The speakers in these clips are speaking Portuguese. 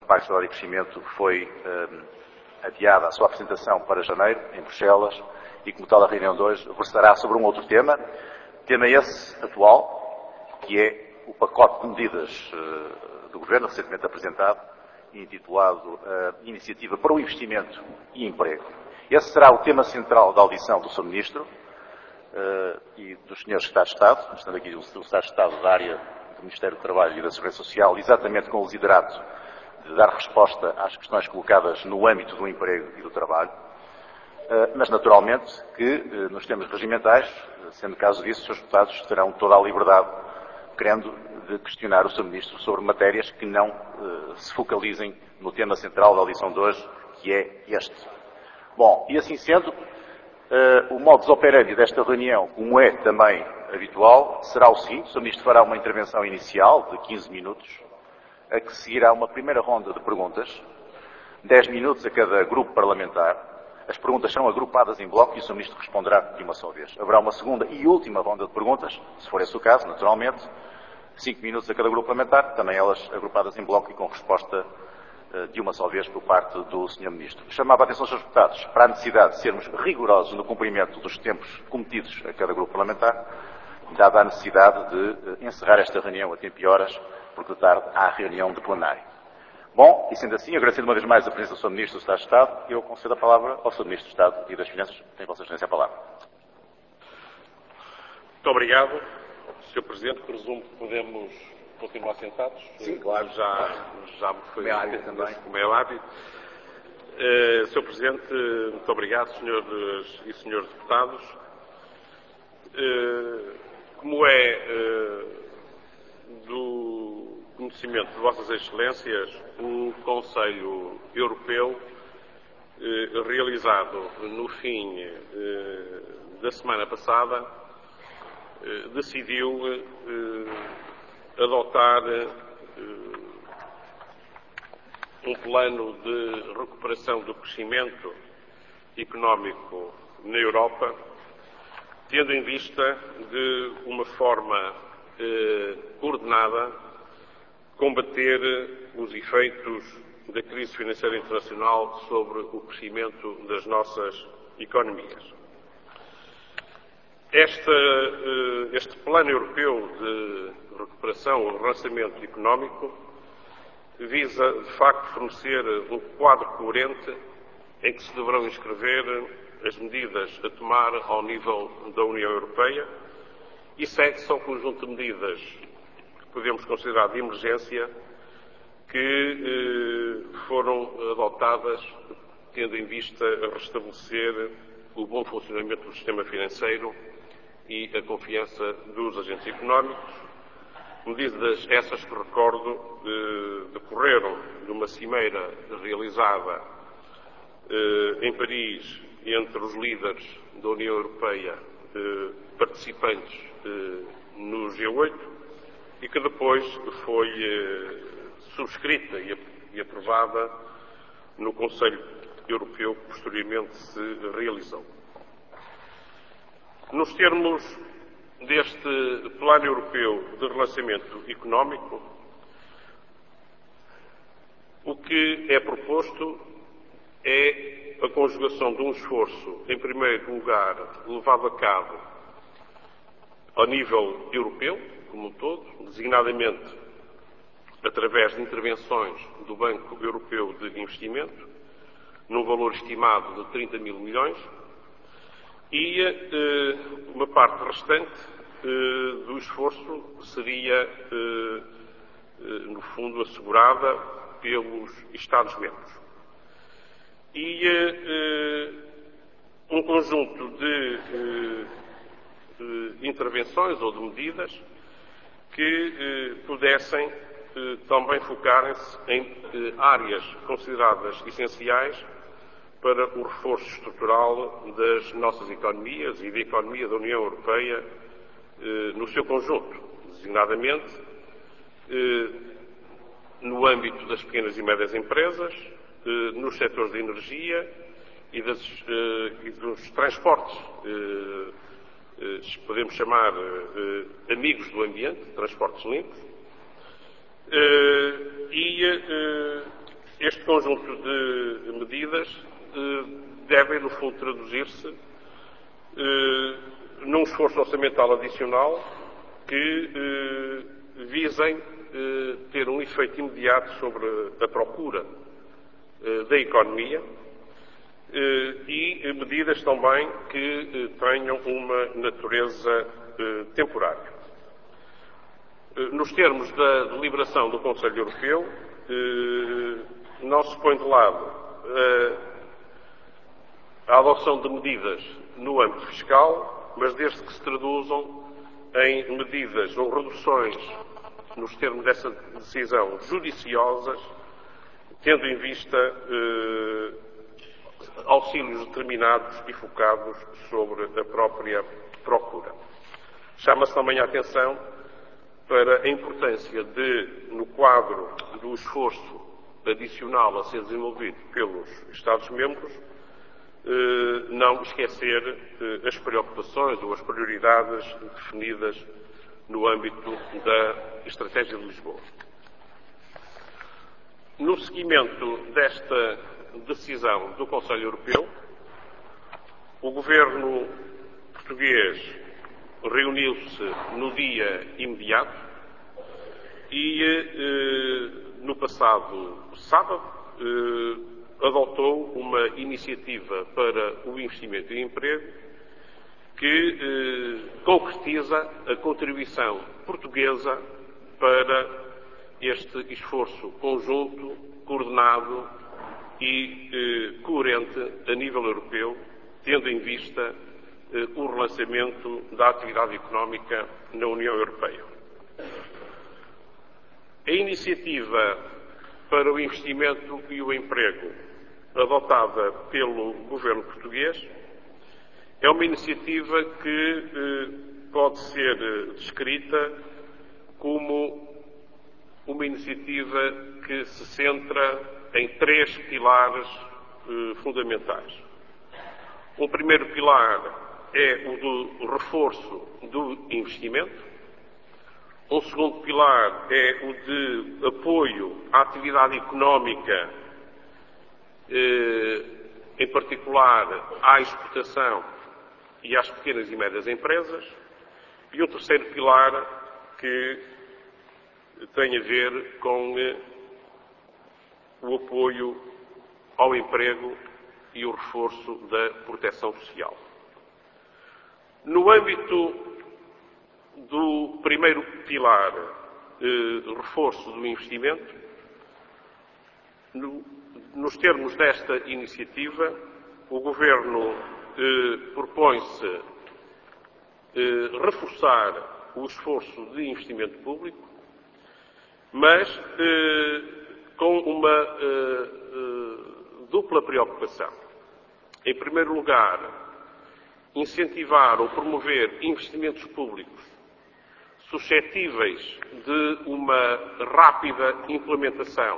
Pacto de Estabilidade e Crescimento foi adiada a sua apresentação para janeiro, em Bruxelas, e como tal a reunião de hoje versará sobre um outro tema esse atual, que é o pacote de medidas do Governo, recentemente apresentado, intitulado Iniciativa para o Investimento e Emprego. Esse será o tema central da audição do Sr. Ministro e dos Srs. Secretários de Estado, estando aqui o Secretário de Estado da área do Ministério do Trabalho e da Segurança Social, exatamente com o desiderato de dar resposta às questões colocadas no âmbito do emprego e do trabalho, mas naturalmente que nos termos regimentais, sendo caso disso, os Srs. Deputados terão toda a liberdade, querendo, de questionar o Sr. Ministro sobre matérias que não se focalizem no tema central da audição de hoje, que é este. Bom, e assim sendo, o modus operandi desta reunião, como é também habitual, será o seguinte: o Sr. Ministro fará uma intervenção inicial de 15 minutos, a que seguirá uma primeira ronda de perguntas, 10 minutos a cada grupo parlamentar. As perguntas serão agrupadas em bloco e o Sr. Ministro responderá de uma só vez. Haverá uma segunda e última ronda de perguntas, se for esse o caso, naturalmente, 5 minutos a cada grupo parlamentar, também elas agrupadas em bloco e com resposta de uma só vez por parte do Sr. Ministro. Chamava a atenção dos Srs. Deputados para a necessidade de sermos rigorosos no cumprimento dos tempos cometidos a cada grupo parlamentar, dada a necessidade de encerrar esta reunião a tempo e horas, porque de tarde há a reunião de plenário. Bom, e sendo assim, agradecendo uma vez mais a presença do Sr. Ministro do Estado de Estado, eu concedo a palavra ao Sr. Ministro do Estado e das Finanças. Tem Vossa Excelência a palavra. Muito obrigado, Sr. Presidente. Presumo que podemos continuar sentados. Sim, claro. Já me foi também. como é o hábito. Sr. Presidente, muito obrigado, senhores e senhores deputados. Como é do conhecimento de Vossas Excelências, o Conselho Europeu, realizado no fim da semana passada, decidiu adotar um plano de recuperação do crescimento económico na Europa, tendo em vista de uma forma coordenada combater os efeitos da crise financeira internacional sobre o crescimento das nossas economias. Este plano europeu de recuperação ou relançamento económico visa, de facto, fornecer um quadro coerente em que se deverão inscrever as medidas a tomar ao nível da União Europeia e segue-se ao conjunto de medidas que podemos considerar de emergência que foram adotadas tendo em vista a restabelecer o bom funcionamento do sistema financeiro e a confiança dos agentes económicos. Medidas essas que recordo decorreram de uma cimeira realizada em Paris entre os líderes da União Europeia participantes no G8 e que depois foi subscrita e aprovada no Conselho Europeu que posteriormente se realizou. Nos termos deste Plano Europeu de Relançamento Económico, o que é proposto é a conjugação de um esforço, em primeiro lugar, levado a cabo ao nível europeu, como um todo, designadamente através de intervenções do Banco Europeu de Investimento, num valor estimado de 30 mil milhões, e uma parte restante do esforço seria, no fundo, assegurada pelos Estados-membros. E um conjunto de intervenções ou de medidas que pudessem também focarem-se em áreas consideradas essenciais para o reforço estrutural das nossas economias e da economia da União Europeia no seu conjunto, designadamente no âmbito das pequenas e médias empresas, nos setores de energia e dos transportes, podemos chamar amigos do ambiente, transportes limpos, e conjunto de medidas devem, no fundo, traduzir-se num esforço orçamental adicional que visem ter um efeito imediato sobre a procura da economia e medidas também que tenham uma natureza temporária. Nos termos da deliberação do Conselho Europeu, não se põe de lado a adoção de medidas no âmbito fiscal, mas desde que se traduzam em medidas ou reduções, nos termos dessa decisão, judiciosas, tendo em vista auxílios determinados e focados sobre a própria procura. Chama-se também a atenção para a importância de, no quadro do esforço adicional a ser desenvolvido pelos Estados-membros, não esquecer as preocupações ou as prioridades definidas no âmbito da Estratégia de Lisboa. No seguimento desta decisão do Conselho Europeu, o Governo português reuniu-se no dia imediato e, no passado sábado, adotou uma iniciativa para o investimento e emprego que concretiza a contribuição portuguesa para este esforço conjunto, coordenado e coerente a nível europeu, tendo em vista o relançamento da atividade económica na União Europeia. A iniciativa para o investimento e o emprego adotada pelo governo português é uma iniciativa que pode ser descrita como uma iniciativa que se centra em 3 pilares fundamentais. Um primeiro pilar é o do reforço do investimento. Um segundo pilar é o de apoio à atividade económica, em particular à exportação e às pequenas e médias empresas. E um terceiro pilar que tem a ver com o apoio ao emprego e o reforço da proteção social. No âmbito do primeiro pilar, reforço do investimento, nos termos desta iniciativa, o Governo propõe-se reforçar o esforço de investimento público, mas com uma dupla preocupação. Em primeiro lugar, incentivar ou promover investimentos públicos suscetíveis de uma rápida implementação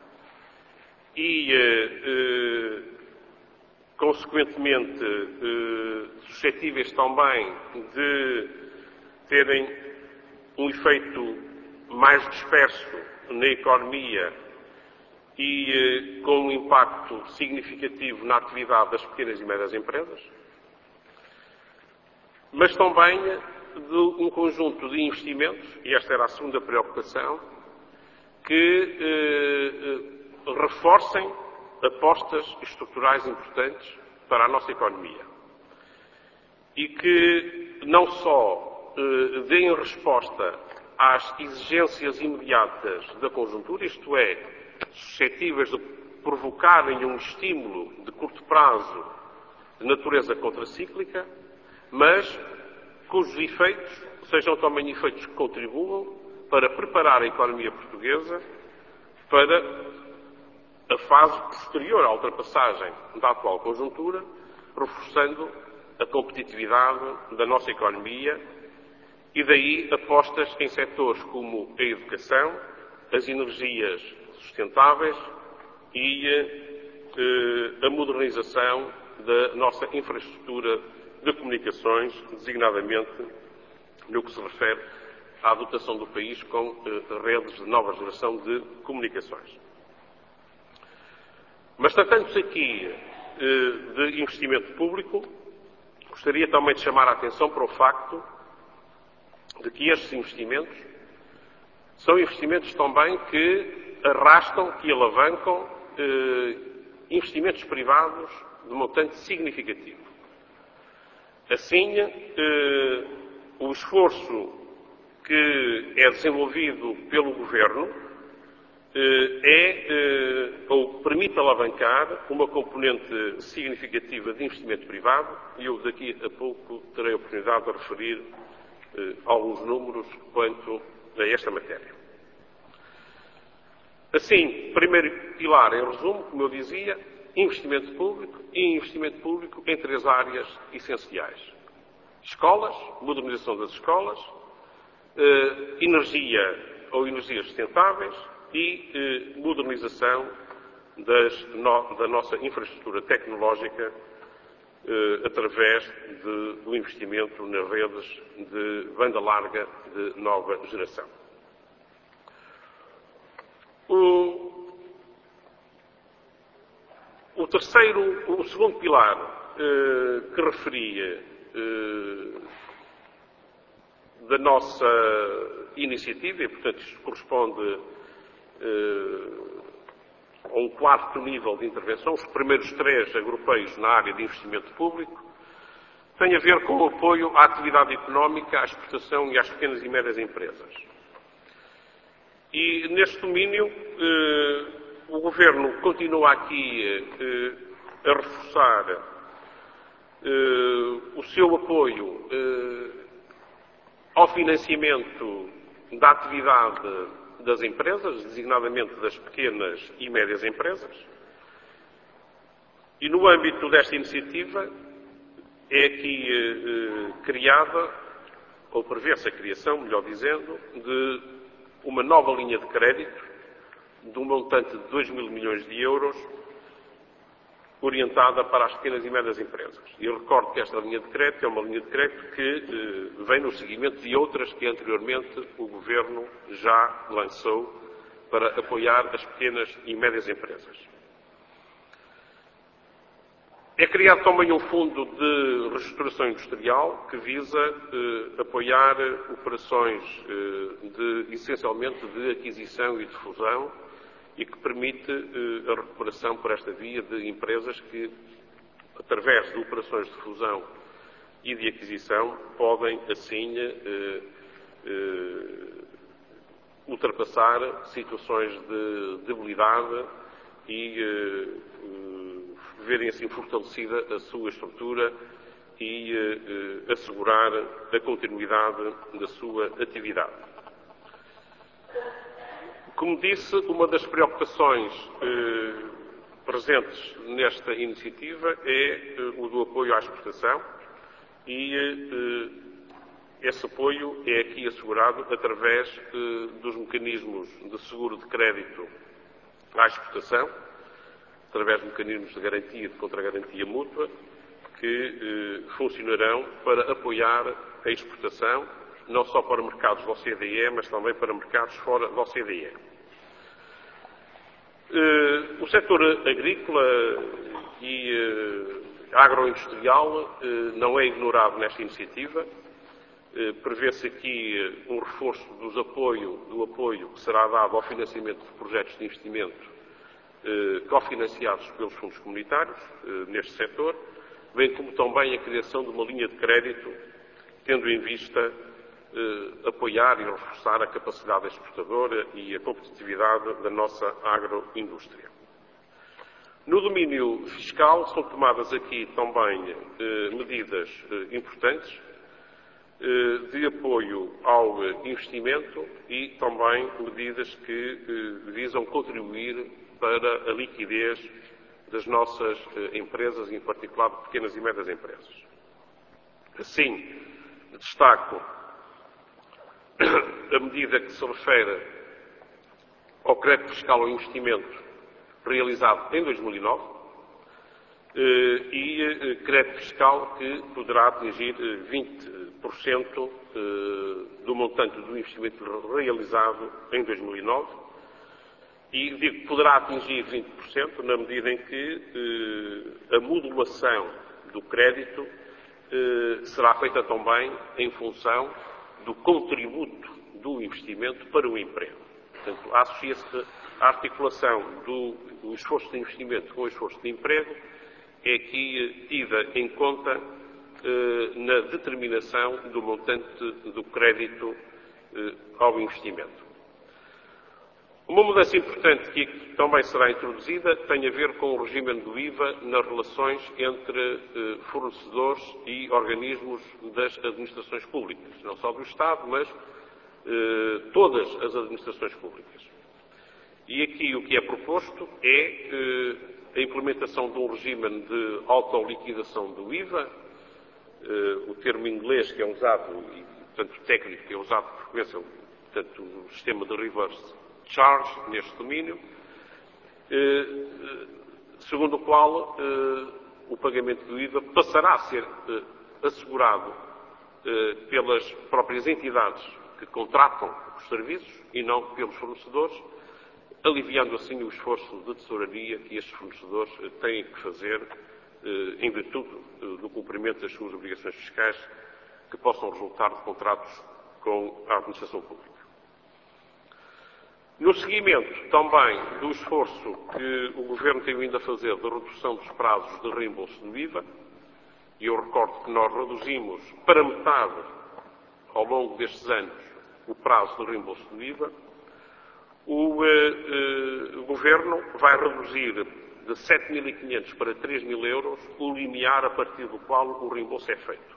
e, consequentemente, suscetíveis também de terem um efeito mais disperso na economia e com um impacto significativo na atividade das pequenas e médias empresas, mas também de um conjunto de investimentos, e esta era a segunda preocupação, que reforcem apostas estruturais importantes para a nossa economia e que não só deem resposta às exigências imediatas da conjuntura, isto é, suscetíveis de provocarem um estímulo de curto prazo de natureza contracíclica, mas cujos efeitos sejam também efeitos que contribuam para preparar a economia portuguesa para a fase posterior à ultrapassagem da atual conjuntura, reforçando a competitividade da nossa economia e daí apostas em setores como a educação, as energias sustentáveis e a modernização da nossa infraestrutura de comunicações, designadamente no que se refere à dotação do país com redes de nova geração de comunicações. Mas tratando-se aqui de investimento público, gostaria também de chamar a atenção para o facto de que estes investimentos são investimentos também que arrastam, que alavancam investimentos privados de montante significativo. Assim, o esforço que é desenvolvido pelo Governo ou permite alavancar uma componente significativa de investimento privado, e eu daqui a pouco terei a oportunidade de referir alguns números quanto a esta matéria. Assim, primeiro pilar, em resumo, como eu dizia, investimento público e investimento público em 3 áreas essenciais. Escolas, modernização das escolas, energia ou energias sustentáveis e modernização da nossa infraestrutura tecnológica através do investimento nas redes de banda larga de nova geração. O segundo pilar que referia da nossa iniciativa, e portanto isto corresponde a um 4º nível de intervenção, os primeiros 3 agrupei-os na área de investimento público, tem a ver com o apoio à atividade económica, à exportação e às pequenas e médias empresas. E neste domínio, o Governo continua aqui a reforçar o seu apoio ao financiamento da atividade das empresas, designadamente das pequenas e médias empresas. E no âmbito desta iniciativa é aqui criada, ou prevê-se a criação, melhor dizendo, de uma nova linha de crédito de um montante de 2.000 milhões de euros orientada para as pequenas e médias empresas. E eu recordo que esta linha de crédito é uma linha de crédito que vem no seguimento de outras que anteriormente o Governo já lançou para apoiar as pequenas e médias empresas. É criado também um fundo de reestruturação industrial que visa apoiar operações essencialmente de aquisição e de fusão e que permite a recuperação por esta via de empresas que, através de operações de fusão e de aquisição, podem assim ultrapassar situações de debilidade e verem assim fortalecida a sua estrutura e assegurar a continuidade da sua atividade. Como disse, uma das preocupações presentes nesta iniciativa é o do apoio à exportação e esse apoio é aqui assegurado através dos mecanismos de seguro de crédito à exportação, através de mecanismos de garantia e de contragarantia mútua, que funcionarão para apoiar a exportação, não só para mercados da OCDE, mas também para mercados fora da OCDE. O setor agrícola e agroindustrial não é ignorado nesta iniciativa. Prevê-se aqui um reforço do apoio que será dado ao financiamento de projetos de investimento cofinanciados pelos fundos comunitários neste setor, bem como também a criação de uma linha de crédito, tendo em vista apoiar e reforçar a capacidade exportadora e a competitividade da nossa agroindústria. No domínio fiscal são tomadas aqui também medidas importantes de apoio ao investimento e também medidas que visam contribuir para a liquidez das nossas empresas, em particular de pequenas e médias empresas. Assim, destaco a medida que se refere ao crédito fiscal ao investimento realizado em 2009 e crédito fiscal que poderá atingir 20% do montante do investimento realizado em 2009 E digo que poderá atingir 20% na medida em que a modulação do crédito será feita também em função do contributo do investimento para o emprego. Portanto, associa-se a articulação do esforço de investimento com o esforço de emprego é aqui tida em conta na determinação do montante do crédito ao investimento. Uma mudança importante que também será introduzida tem a ver com o regime do IVA nas relações entre fornecedores e organismos das administrações públicas, não só do Estado, mas todas as administrações públicas. E aqui o que é proposto é a implementação de um regime de autoliquidação do IVA, o termo inglês que é usado, e portanto técnico que é usado por frequência, portanto o sistema de reverse charge neste domínio, segundo o qual o pagamento do IVA passará a ser assegurado pelas próprias entidades que contratam os serviços e não pelos fornecedores, aliviando assim o esforço de tesouraria que estes fornecedores têm que fazer em virtude do cumprimento das suas obrigações fiscais que possam resultar de contratos com a administração pública. No seguimento também do esforço que o Governo tem vindo a fazer de redução dos prazos de reembolso do IVA, e eu recordo que nós reduzimos para metade, ao longo destes anos, o prazo de reembolso do IVA, o Governo vai reduzir de 7.500 para 3.000 euros o limiar a partir do qual o reembolso é feito.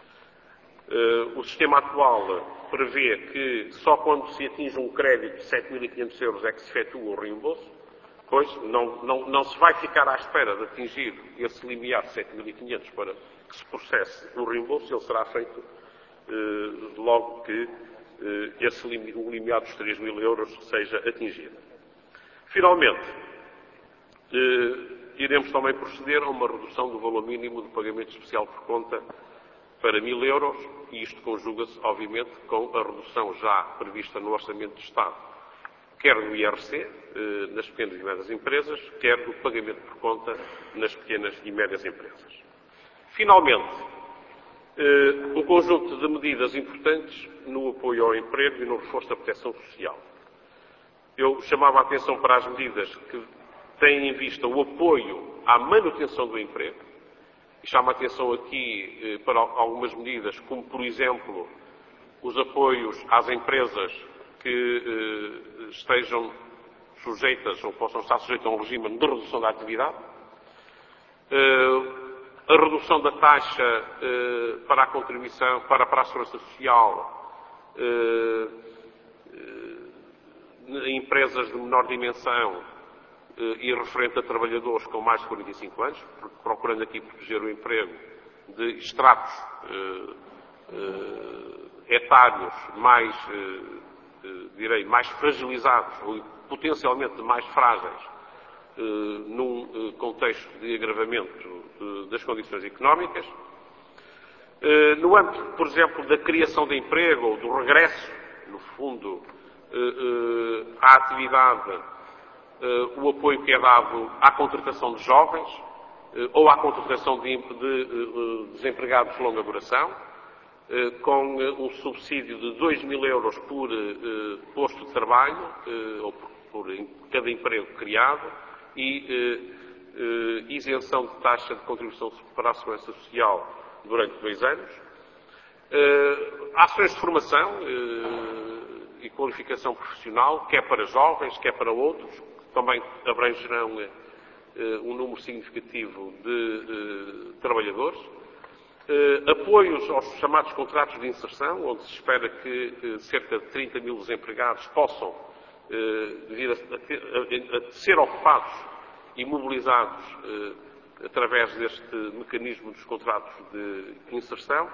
O sistema atual prevê que só quando se atinge um crédito de 7.500 euros é que se efetua o reembolso, pois não se vai ficar à espera de atingir esse limiar de 7.500 para que se processe o reembolso, ele será feito logo que o limiar dos 3.000 euros seja atingido. Finalmente, iremos também proceder a uma redução do valor mínimo do pagamento especial por conta para 1.000 euros, e isto conjuga-se, obviamente, com a redução já prevista no Orçamento do Estado, quer do IRC, nas pequenas e médias empresas, quer do pagamento por conta nas pequenas e médias empresas. Finalmente, um conjunto de medidas importantes no apoio ao emprego e no reforço da proteção social. Eu chamava a atenção para as medidas que têm em vista o apoio à manutenção do emprego, e chamo a atenção aqui para algumas medidas, como, por exemplo, os apoios às empresas que estejam sujeitas ou possam estar sujeitas a um regime de redução da atividade, a redução da taxa para a contribuição, para a segurança social em empresas de menor dimensão e referente a trabalhadores com mais de 45 anos, procurando aqui proteger o emprego de estratos etários mais fragilizados ou potencialmente mais frágeis num contexto de agravamento das condições económicas. No âmbito, por exemplo, da criação de emprego ou do regresso, no fundo, à atividade, o apoio que é dado à contratação de jovens ou à contratação de desempregados de longa duração, com um subsídio de 2.000 euros por posto de trabalho ou por cada emprego criado e isenção de taxa de contribuição para a segurança social durante 2 anos. Ações de formação e qualificação profissional, quer para jovens, quer para outros, também abrangerão um número significativo de trabalhadores. Apoios aos chamados contratos de inserção, onde se espera que cerca de 30.000 desempregados possam vir a ser ocupados e mobilizados através deste mecanismo dos contratos de inserção.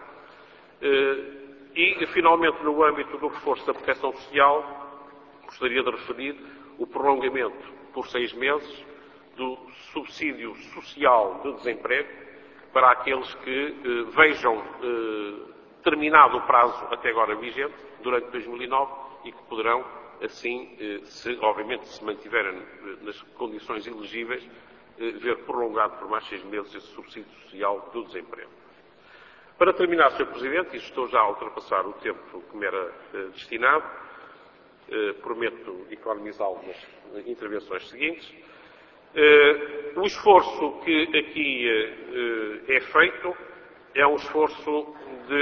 E, finalmente, no âmbito do reforço da proteção social, gostaria de referir o prolongamento por 6 meses do subsídio social de desemprego para aqueles que vejam terminado o prazo até agora vigente, durante 2009, e que poderão assim, obviamente se mantiverem nas condições elegíveis, ver prolongado por mais 6 meses esse subsídio social do desemprego. Para terminar, Sr. Presidente, e estou já a ultrapassar o tempo que me era destinado, prometo economizá-lo nas intervenções seguintes. O esforço que aqui é feito é um esforço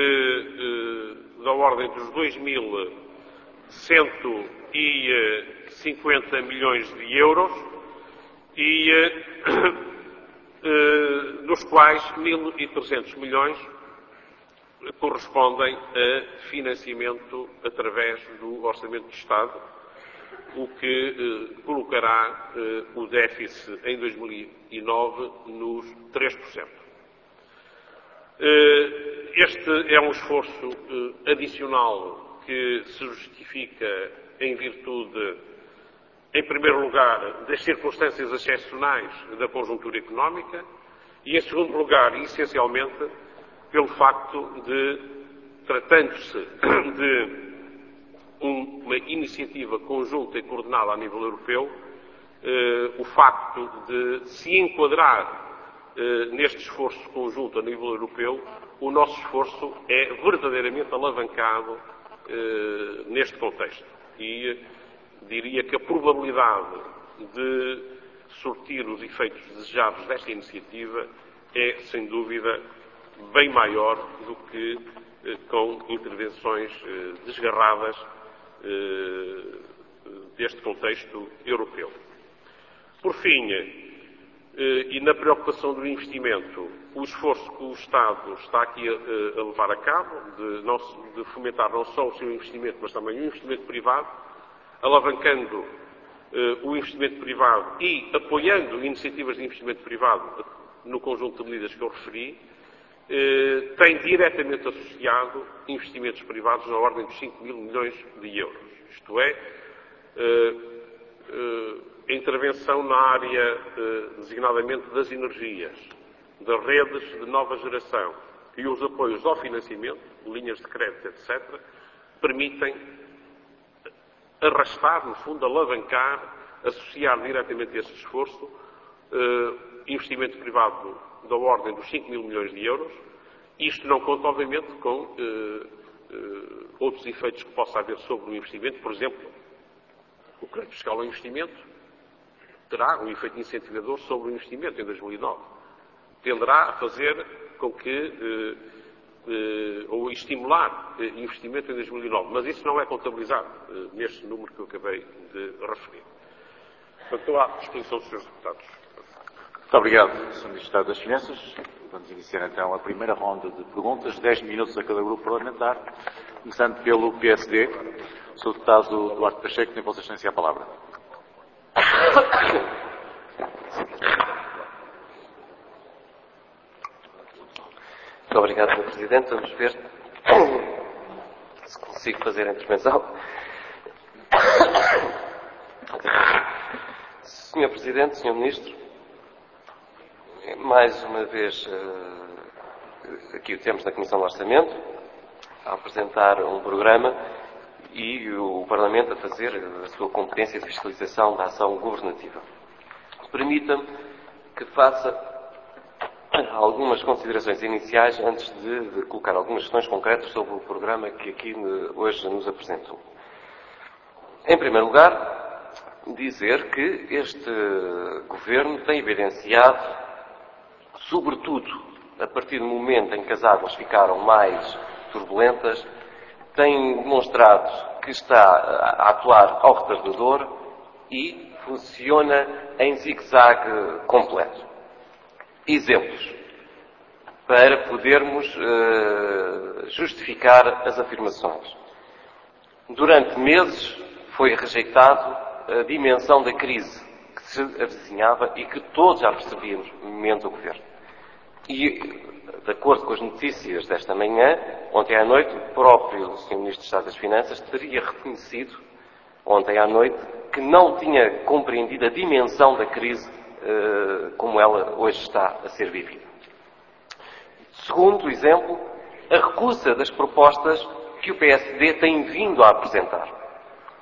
da ordem dos 2.150 milhões de euros e dos quais 1.300 milhões correspondem a financiamento através do Orçamento do Estado, o que colocará o déficit em 2009 nos 3%. Este é um esforço adicional que se justifica em virtude, em primeiro lugar, das circunstâncias excepcionais da conjuntura económica e, em segundo lugar, e essencialmente, pelo facto de, tratando-se de uma iniciativa conjunta e coordenada a nível europeu, o facto de se enquadrar neste esforço conjunto a nível europeu, o nosso esforço é verdadeiramente alavancado neste contexto. E diria que a probabilidade de surtir os efeitos desejados desta iniciativa é, sem dúvida, bem maior do que com intervenções desgarradas deste contexto europeu. Por fim, e na preocupação do investimento, o esforço que o Estado está aqui a levar a cabo, de fomentar não só o seu investimento, mas também o investimento privado, alavancando o investimento privado e apoiando iniciativas de investimento privado no conjunto de medidas que eu referi, tem diretamente associado investimentos privados na ordem dos 5 mil milhões de euros. Isto é, a intervenção na área, designadamente, das energias, das redes de nova geração e os apoios ao financiamento, linhas de crédito, etc., permitem arrastar, no fundo, alavancar, associar diretamente a este esforço investimento privado da ordem dos 5 mil milhões de euros. Isto não conta, obviamente, com outros efeitos que possa haver sobre o investimento. Por exemplo, o crédito fiscal ao investimento terá um efeito incentivador sobre o investimento em 2009. Tenderá a fazer com que, ou estimular investimento em 2009. Mas isso não é contabilizado neste número que eu acabei de referir. Portanto, estou à disposição dos Srs. Deputados. Muito obrigado, Sr. Ministro do Estado das Finanças. Vamos iniciar então a primeira ronda de perguntas, 10 minutos a cada grupo parlamentar, começando pelo PSD. O Sr. Deputado Duarte Pacheco, tem Vossa Excelência a palavra. Muito obrigado, Sr. Presidente. Vamos ver se consigo fazer a intervenção. Sr. Presidente, Sr. Ministro, mais uma vez aqui o temos na Comissão do Orçamento a apresentar um programa e o Parlamento a fazer a sua competência de fiscalização da ação governativa. Permita-me que faça algumas considerações iniciais antes de colocar algumas questões concretas sobre o programa que aqui hoje nos apresentam. Em primeiro lugar, dizer que este Governo tem evidenciado, sobretudo a partir do momento em que as águas ficaram mais turbulentas, tem demonstrado que está a atuar ao retardador e funciona em zigue-zague completo. Exemplos para podermos justificar as afirmações. Durante meses foi rejeitado a dimensão da crise que se avizinhava e que todos já percebíamos no momento do Governo. E, de acordo com as notícias desta manhã, ontem à noite, o próprio Sr. Ministro do Estado das Finanças teria reconhecido, ontem à noite, que não tinha compreendido a dimensão da crise como ela hoje está a ser vivida. Segundo exemplo, a recusa das propostas que o PSD tem vindo a apresentar.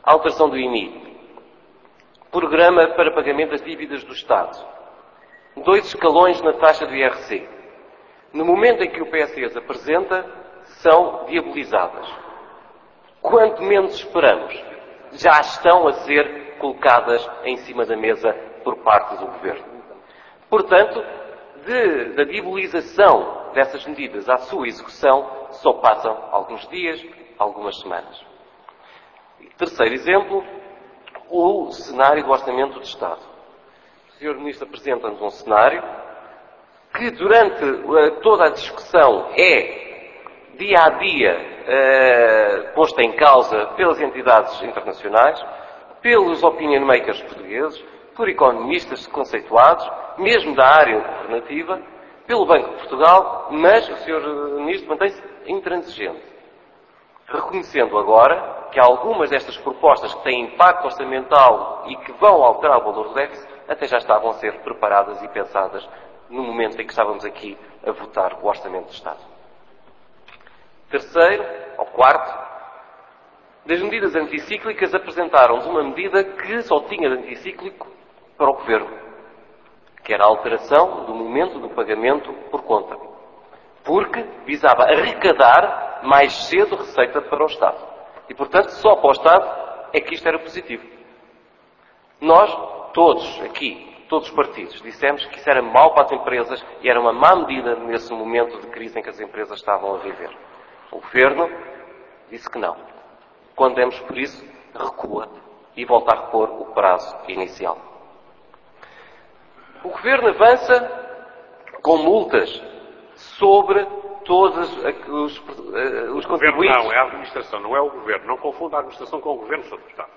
A alteração do IMI. Programa para pagamento das dívidas do Estado. 2 escalões na taxa do IRC. No momento em que o PSD as apresenta, são viabilizadas. Quanto menos esperamos, já estão a ser colocadas em cima da mesa por parte do Governo. Portanto, da viabilização dessas medidas à sua execução, só passam alguns dias, algumas semanas. Terceiro exemplo, o cenário do Orçamento de Estado. O Sr. Ministro apresenta-nos um cenário que durante toda a discussão é dia a dia posto em causa pelas entidades internacionais, pelos opinion makers portugueses, por economistas conceituados, mesmo da área governativa, pelo Banco de Portugal, mas o Sr. Ministro mantém-se intransigente, reconhecendo agora que algumas destas propostas que têm impacto orçamental e que vão alterar o valor do déficit até já estavam a ser preparadas e pensadas no momento em que estávamos aqui a votar o Orçamento de Estado. Terceiro, ou quarto, das medidas anticíclicas apresentaram-nos uma medida que só tinha de anticíclico para o Governo, que era a alteração do momento do pagamento por conta, porque visava arrecadar mais cedo receita para o Estado. E, portanto, só para o Estado é que isto era positivo. Nós, todos aqui, todos os partidos, dissemos que isso era mau para as empresas e era uma má medida nesse momento de crise em que as empresas estavam a viver. O Governo disse que não. Quando demos por isso, recua e volta a repor o prazo inicial. O Governo avança com multas sobre todos os contribuintes. Não, é a administração, não é o Governo. Não confunda a administração com o Governo, Sr. Deputado.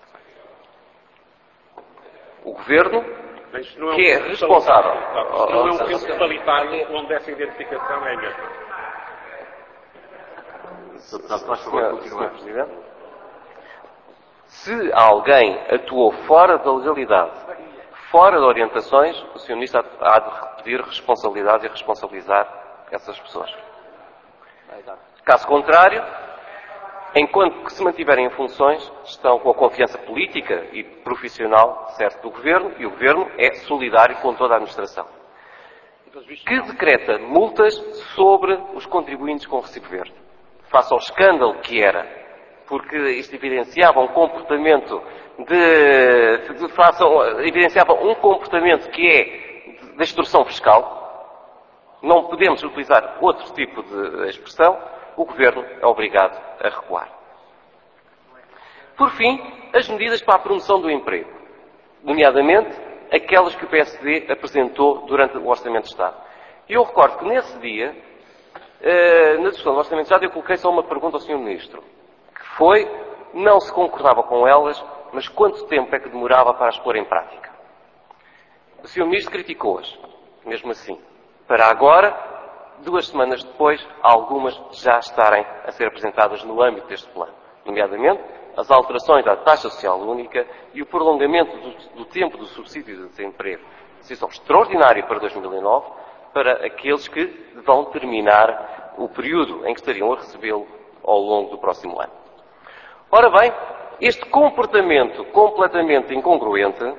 O Governo, não é que é responsável. Isto não é um centro totalitário onde essa identificação é a mesma. Sr. Presidente, se alguém atuou fora da legalidade, fora de orientações, o Sr. Ministro há de pedir responsabilidade e responsabilizar essas pessoas. Caso contrário, enquanto que se mantiverem em funções, estão com a confiança política e profissional certo do Governo, e o Governo é solidário com toda a administração, que decreta multas sobre os contribuintes com recibo verde. Face ao escândalo que era, porque isto evidenciava um comportamento evidenciava um comportamento que é de extorsão fiscal. Não podemos utilizar outro tipo de expressão. O Governo é obrigado a recuar. Por fim, as medidas para a promoção do emprego, nomeadamente aquelas que o PSD apresentou durante o Orçamento de Estado. E eu recordo que nesse dia, na discussão do Orçamento de Estado, eu coloquei só uma pergunta ao Sr. Ministro, que foi, não se concordava com elas, mas quanto tempo é que demorava para as pôr em prática? O Sr. Ministro criticou-as, mesmo assim. Para agora, 2 semanas depois, algumas já estarem a ser apresentadas no âmbito deste plano, nomeadamente as alterações da taxa social única e o prolongamento do tempo do subsídio de desemprego, decisão extraordinária para 2009, para aqueles que vão terminar o período em que estariam a recebê-lo ao longo do próximo ano. Ora bem, este comportamento completamente incongruente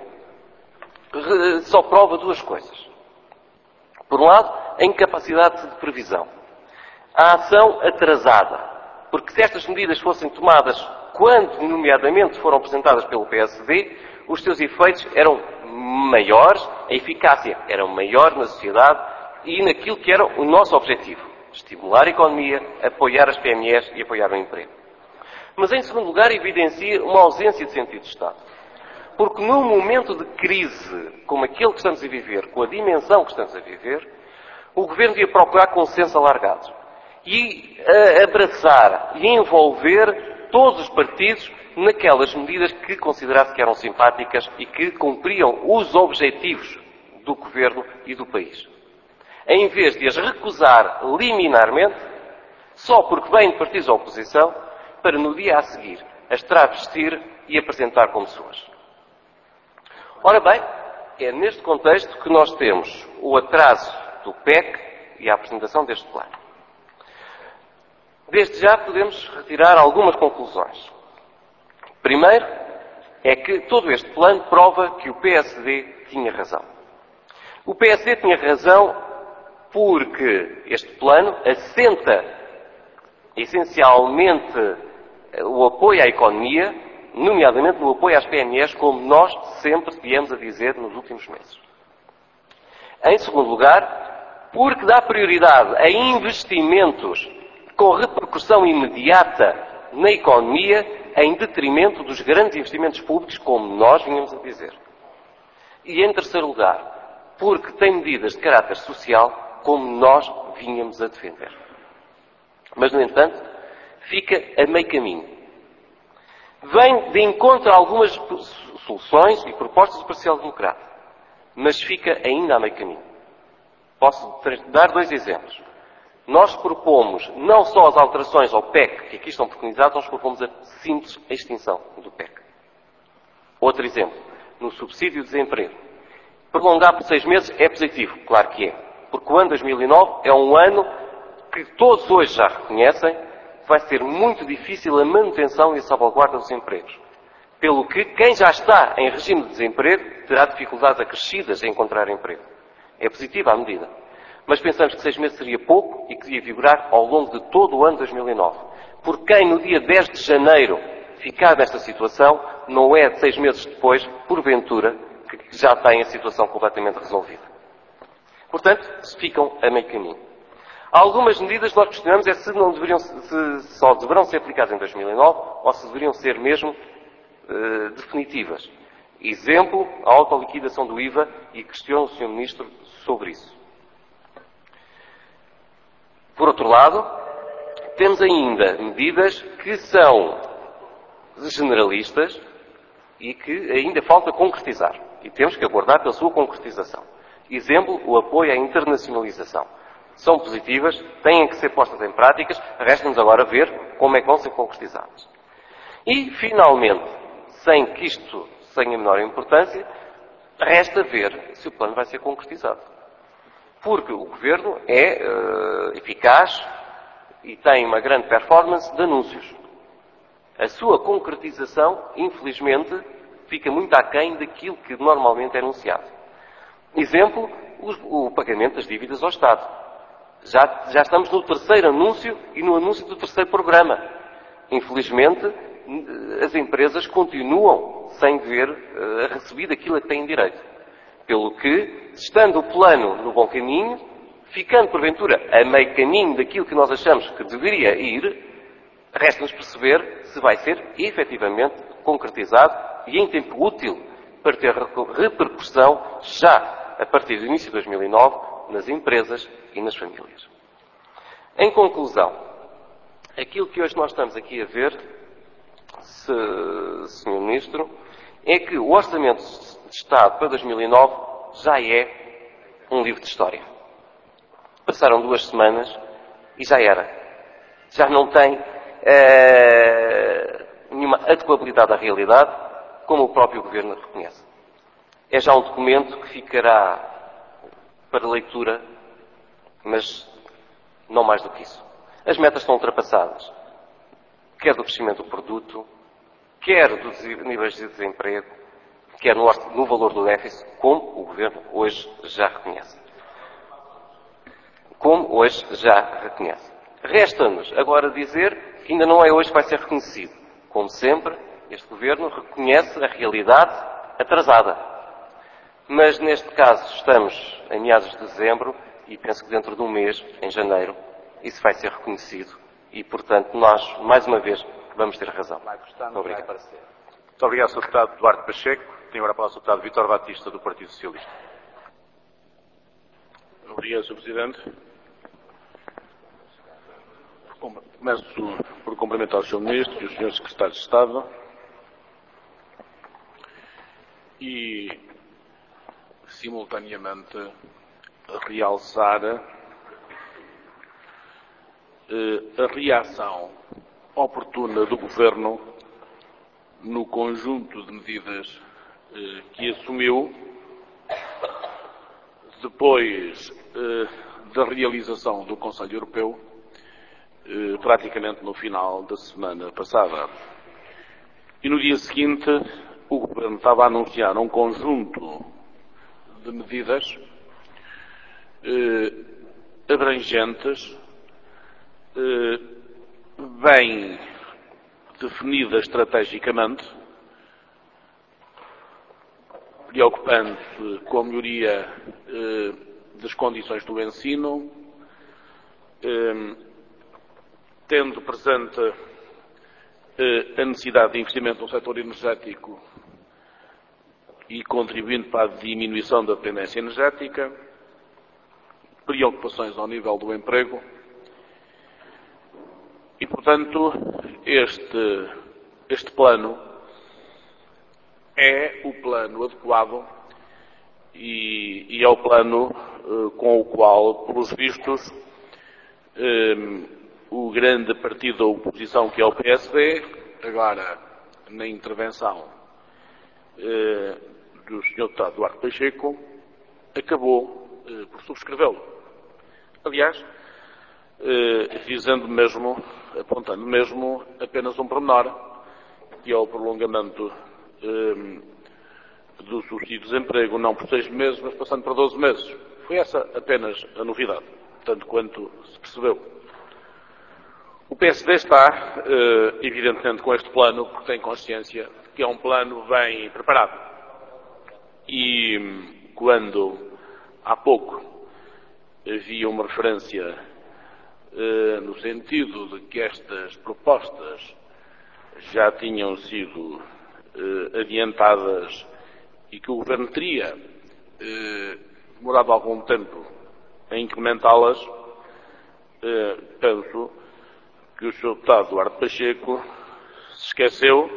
só prova 2 coisas. Por um lado, a incapacidade de previsão. A ação atrasada. Porque se estas medidas fossem tomadas quando, nomeadamente, foram apresentadas pelo PSD, os seus efeitos eram maiores, a eficácia era maior na sociedade e naquilo que era o nosso objetivo. Estimular a economia, apoiar as PMEs e apoiar o emprego. Mas, em segundo lugar, evidencia uma ausência de sentido de Estado. Porque num momento de crise como aquele que estamos a viver, com a dimensão que estamos a viver, o Governo devia procurar consenso alargado e abraçar e envolver todos os partidos naquelas medidas que considerasse que eram simpáticas e que cumpriam os objetivos do Governo e do país. Em vez de as recusar liminarmente, só porque vêm de partidos da oposição, para no dia a seguir as travestir e apresentar como suas. Ora bem, é neste contexto que nós temos o atraso do PEC e a apresentação deste plano. Desde já podemos retirar algumas conclusões. Primeiro, é que todo este plano prova que o PSD tinha razão. O PSD tinha razão porque este plano assenta essencialmente o apoio à economia, nomeadamente no apoio às PMEs, como nós sempre viemos a dizer nos últimos meses. Em segundo lugar, porque dá prioridade a investimentos com repercussão imediata na economia, em detrimento dos grandes investimentos públicos, como nós vinhamos a dizer. E em terceiro lugar, porque tem medidas de caráter social, como nós vinhamos a defender. Mas, no entanto, fica a meio caminho. Vem de encontro a algumas soluções e propostas do Partido Social Democrata, mas fica ainda a meio caminho. Posso dar 2 exemplos. Nós propomos não só as alterações ao PEC, que aqui estão preconizadas, nós propomos a simples extinção do PEC. Outro exemplo, no subsídio de desemprego. Prolongar por 6 meses é positivo, claro que é. Porque o ano 2009 é um ano que todos hoje já reconhecem que vai ser muito difícil a manutenção e a salvaguarda dos empregos. Pelo que quem já está em regime de desemprego terá dificuldades acrescidas em encontrar emprego. É positiva a medida. Mas pensamos que 6 meses seria pouco e que devia vigorar ao longo de todo o ano 2009. Por quem no dia 10 de janeiro ficar nesta situação, não é de 6 meses depois, porventura, que já tem a situação completamente resolvida. Portanto, ficam a meio caminho. Há algumas medidas que nós questionamos se só deverão ser aplicadas em 2009 ou se deveriam ser mesmo definitivas. Exemplo, a autoliquidação do IVA, e questiono o Sr. Ministro sobre isso. Por outro lado, temos ainda medidas que são generalistas e que ainda falta concretizar. E temos que aguardar pela sua concretização. Exemplo, o apoio à internacionalização. São positivas, têm que ser postas em práticas, resta-nos agora ver como é que vão ser concretizadas. E, finalmente, sem que isto tenha menor importância, resta ver se o plano vai ser concretizado. Porque o Governo é eficaz e tem uma grande performance de anúncios. A sua concretização, infelizmente, fica muito aquém daquilo que normalmente é anunciado. Exemplo, o pagamento das dívidas ao Estado. Já estamos no 3º anúncio e no anúncio do 3º programa. Infelizmente, as empresas continuam sem ver recebido aquilo a que têm direito. Pelo que, estando o plano no bom caminho, ficando porventura a meio caminho daquilo que nós achamos que deveria ir, resta-nos perceber se vai ser efetivamente concretizado e em tempo útil para ter repercussão já a partir do início de 2009 nas empresas e nas famílias. Em conclusão, aquilo que hoje nós estamos aqui a ver, Sr. Ministro, é que o Orçamento de Estado para 2009 já é um livro de história. Passaram 2 semanas e já era. Já não tem nenhuma adequabilidade à realidade, como o próprio Governo reconhece. É já um documento que ficará para leitura, mas não mais do que isso. As metas estão ultrapassadas, quer do crescimento do produto, quer dos níveis de desemprego, quer no valor do déficit, como o Governo hoje já reconhece. Resta-nos agora dizer que ainda não é hoje que vai ser reconhecido. Como sempre, este Governo reconhece a realidade atrasada. Mas, neste caso, estamos em meados de dezembro e penso que dentro de um mês, em janeiro, isso vai ser reconhecido. E, portanto, nós, mais uma vez, vamos ter razão. Muito obrigado. Muito obrigado, Sr. Deputado Duarte Pacheco. Tenho agora a palavra o Sr. Deputado Vítor Batista, do Partido Socialista. Obrigado, Sr. Presidente. Começo por cumprimentar o Sr. Ministro e os Srs. Secretários de Estado e, simultaneamente, realçar a reação oportuna do Governo no conjunto de medidas que assumiu depois da realização do Conselho Europeu, praticamente no final da semana passada. E no dia seguinte, o Governo estava a anunciar um conjunto de medidas abrangentes, bem definidas estrategicamente, preocupando-se com a melhoria das condições do ensino, tendo presente a necessidade de investimento no setor energético e contribuindo para a diminuição da dependência energética, preocupações ao nível do emprego e, portanto, este plano é o plano adequado e é o plano com o qual, pelos vistos, o grande partido da oposição, que é o PSD, agora na intervenção do Sr. Deputado Duarte Pacheco, acabou por subscrevê-lo. Aliás, dizendo mesmo, apontando mesmo apenas um pormenor, que é o prolongamento do subsídio de desemprego, não por 6 meses, mas passando por 12 meses. Foi essa apenas a novidade, tanto quanto se percebeu. O PSD está, evidentemente, com este plano, porque tem consciência de que é um plano bem preparado. E quando, há pouco, havia uma referência no sentido de que estas propostas já tinham sido adiantadas e que o Governo teria demorado algum tempo a incrementá-las, penso que o Sr. Deputado Duarte Pacheco se esqueceu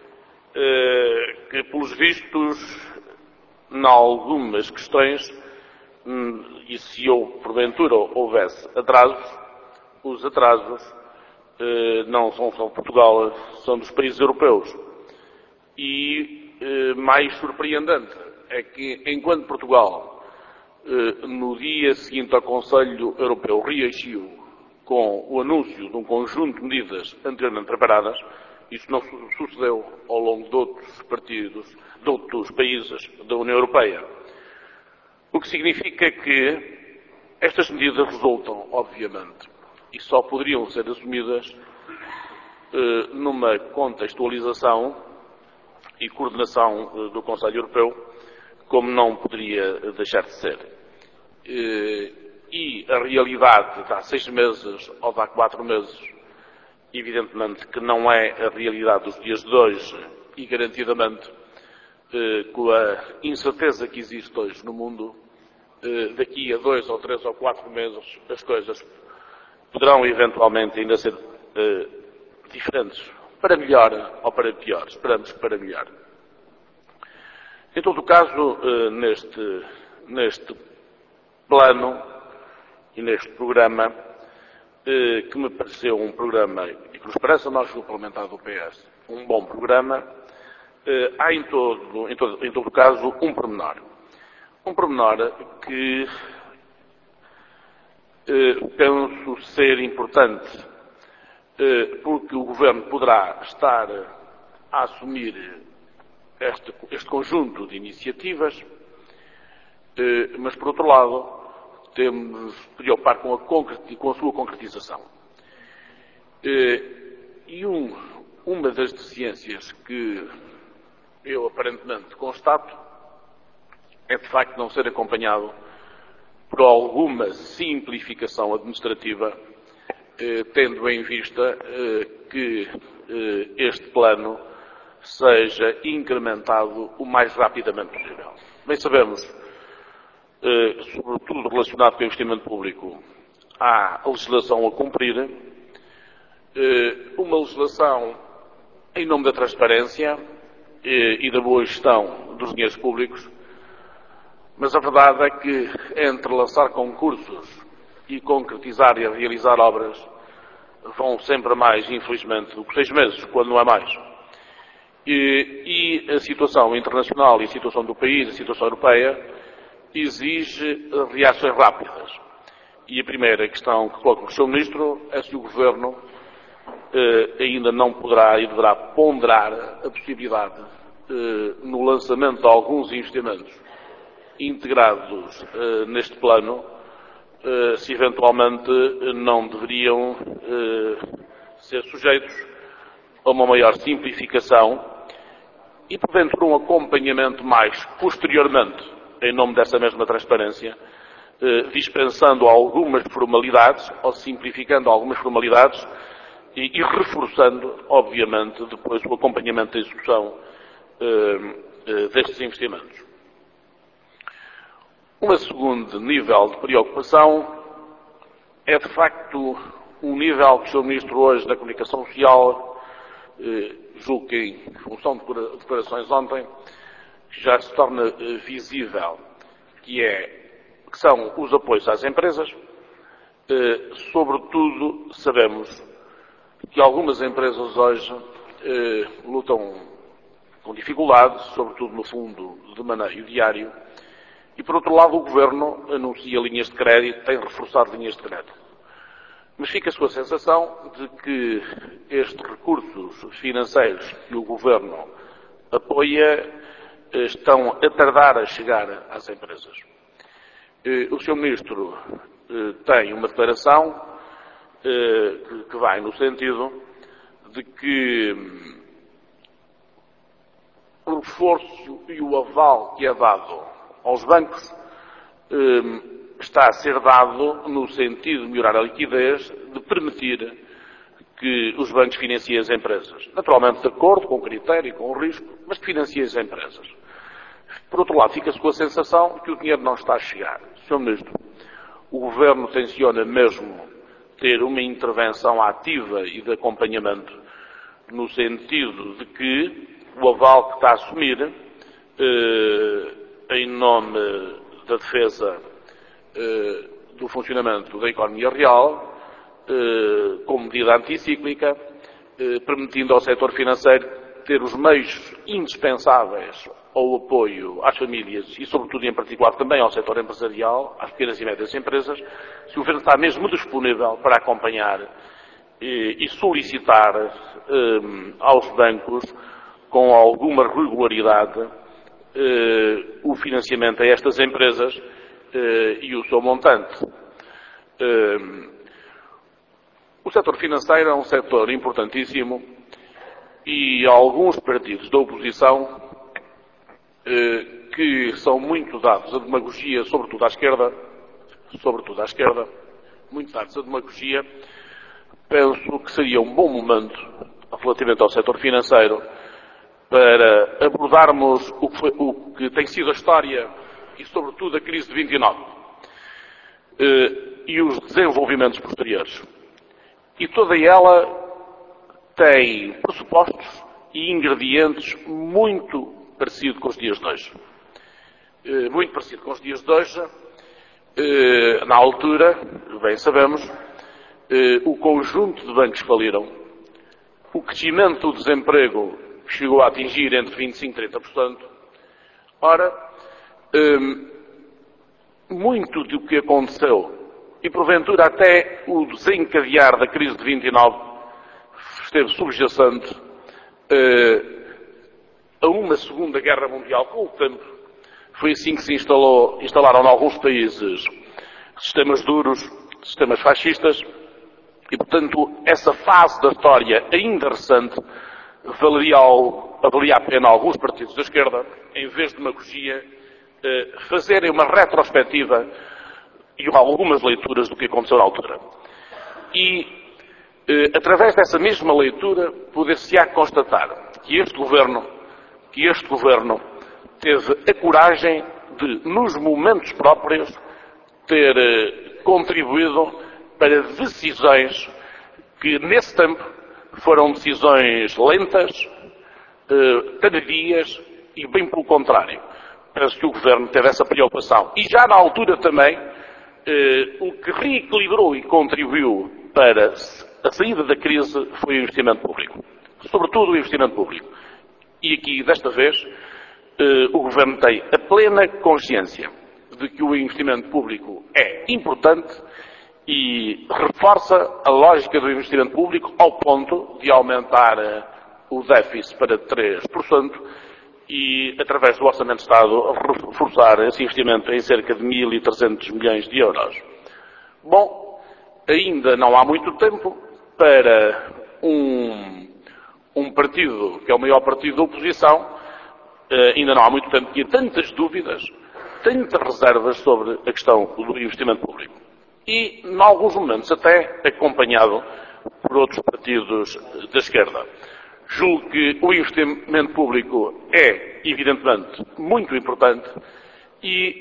que, pelos vistos, em algumas questões, e se porventura houvesse atrasos, os atrasos não são só de Portugal, são dos países europeus. E mais surpreendente é que, enquanto Portugal, no dia seguinte ao Conselho Europeu, reagiu com o anúncio de um conjunto de medidas anteriormente preparadas, isso não sucedeu ao longo de outros países da União Europeia. O que significa que estas medidas resultam, obviamente, e só poderiam ser assumidas numa contextualização e coordenação do Conselho Europeu, como não poderia deixar de ser. E a realidade de há 6 meses ou de há 4 meses, evidentemente que não é a realidade dos dias de hoje e garantidamente com a incerteza que existe hoje no mundo, daqui a 2 ou 3 ou 4 meses as coisas poderão eventualmente ainda ser diferentes, para melhor ou para pior. Esperamos que para melhor. Em todo o caso, neste plano e neste programa, que me pareceu um programa, e que nos parece a nós, o parlamentar do PS, um bom programa, há em todo o caso um pormenor. Um pormenor que penso ser importante, porque o Governo poderá estar a assumir este conjunto de iniciativas, mas, por outro lado, temos de nos preocupar com a sua concretização. E uma das deficiências que eu aparentemente constato é, de facto, não ser acompanhado por alguma simplificação administrativa, tendo em vista que este plano seja incrementado o mais rapidamente possível. Bem sabemos, sobretudo relacionado com o investimento público, há a legislação a cumprir, uma legislação em nome da transparência e da boa gestão dos dinheiros públicos, mas a verdade é que entre lançar concursos e concretizar e realizar obras vão sempre mais, infelizmente, do que 6 meses, quando não é mais. E a situação internacional e a situação do país, a situação europeia, exige reações rápidas. E a primeira questão que coloco no Sr. Ministro é se o Governo ainda não poderá e deverá ponderar a possibilidade, no lançamento de alguns investimentos integrados neste plano, se eventualmente não deveriam ser sujeitos a uma maior simplificação e, porventura, um acompanhamento mais posteriormente, em nome dessa mesma transparência, dispensando algumas formalidades ou simplificando algumas formalidades e reforçando, obviamente, depois o acompanhamento da execução destes investimentos. Um segundo nível de preocupação é, de facto, um nível que o Sr. Ministro hoje da Comunicação Social, julgo que em função de declarações ontem, já se torna visível, que são os apoios às empresas. Sobretudo, sabemos que algumas empresas hoje lutam com dificuldades, sobretudo no fundo de maneio diário, e por outro lado o Governo anuncia linhas de crédito, tem reforçado linhas de crédito. Mas fica-se com a sensação de que estes recursos financeiros que o Governo apoia estão a tardar a chegar às empresas. O Sr. Ministro tem uma declaração que vai no sentido de que o reforço e o aval que é dado aos bancos está a ser dado no sentido de melhorar a liquidez, de permitir que os bancos financiem as empresas. Naturalmente, de acordo com o critério e com o risco, mas que financiem as empresas. Por outro lado, fica-se com a sensação que o dinheiro não está a chegar. Sr. Ministro, o Governo tenciona mesmo ter uma intervenção ativa e de acompanhamento no sentido de que o aval que está a assumir em nome da defesa do funcionamento da economia real, como medida anticíclica, permitindo ao setor financeiro ter os meios indispensáveis ao apoio às famílias e, sobretudo, em particular, também ao setor empresarial, às pequenas e médias empresas, se o Governo está mesmo disponível para acompanhar e solicitar aos bancos, com alguma regularidade, o financiamento a estas empresas e o seu montante. O setor financeiro é um setor importantíssimo e alguns partidos da oposição que são muito dados à demagogia, sobretudo à esquerda, muito dados à demagogia, penso que seria um bom momento, relativamente ao setor financeiro, para abordarmos o que tem sido a história e, sobretudo, a crise de 29 e os desenvolvimentos posteriores. E toda ela tem pressupostos e ingredientes muito parecidos com os dias de hoje. Muito parecido com os dias de hoje. Na altura, bem sabemos, o conjunto de bancos faliram, o crescimento do desemprego chegou a atingir entre 25% e 30%. Ora, muito do que aconteceu, e porventura até o desencadear da crise de 29, esteve subjacente a uma Segunda Guerra Mundial com o tempo. Foi assim que se instalaram em alguns países sistemas duros, sistemas fascistas, e portanto essa fase da história ainda recente valeria a pena alguns partidos da esquerda, em vez de demagogia, fazerem uma retrospectiva e algumas leituras do que aconteceu na altura. E, através dessa mesma leitura, poder-se-á constatar que este Governo teve a coragem de, nos momentos próprios, ter contribuído para decisões que, nesse tempo, foram decisões lentas, tardias e, bem pelo contrário. Penso que o Governo teve essa preocupação. E já na altura também, o que reequilibrou e contribuiu para a saída da crise foi o investimento público. Sobretudo o investimento público. E aqui, desta vez, o Governo tem a plena consciência de que o investimento público é importante e reforça a lógica do investimento público ao ponto de aumentar o déficit para 3% e, através do Orçamento de Estado, reforçar esse investimento em cerca de 1.300 milhões de euros. Bom, ainda não há muito tempo para um partido que é o maior partido da oposição, ainda não há muito tempo, tinha tantas dúvidas, tantas reservas sobre a questão do investimento público. E, em alguns momentos, até acompanhado por outros partidos da esquerda. Julgo que o investimento público é, evidentemente, muito importante e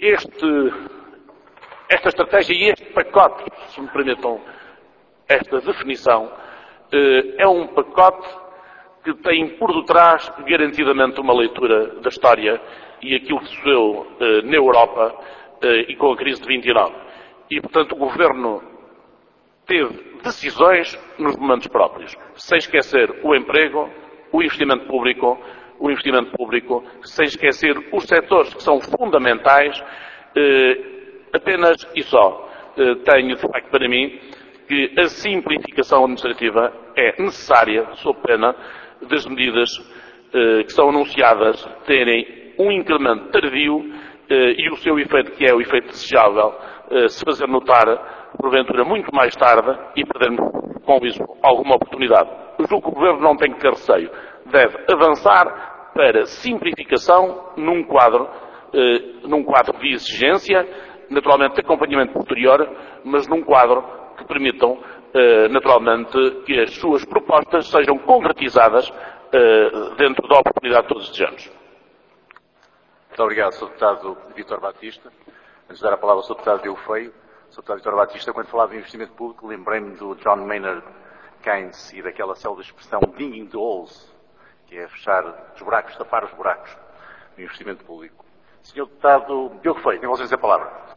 esta estratégia e este pacote, se me permitam esta definição, é um pacote que tem por detrás garantidamente uma leitura da história e aquilo que sucedeu na Europa e com a crise de 29. E, portanto, o Governo teve decisões nos momentos próprios, sem esquecer o emprego, o investimento público, sem esquecer os setores que são fundamentais, apenas e só tenho de facto para mim que a simplificação administrativa é necessária, sob pena das medidas que são anunciadas terem um incremento tardio e o seu efeito, que é o efeito desejável, se fazer notar, porventura, muito mais tarde e perdermos com isso alguma oportunidade. Eu julgo que o Governo não tem que ter receio. Deve avançar para simplificação num quadro de exigência, naturalmente de acompanhamento posterior, mas num quadro que permitam, naturalmente, que as suas propostas sejam concretizadas dentro da oportunidade que todos desejamos. Muito obrigado, Sr. Deputado Vítor Batista. Antes de dar a palavra ao Sr. Deputado Diogo Feio, Sr. Deputado Vítor Batista, quando falava de investimento público, lembrei-me do John Maynard Keynes e daquela célebre expressão digging the holes, que é fechar os buracos, tapar os buracos do investimento público. Sr. Deputado Diogo Feio, tem vocês a palavra.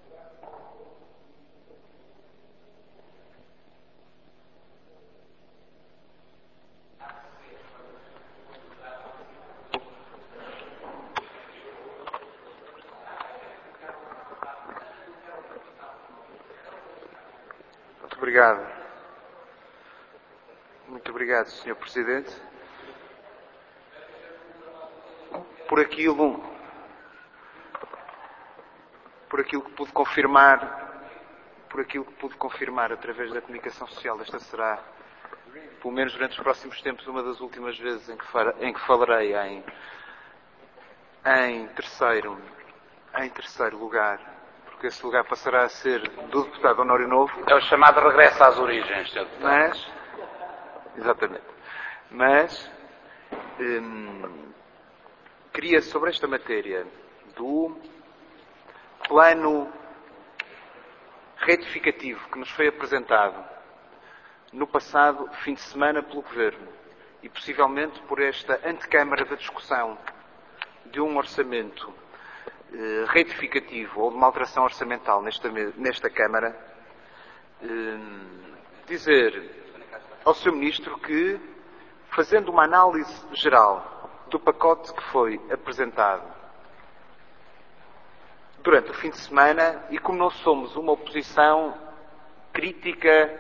Muito obrigado, Sr. Presidente. Por aquilo que pude confirmar através da comunicação social, esta será, pelo menos durante os próximos tempos, uma das últimas vezes em que falarei em terceiro lugar, porque esse lugar passará a ser do deputado Honório Novo. É o chamado regresso às origens, Sr. Deputado. Mas queria, sobre esta matéria do plano retificativo que nos foi apresentado no passado fim de semana pelo Governo e possivelmente por esta antecâmara da discussão de um orçamento retificativo ou de uma alteração orçamental nesta Câmara, dizer ao Sr. Ministro que, fazendo uma análise geral do pacote que foi apresentado durante o fim de semana, e como não somos uma oposição crítica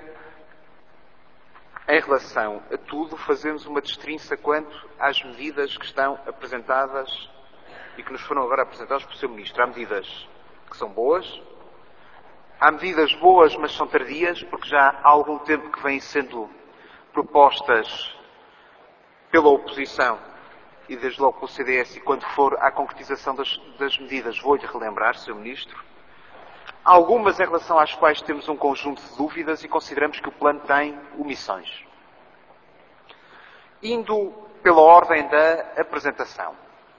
em relação a tudo, fazemos uma destrinça quanto às medidas que estão apresentadas e que nos foram agora apresentadas pelo Sr. Ministro. Há medidas que são boas, há medidas boas, mas são tardias, porque já há algum tempo que vêm sendo propostas pela oposição e desde logo pelo CDS, e quando for à concretização das medidas vou-lhe relembrar, Sr. Ministro. Há algumas em relação às quais temos um conjunto de dúvidas e consideramos que o plano tem omissões. Indo pela ordem da apresentação.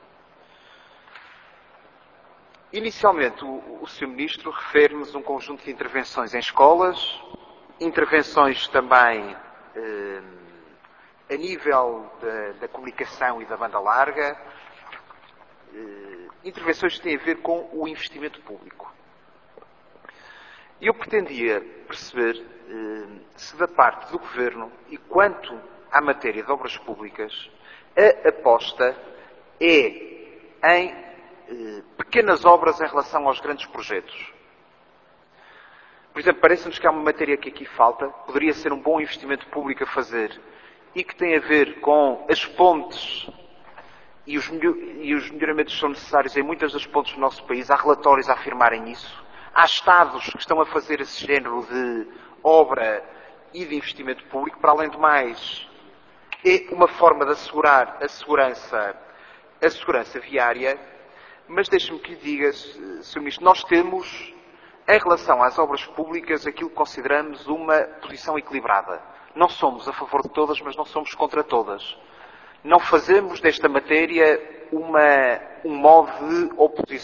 Inicialmente, o Sr. Ministro refere-nos um conjunto de intervenções em escolas, intervenções também a nível da comunicação e da banda larga, intervenções que têm a ver com o investimento público. E eu pretendia perceber se da parte do Governo, e quanto à matéria de obras públicas, a aposta é em pequenas obras em relação aos grandes projetos. Por exemplo, parece-nos que há uma matéria que aqui falta, poderia ser um bom investimento público a fazer, e que tem a ver com as pontes e os melhoramentos que são necessários em muitas das pontes do nosso país. Há relatórios a afirmarem isso. Há Estados que estão a fazer esse género de obra e de investimento público. Para além do mais, é uma forma de assegurar a segurança viária. Mas deixe-me que lhe diga, Sr. Ministro, nós temos, em relação às obras públicas, aquilo que consideramos uma posição equilibrada. Não somos a favor de todas, mas não somos contra todas. Não fazemos desta matéria um modo de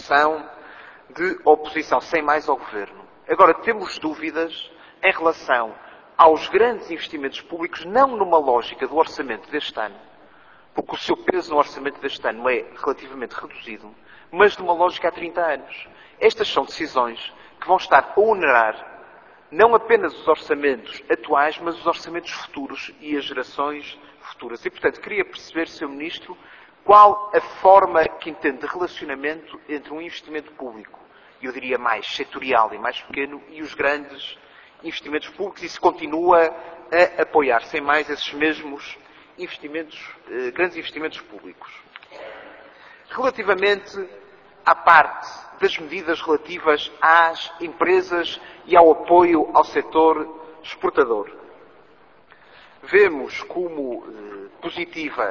oposição sem mais ao Governo. Agora, temos dúvidas em relação aos grandes investimentos públicos, não numa lógica do orçamento deste ano, porque o seu peso no orçamento deste ano é relativamente reduzido, mas numa lógica há 30 anos. Estas são decisões que vão estar a onerar não apenas os orçamentos atuais, mas os orçamentos futuros e as gerações futuras. E, portanto, queria perceber, Sr. Ministro, qual a forma que entende de relacionamento entre um investimento público, eu diria mais setorial e mais pequeno, e os grandes investimentos públicos, e se continua a apoiar, sem mais, esses mesmos grandes investimentos públicos. Relativamente à parte das medidas relativas às empresas e ao apoio ao setor exportador, vemos como positiva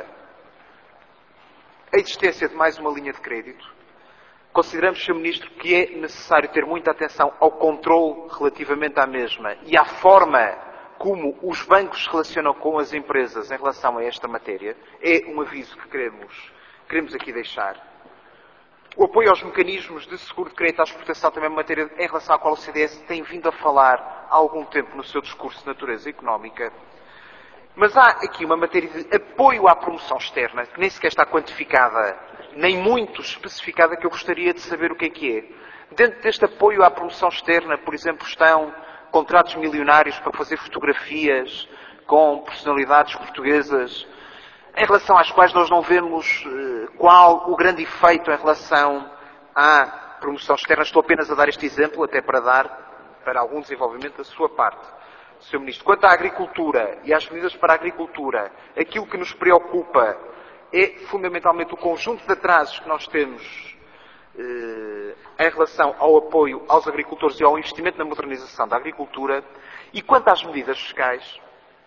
a existência de mais uma linha de crédito. Consideramos, Sr. Ministro, que é necessário ter muita atenção ao controle relativamente à mesma e à forma como os bancos se relacionam com as empresas em relação a esta matéria. É um aviso que queremos aqui deixar. O apoio aos mecanismos de seguro de crédito à exportação também é uma matéria em relação à qual o CDS tem vindo a falar há algum tempo no seu discurso de natureza económica. Mas há aqui uma matéria de apoio à promoção externa, que nem sequer está quantificada, nem muito especificada, que eu gostaria de saber o que é. Dentro deste apoio à promoção externa, por exemplo, estão contratos milionários para fazer fotografias com personalidades portuguesas, em relação às quais nós não vemos qual o grande efeito em relação à promoção externa. Estou apenas a dar este exemplo, até para dar para algum desenvolvimento da sua parte, Sr. Ministro. Quanto à agricultura e às medidas para a agricultura, aquilo que nos preocupa é fundamentalmente o conjunto de atrasos que nós temos em relação ao apoio aos agricultores e ao investimento na modernização da agricultura. E quanto às medidas fiscais,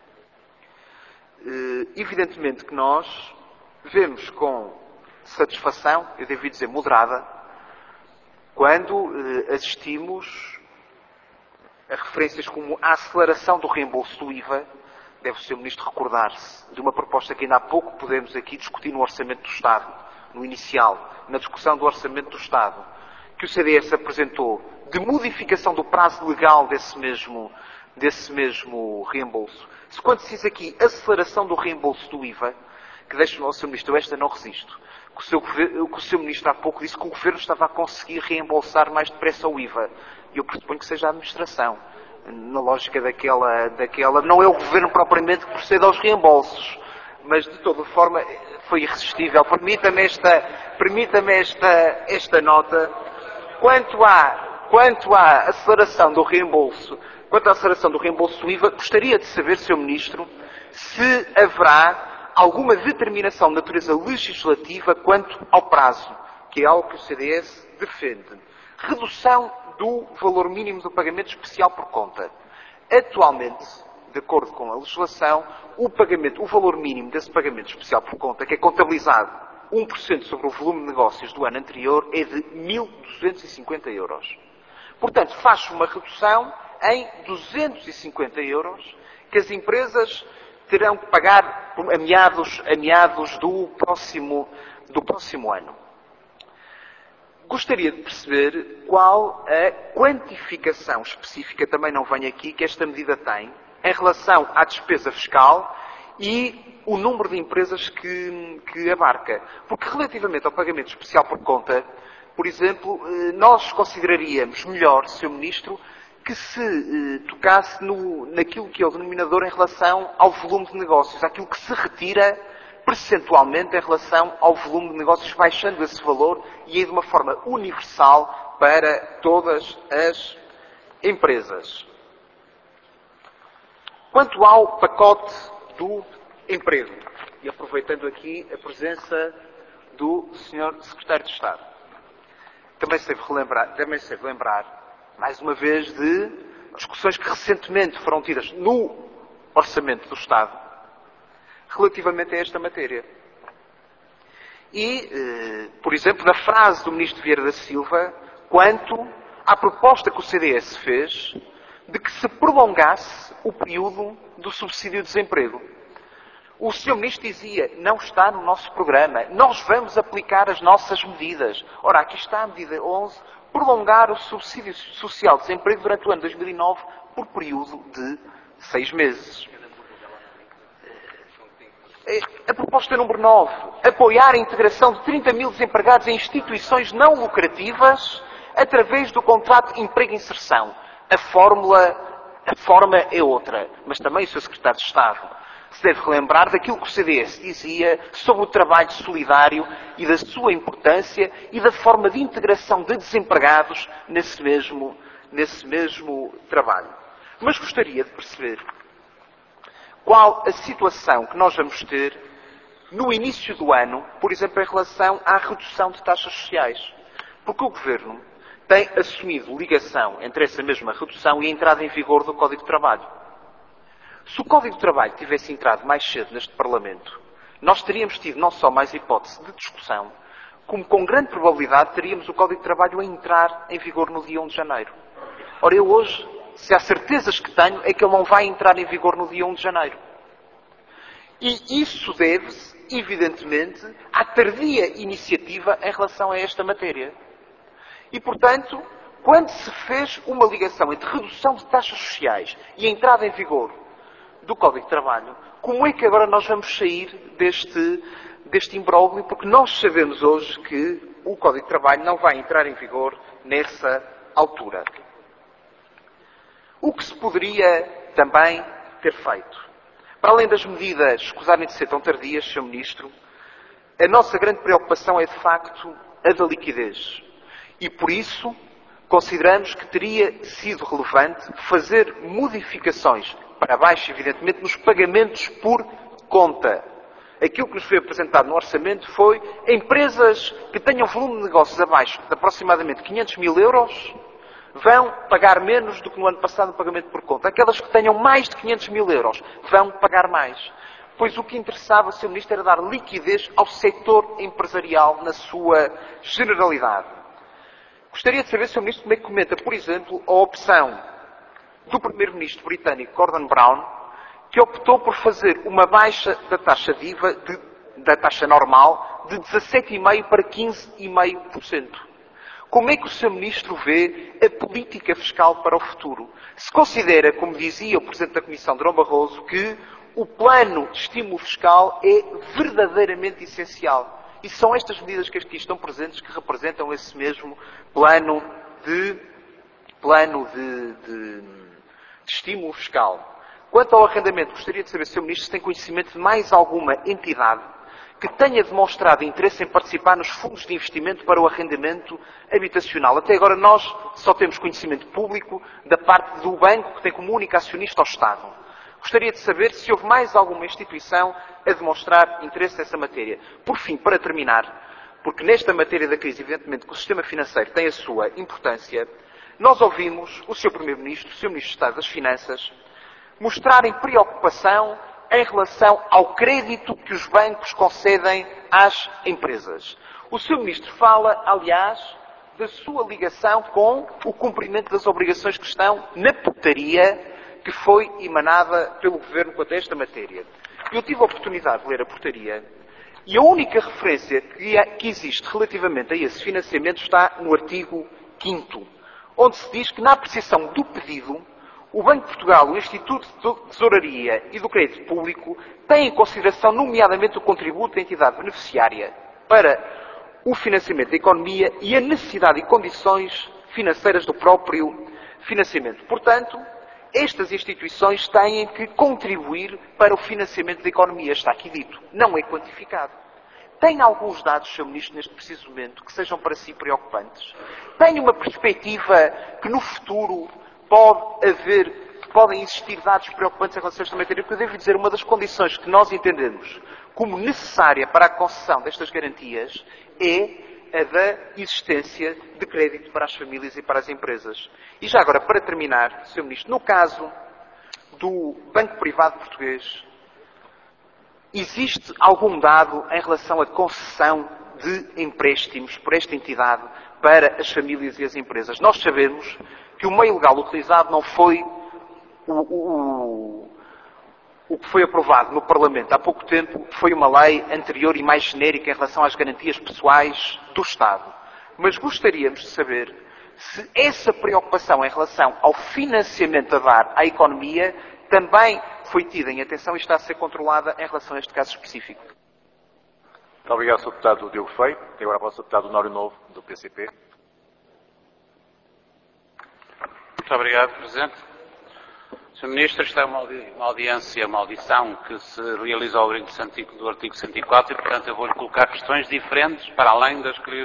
evidentemente que nós vemos com satisfação, eu devo dizer moderada, quando assistimos a referências como a aceleração do reembolso do IVA. Deve o Sr. Ministro recordar-se de uma proposta que ainda há pouco podemos aqui discutir no Orçamento do Estado, no inicial, na discussão do Orçamento do Estado, que o CDS apresentou, de modificação do prazo legal desse mesmo reembolso. Se quando se diz aqui aceleração do reembolso do IVA, que deixa-me ao Sr. Ministro, esta não resisto, que o Sr. Ministro há pouco disse que o Governo estava a conseguir reembolsar mais depressa o IVA. Eu pressuponho que seja a Administração. Na lógica daquela, não é o Governo propriamente que procede aos reembolsos, mas de toda forma foi irresistível. Permita-me esta nota. Quanto à aceleração do reembolso, do IVA, gostaria de saber, Sr. Ministro, se haverá alguma determinação de natureza legislativa quanto ao prazo, que é algo que o CDS defende. Redução do valor mínimo do pagamento especial por conta. Atualmente, de acordo com a legislação, o valor mínimo desse pagamento especial por conta, que é contabilizado 1% sobre o volume de negócios do ano anterior, é de 1.250 euros. Portanto, faz uma redução em 250 euros que as empresas terão que pagar a meados do próximo ano. Gostaria de perceber qual a quantificação específica, também não venho aqui, que esta medida tem em relação à despesa fiscal e o número de empresas que abarca. Porque relativamente ao pagamento especial por conta, por exemplo, nós consideraríamos melhor, Sr. Ministro, que se tocasse naquilo que é o denominador em relação ao volume de negócios, aquilo que se retira percentualmente em relação ao volume de negócios, baixando esse valor e aí de uma forma universal para todas as empresas. Quanto ao pacote do emprego, e aproveitando aqui a presença do Sr. Secretário de Estado, também se deve lembrar, mais uma vez, de discussões que recentemente foram tidas no Orçamento do Estado relativamente a esta matéria. E, por exemplo, na frase do Ministro Vieira da Silva, quanto à proposta que o CDS fez de que se prolongasse o período do subsídio de desemprego. O Sr. Ministro dizia, não está no nosso programa, nós vamos aplicar as nossas medidas. Ora, aqui está a medida 11, prolongar o subsídio social de desemprego durante o ano 2009 por período de 6 meses. A proposta número 9, apoiar a integração de 30 mil desempregados em instituições não lucrativas através do contrato de emprego e inserção. A forma é outra, mas também o Sr. Secretário de Estado se deve relembrar daquilo que o CDS dizia sobre o trabalho solidário e da sua importância e da forma de integração de desempregados nesse mesmo trabalho. Mas gostaria de perceber qual a situação que nós vamos ter no início do ano, por exemplo, em relação à redução de taxas sociais. Porque o Governo tem assumido ligação entre essa mesma redução e a entrada em vigor do Código de Trabalho. Se o Código de Trabalho tivesse entrado mais cedo neste Parlamento, nós teríamos tido não só mais hipótese de discussão, como com grande probabilidade teríamos o Código de Trabalho a entrar em vigor no dia 1 de janeiro. Ora, eu hoje, se há certezas que tenho, é que ele não vai entrar em vigor no dia 1 de janeiro. E isso deve-se, evidentemente, à tardia iniciativa em relação a esta matéria. E, portanto, quando se fez uma ligação entre redução de taxas sociais e a entrada em vigor do Código de Trabalho, como é que agora nós vamos sair deste imbróglio? Porque nós sabemos hoje que o Código de Trabalho não vai entrar em vigor nessa altura. O que se poderia também ter feito? Para além das medidas escusarem de ser tão tardias, Sr. Ministro, a nossa grande preocupação é, de facto, a da liquidez. E, por isso, consideramos que teria sido relevante fazer modificações para baixo, evidentemente, nos pagamentos por conta. Aquilo que nos foi apresentado no orçamento foi empresas que tenham volume de negócios abaixo de aproximadamente 500 mil euros vão pagar menos do que no ano passado no pagamento por conta. Aquelas que tenham mais de 500 mil euros vão pagar mais. Pois o que interessava, Sr. Ministro, era dar liquidez ao setor empresarial na sua generalidade. Gostaria de saber, Sr. Ministro, como é que comenta, por exemplo, a opção do Primeiro-Ministro britânico Gordon Brown, que optou por fazer uma baixa da taxa de IVA, da taxa normal, de 17,5% para 15,5%. Como é que o Sr. Ministro vê a política fiscal para o futuro? Se considera, como dizia o Presidente da Comissão, Durão Barroso, que o plano de estímulo fiscal é verdadeiramente essencial. E são estas medidas que aqui estão presentes que representam esse mesmo plano de estímulo fiscal. Quanto ao arrendamento, gostaria de saber, Sr. Ministro, se tem conhecimento de mais alguma entidade que tenha demonstrado interesse em participar nos fundos de investimento para o arrendamento habitacional. Até agora nós só temos conhecimento público da parte do banco que tem como único acionista o Estado. Gostaria de saber se houve mais alguma instituição a demonstrar interesse nessa matéria. Por fim, para terminar, porque nesta matéria da crise, evidentemente, que o sistema financeiro tem a sua importância, nós ouvimos o Sr. Primeiro-Ministro, o Sr. Ministro de Estado das Finanças, mostrarem preocupação em relação ao crédito que os bancos concedem às empresas. O Sr. Ministro fala, aliás, da sua ligação com o cumprimento das obrigações que estão na portaria que foi emanada pelo Governo quanto a esta matéria. Eu tive a oportunidade de ler a portaria e a única referência que existe relativamente a esse financiamento está no artigo 5º, onde se diz que na apreciação do pedido o Banco de Portugal, o Instituto de Tesouraria e do Crédito Público têm em consideração, nomeadamente, o contributo da entidade beneficiária para o financiamento da economia e a necessidade e condições financeiras do próprio financiamento. Portanto, estas instituições têm que contribuir para o financiamento da economia. Está aqui dito. Não é quantificado. Tem alguns dados, Sr. Ministro, neste preciso momento, que sejam para si preocupantes? Tem uma perspectiva que no futuro podem existir dados preocupantes em relação a esta matéria, porque eu devo dizer, uma das condições que nós entendemos como necessária para a concessão destas garantias é a da existência de crédito para as famílias e para as empresas. E já agora, para terminar, Sr. Ministro, no caso do Banco Privado Português, existe algum dado em relação à concessão de empréstimos por esta entidade para as famílias e as empresas? Nós sabemos que o meio legal utilizado não foi o que foi aprovado no Parlamento há pouco tempo, foi uma lei anterior e mais genérica em relação às garantias pessoais do Estado. Mas gostaríamos de saber se essa preocupação em relação ao financiamento a dar à economia também foi tida em atenção e está a ser controlada em relação a este caso específico. Muito obrigado, Sr. Deputado Diogo Feio. E agora para o Sr. Deputado Honório Novo, do PCP. Muito obrigado, Presidente. Sr. Ministro, esta é uma audição que se realiza ao abrigo do artigo 104 e, portanto, eu vou-lhe colocar questões diferentes para além das que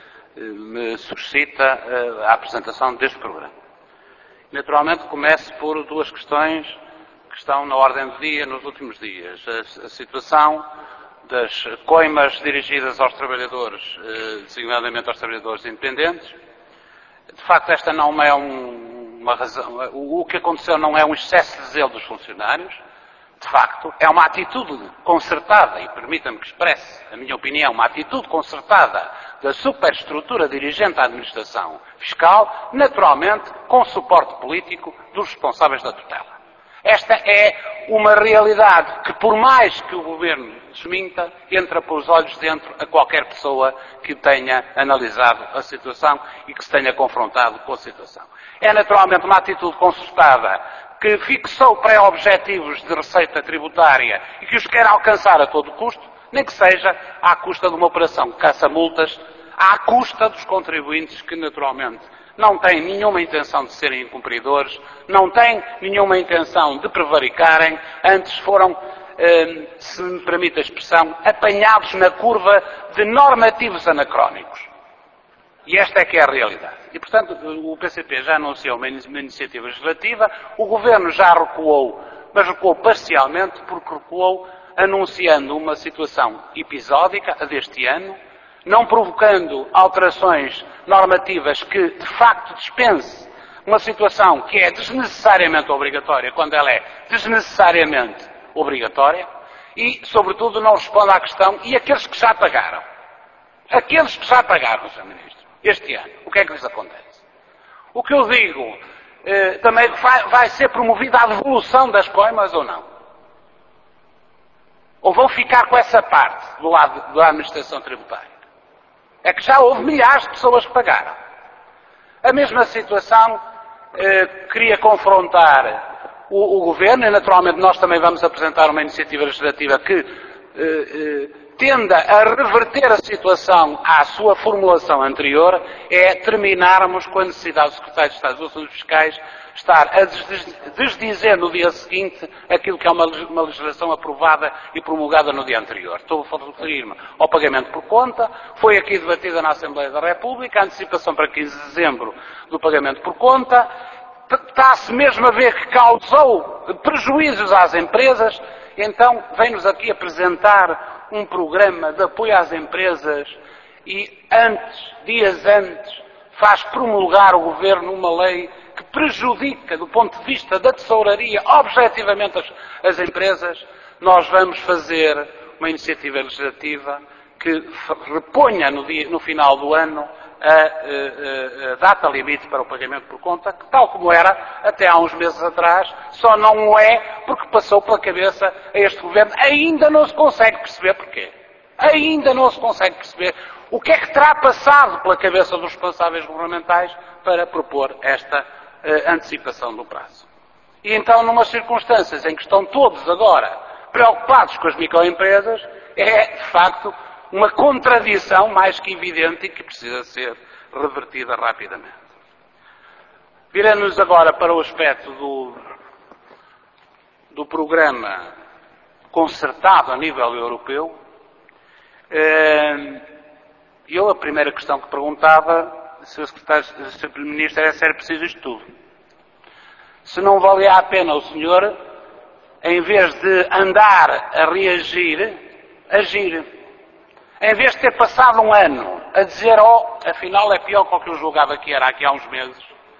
me suscita a apresentação deste programa. Naturalmente, começo por duas questões que estão na ordem do dia nos últimos dias. A situação das coimas dirigidas aos trabalhadores, designadamente aos trabalhadores independentes. De facto, esta não é uma razão. O que aconteceu não é um excesso de zelo dos funcionários. De facto, é uma atitude concertada, e permita-me que expresse a minha opinião, uma atitude concertada da superestrutura dirigente da administração fiscal, naturalmente com suporte político dos responsáveis da tutela. Esta é uma realidade que, por mais que o Governo desminta, entra pelos olhos dentro a qualquer pessoa que tenha analisado a situação e que se tenha confrontado com a situação. É naturalmente uma atitude concertada que fixou pré-objetivos de receita tributária e que os quer alcançar a todo custo, nem que seja à custa de uma operação de caça-multas, à custa dos contribuintes que, naturalmente, não têm nenhuma intenção de serem incumpridores, não têm nenhuma intenção de prevaricarem, antes foram, se me permite a expressão, apanhados na curva de normativos anacrónicos. E esta é que é a realidade. E, portanto, o PCP já anunciou uma iniciativa legislativa, o Governo já recuou, mas recuou parcialmente, porque recuou anunciando uma situação episódica, a deste ano, não provocando alterações normativas que, de facto, dispense uma situação que é desnecessariamente obrigatória, quando ela é desnecessariamente obrigatória, e, sobretudo, não responde à questão, e aqueles que já pagaram? Aqueles que já pagaram, Sr. Ministro, este ano, o que é que lhes acontece? O que eu digo, também vai ser promovida a devolução das coimas ou não? Ou vão ficar com essa parte do lado da administração tributária? É que já houve milhares de pessoas que pagaram. A mesma situação queria confrontar o Governo, e naturalmente nós também vamos apresentar uma iniciativa legislativa que tenda a reverter a situação à sua formulação anterior, é terminarmos com a necessidade do Secretário de Estado dos Assuntos Fiscais estar a desdizer no dia seguinte aquilo que é uma legislação aprovada e promulgada no dia anterior. Estou a referir-me ao pagamento por conta, foi aqui debatida na Assembleia da República, a antecipação para 15 de dezembro do pagamento por conta, está-se mesmo a ver que causou prejuízos às empresas, então vem-nos aqui apresentar um programa de apoio às empresas e dias antes, faz promulgar o Governo uma lei que prejudica, do ponto de vista da tesouraria, objetivamente as empresas. Nós vamos fazer uma iniciativa legislativa que reponha no final do ano a data limite para o pagamento por conta, que tal como era até há uns meses atrás, só não o é porque passou pela cabeça a este Governo. Ainda não se consegue perceber porquê. Ainda não se consegue perceber o que é que terá passado pela cabeça dos responsáveis governamentais para propor esta antecipação do prazo. E então, numas circunstâncias em que estão todos agora preocupados com as microempresas, é, de facto, uma contradição mais que evidente e que precisa ser revertida rapidamente. Virando-nos agora para o aspecto do programa concertado a nível europeu, a primeira questão que perguntava, Sr. Ministro, era se era preciso isto tudo. se não valia a pena o senhor, em vez de andar a reagir, agir. Em vez de ter passado um ano a dizer, afinal é pior que o que eu julgava que era aqui há uns meses,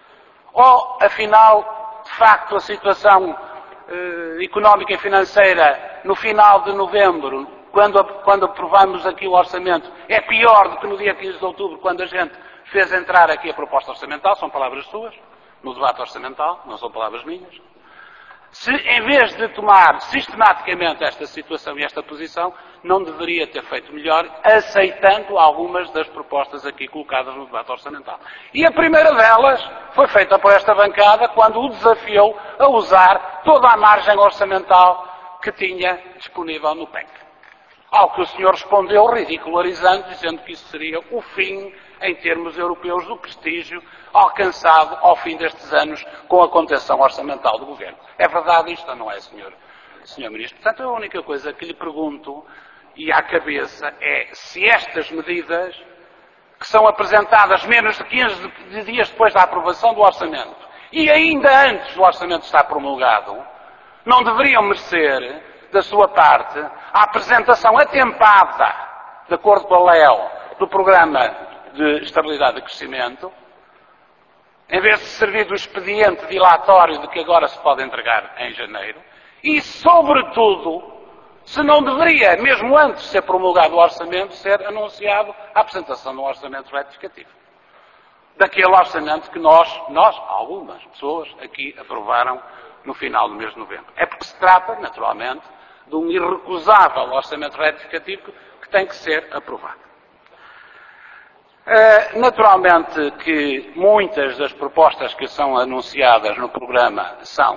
afinal, de facto, a situação económica e financeira no final de novembro, quando aprovamos aqui o orçamento, é pior do que no dia 15 de outubro, quando a gente fez entrar aqui a proposta orçamental, são palavras suas, no debate orçamental, não são palavras minhas. Se, em vez de tomar sistematicamente esta situação e esta posição, não deveria ter feito melhor, aceitando algumas das propostas aqui colocadas no debate orçamental. E a primeira delas foi feita por esta bancada quando o desafiou a usar toda a margem orçamental que tinha disponível no PEC. Ao que o senhor respondeu ridicularizando, dizendo que isso seria o fim, em termos europeus, do prestígio alcançado ao fim destes anos com a contenção orçamental do Governo. É verdade isto ou não é, Sr. Ministro? Portanto, a única coisa que lhe pergunto, e à cabeça, é se estas medidas, que são apresentadas menos de 15 dias depois da aprovação do orçamento, e ainda antes do orçamento estar promulgado, não deveriam merecer, da sua parte, a apresentação atempada, de acordo com a LEO, do Programa de Estabilidade e Crescimento, em vez de servir do expediente dilatório de que agora se pode entregar em janeiro, e, sobretudo, se não deveria, mesmo antes de ser promulgado o orçamento, ser anunciado a apresentação de um orçamento retificativo. Daquele orçamento que nós, algumas pessoas, aqui aprovaram no final do mês de novembro. É porque se trata, naturalmente, de um irrecusável orçamento retificativo que tem que ser aprovado. Naturalmente que muitas das propostas que são anunciadas no programa são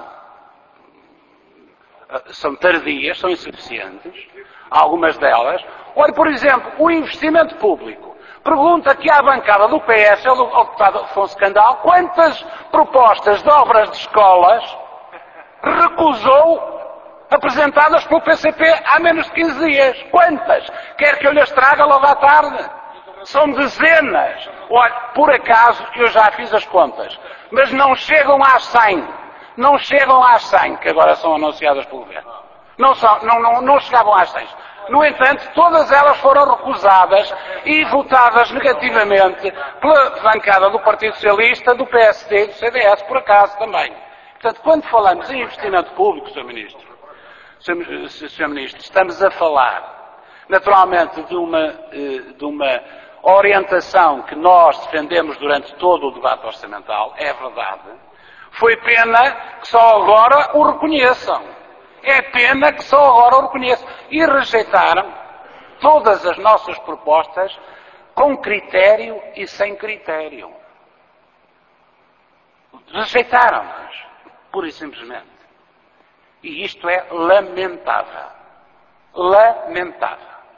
tardias, são insuficientes, algumas delas. Olha, por exemplo, o investimento público. Pergunta aqui à bancada do PS, ao deputado Afonso Candal, quantas propostas de obras de escolas recusou apresentadas pelo PCP há menos de 15 dias. Quantas? Quer que eu lhes traga logo à tarde? São dezenas. Olha, por acaso, eu já fiz as contas, mas não chegam às 100. Não chegam às 100, que agora são anunciadas pelo Governo. Não chegavam às 100. No entanto, todas elas foram recusadas e votadas negativamente pela bancada do Partido Socialista, do PSD e do CDS, por acaso também. Portanto, quando falamos em investimento público, Sr. Ministro, estamos a falar, naturalmente, de uma orientação que nós defendemos durante todo o debate orçamental, é verdade. Foi pena que só agora o reconheçam. É pena que só agora o reconheçam. E rejeitaram todas as nossas propostas com critério e sem critério. Rejeitaram-nas, pura e simplesmente. E isto é lamentável. Lamentável.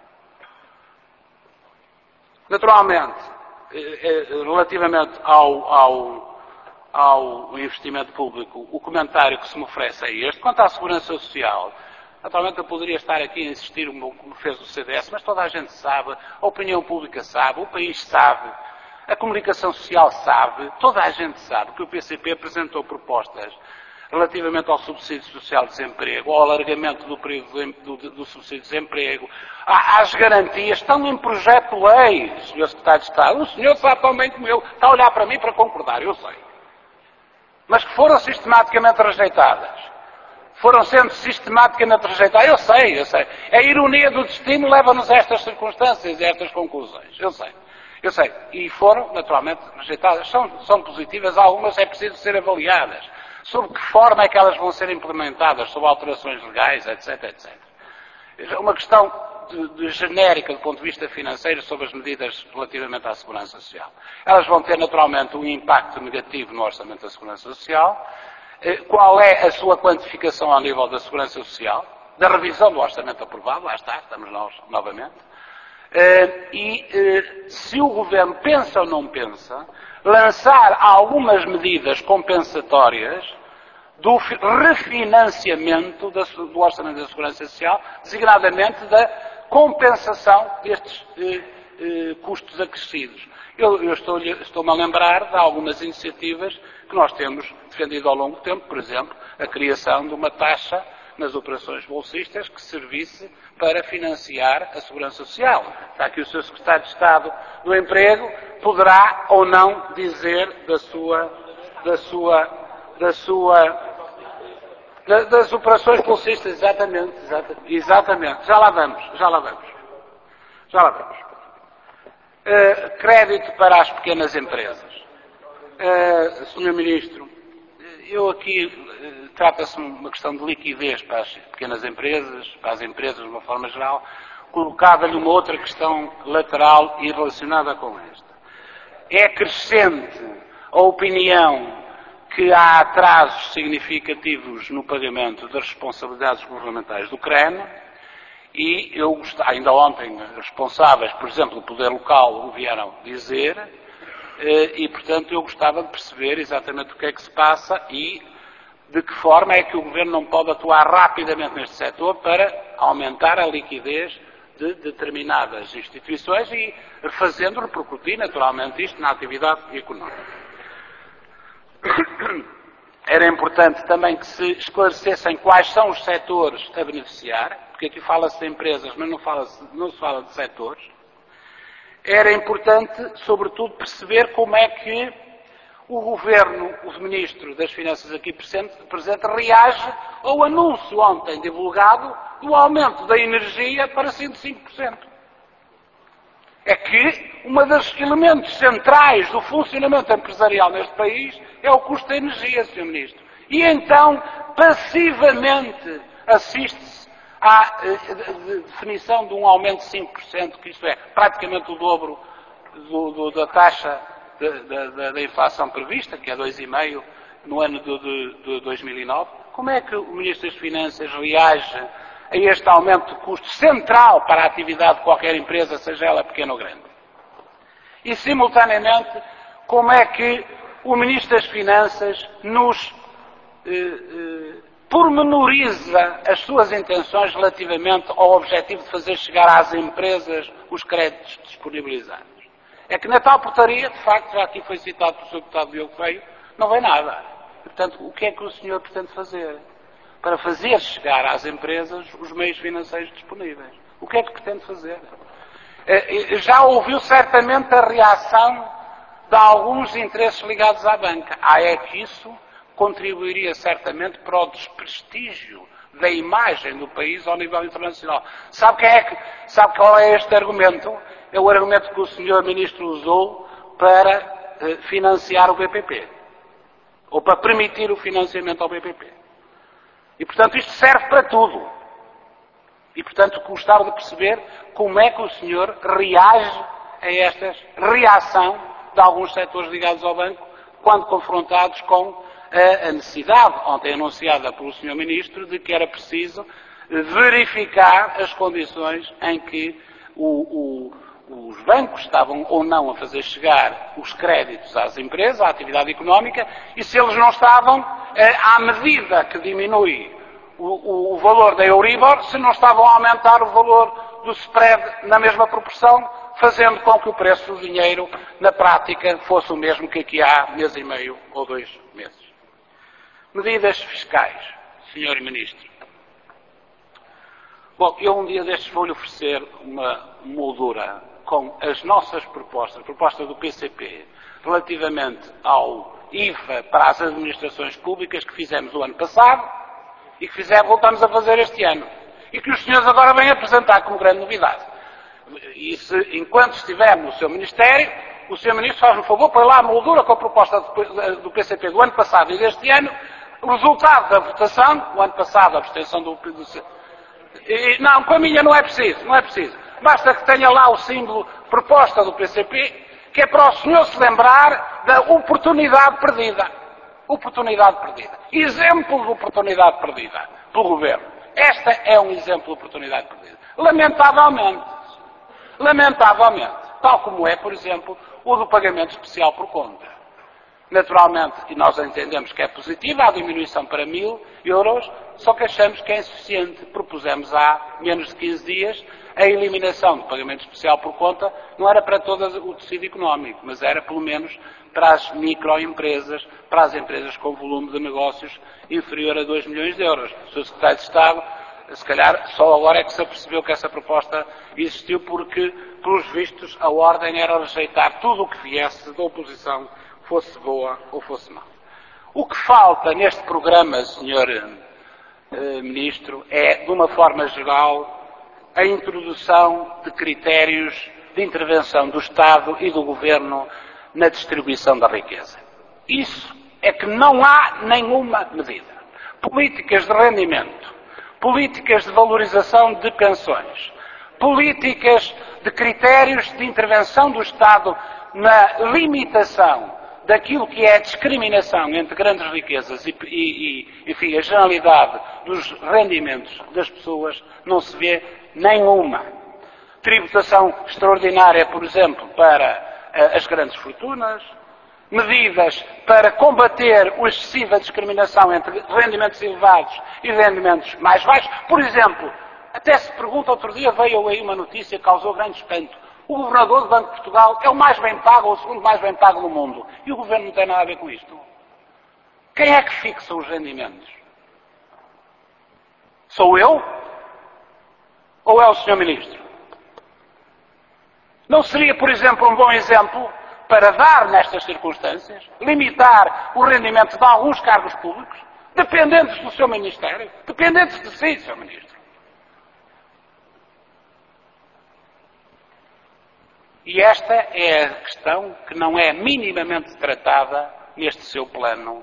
Naturalmente, relativamente ao investimento público, o comentário que se me oferece é este. Quanto à segurança social, naturalmente eu poderia estar aqui a insistir como fez o CDS, mas toda a gente sabe, a opinião pública sabe, o país sabe, a comunicação social sabe, toda a gente sabe que o PCP apresentou propostas relativamente ao subsídio social de desemprego, ao alargamento do período do subsídio de desemprego, às garantias, estão em projeto de lei, Sr. Secretário de Estado. O senhor sabe tão bem como eu, está a olhar para mim para concordar, eu sei. Mas que foram sistematicamente rejeitadas. Foram sendo sistematicamente rejeitadas, eu sei. A ironia do destino leva-nos a estas circunstâncias e a estas conclusões, eu sei. E foram, naturalmente, rejeitadas. São positivas, algumas é preciso ser avaliadas. Sobre que forma é que elas vão ser implementadas, sobre alterações legais, etc. Uma questão genérica do ponto de vista financeiro sobre as medidas relativamente à segurança social. Elas vão ter naturalmente um impacto negativo no orçamento da segurança social. Qual é a sua quantificação ao nível da segurança social? Da revisão do orçamento aprovado, lá está, estamos nós novamente. Se o Governo pensa ou não pensa, lançar algumas medidas compensatórias do refinanciamento do Orçamento da Segurança Social, designadamente da compensação custos acrescidos. Eu estou-me a lembrar de algumas iniciativas que nós temos defendido ao longo do tempo, por exemplo, a criação de uma taxa nas operações bolsistas que servisse para financiar a segurança social. Está aqui o Sr. Secretário de Estado do Emprego, poderá ou não dizer das operações bolsistas, exatamente. Já lá vamos. Crédito para as pequenas empresas. Sr. Ministro, eu aqui trata-se de uma questão de liquidez para as pequenas empresas, para as empresas de uma forma geral, colocava-lhe uma outra questão lateral e relacionada com esta. É crescente a opinião que há atrasos significativos no pagamento das responsabilidades governamentais do CREN, e ainda ontem, responsáveis, por exemplo, do poder local, o vieram dizer, e, portanto, eu gostava de perceber exatamente o que é que se passa e de que forma é que o Governo não pode atuar rapidamente neste setor para aumentar a liquidez de determinadas instituições e repercutir naturalmente isto na atividade económica. Era importante também que se esclarecessem quais são os setores a beneficiar, porque aqui fala-se de empresas, mas não se fala de setores. Era importante, sobretudo, perceber como é que o Governo, o Ministro das Finanças aqui presente, reage ao anúncio ontem divulgado do aumento da energia para 105%. É que um dos elementos centrais do funcionamento empresarial neste país é o custo da energia, Sr. Ministro. E então, passivamente, assiste-se à definição de um aumento de 5%, que isto é praticamente o dobro da taxa da inflação prevista, que é 2,5% no ano de 2009. Como é que o Ministro das Finanças reage a este aumento de custo central para a atividade de qualquer empresa, seja ela pequena ou grande? E, simultaneamente, como é que o Ministro das Finanças nos pormenoriza as suas intenções relativamente ao objetivo de fazer chegar às empresas os créditos disponibilizados? É que na tal portaria, de facto, já aqui foi citado pelo Sr. Deputado Diogo Feio, não vem nada. Portanto, o que é que o senhor pretende fazer para fazer chegar às empresas os meios financeiros disponíveis? O que é que pretende fazer? Já ouviu certamente a reação de alguns interesses ligados à banca. É que isso contribuiria certamente para o desprestígio da imagem do país ao nível internacional. Sabe qual é este argumento? É o argumento que o Sr. Ministro usou para financiar o BPP. Ou para permitir o financiamento ao BPP. E, portanto, isto serve para tudo. E, portanto, gostava de perceber como é que o senhor reage a esta reação de alguns setores ligados ao banco quando confrontados com a necessidade, ontem anunciada pelo Sr. Ministro, de que era preciso verificar as condições em que os bancos estavam ou não a fazer chegar os créditos às empresas, à atividade económica, e se eles não estavam, à medida que diminui o valor da Euribor, se não estavam a aumentar o valor do spread na mesma proporção, fazendo com que o preço do dinheiro, na prática, fosse o mesmo que aqui há mês e meio ou 2 meses. Medidas fiscais, Sr. Ministro. Bom, eu um dia destes vou-lhe oferecer uma moldura com as nossas propostas, a proposta do PCP, relativamente ao IVA para as administrações públicas que fizemos o ano passado e que voltamos a fazer este ano. E que os senhores agora vêm apresentar como grande novidade. E se, enquanto estiver no seu Ministério, o Sr. Ministro faz-me favor, põe lá a moldura com a proposta do PCP do ano passado e deste ano, o resultado da votação, o ano passado a abstenção do não, com a minha não é preciso. Basta que tenha lá o símbolo proposta do PCP, que é para o senhor se lembrar da oportunidade perdida. Exemplo de oportunidade perdida pelo Governo. Esta é um exemplo de oportunidade perdida. Lamentavelmente, tal como é, por exemplo, o do pagamento especial por conta. Naturalmente, e nós entendemos que é positiva a diminuição para 1.000 euros, só que achamos que é insuficiente. Propusemos há menos de 15 dias a eliminação do pagamento especial por conta, não era para todo o tecido económico, mas era pelo menos para as microempresas, para as empresas com volume de negócios inferior a 2 milhões de euros. O Sr. Secretário de Estado, se calhar só agora é que se apercebeu que essa proposta existiu porque, pelos vistos, a ordem era rejeitar tudo o que viesse da oposição, fosse boa ou fosse má. O que falta neste programa, Sr. Ministro, é, de uma forma geral, a introdução de critérios de intervenção do Estado e do Governo na distribuição da riqueza. Isso é que não há nenhuma medida. Políticas de rendimento, políticas de valorização de pensões, políticas de critérios de intervenção do Estado na limitação daquilo que é a discriminação entre grandes riquezas enfim, a generalidade dos rendimentos das pessoas, não se vê nenhuma. Tributação extraordinária, por exemplo, para as grandes fortunas, medidas para combater a excessiva discriminação entre rendimentos elevados e rendimentos mais baixos. Por exemplo, até se pergunta, outro dia veio aí uma notícia que causou grande espanto. O governador do Banco de Portugal é o mais bem pago, ou o segundo mais bem pago do mundo. E o governo não tem nada a ver com isto. Quem é que fixa os rendimentos? Sou eu? Ou é o Sr. Ministro? Não seria, por exemplo, um bom exemplo para dar, nestas circunstâncias, limitar o rendimento de alguns cargos públicos, dependentes do seu Ministério, dependentes de si, Sr. Ministro? E esta é a questão que não é minimamente tratada neste seu plano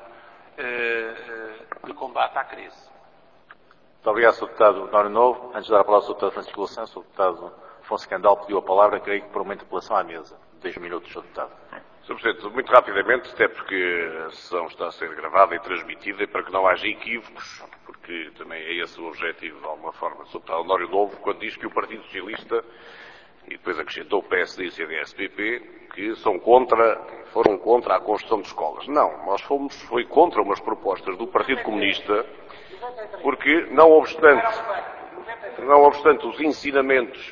de combate à crise. Muito obrigado, Sr. Deputado Nório Novo. Antes de dar a palavra ao Sr. Deputado Francisco Louçã, o Sr. Deputado Afonso Candal pediu a palavra, creio que por uma interpelação à mesa. 10 minutos, Sr. Deputado. Sr. Presidente, muito rapidamente, até porque a sessão está a ser gravada e transmitida, e para que não haja equívocos, porque também é esse o objetivo, de alguma forma, do Sr. Deputado Nório Novo, quando diz que o Partido Socialista, e depois acrescentou o PSD e o CDS-PP, que foram contra a construção de escolas. Não, nós foi contra umas propostas do Partido Comunista, porque, não obstante os ensinamentos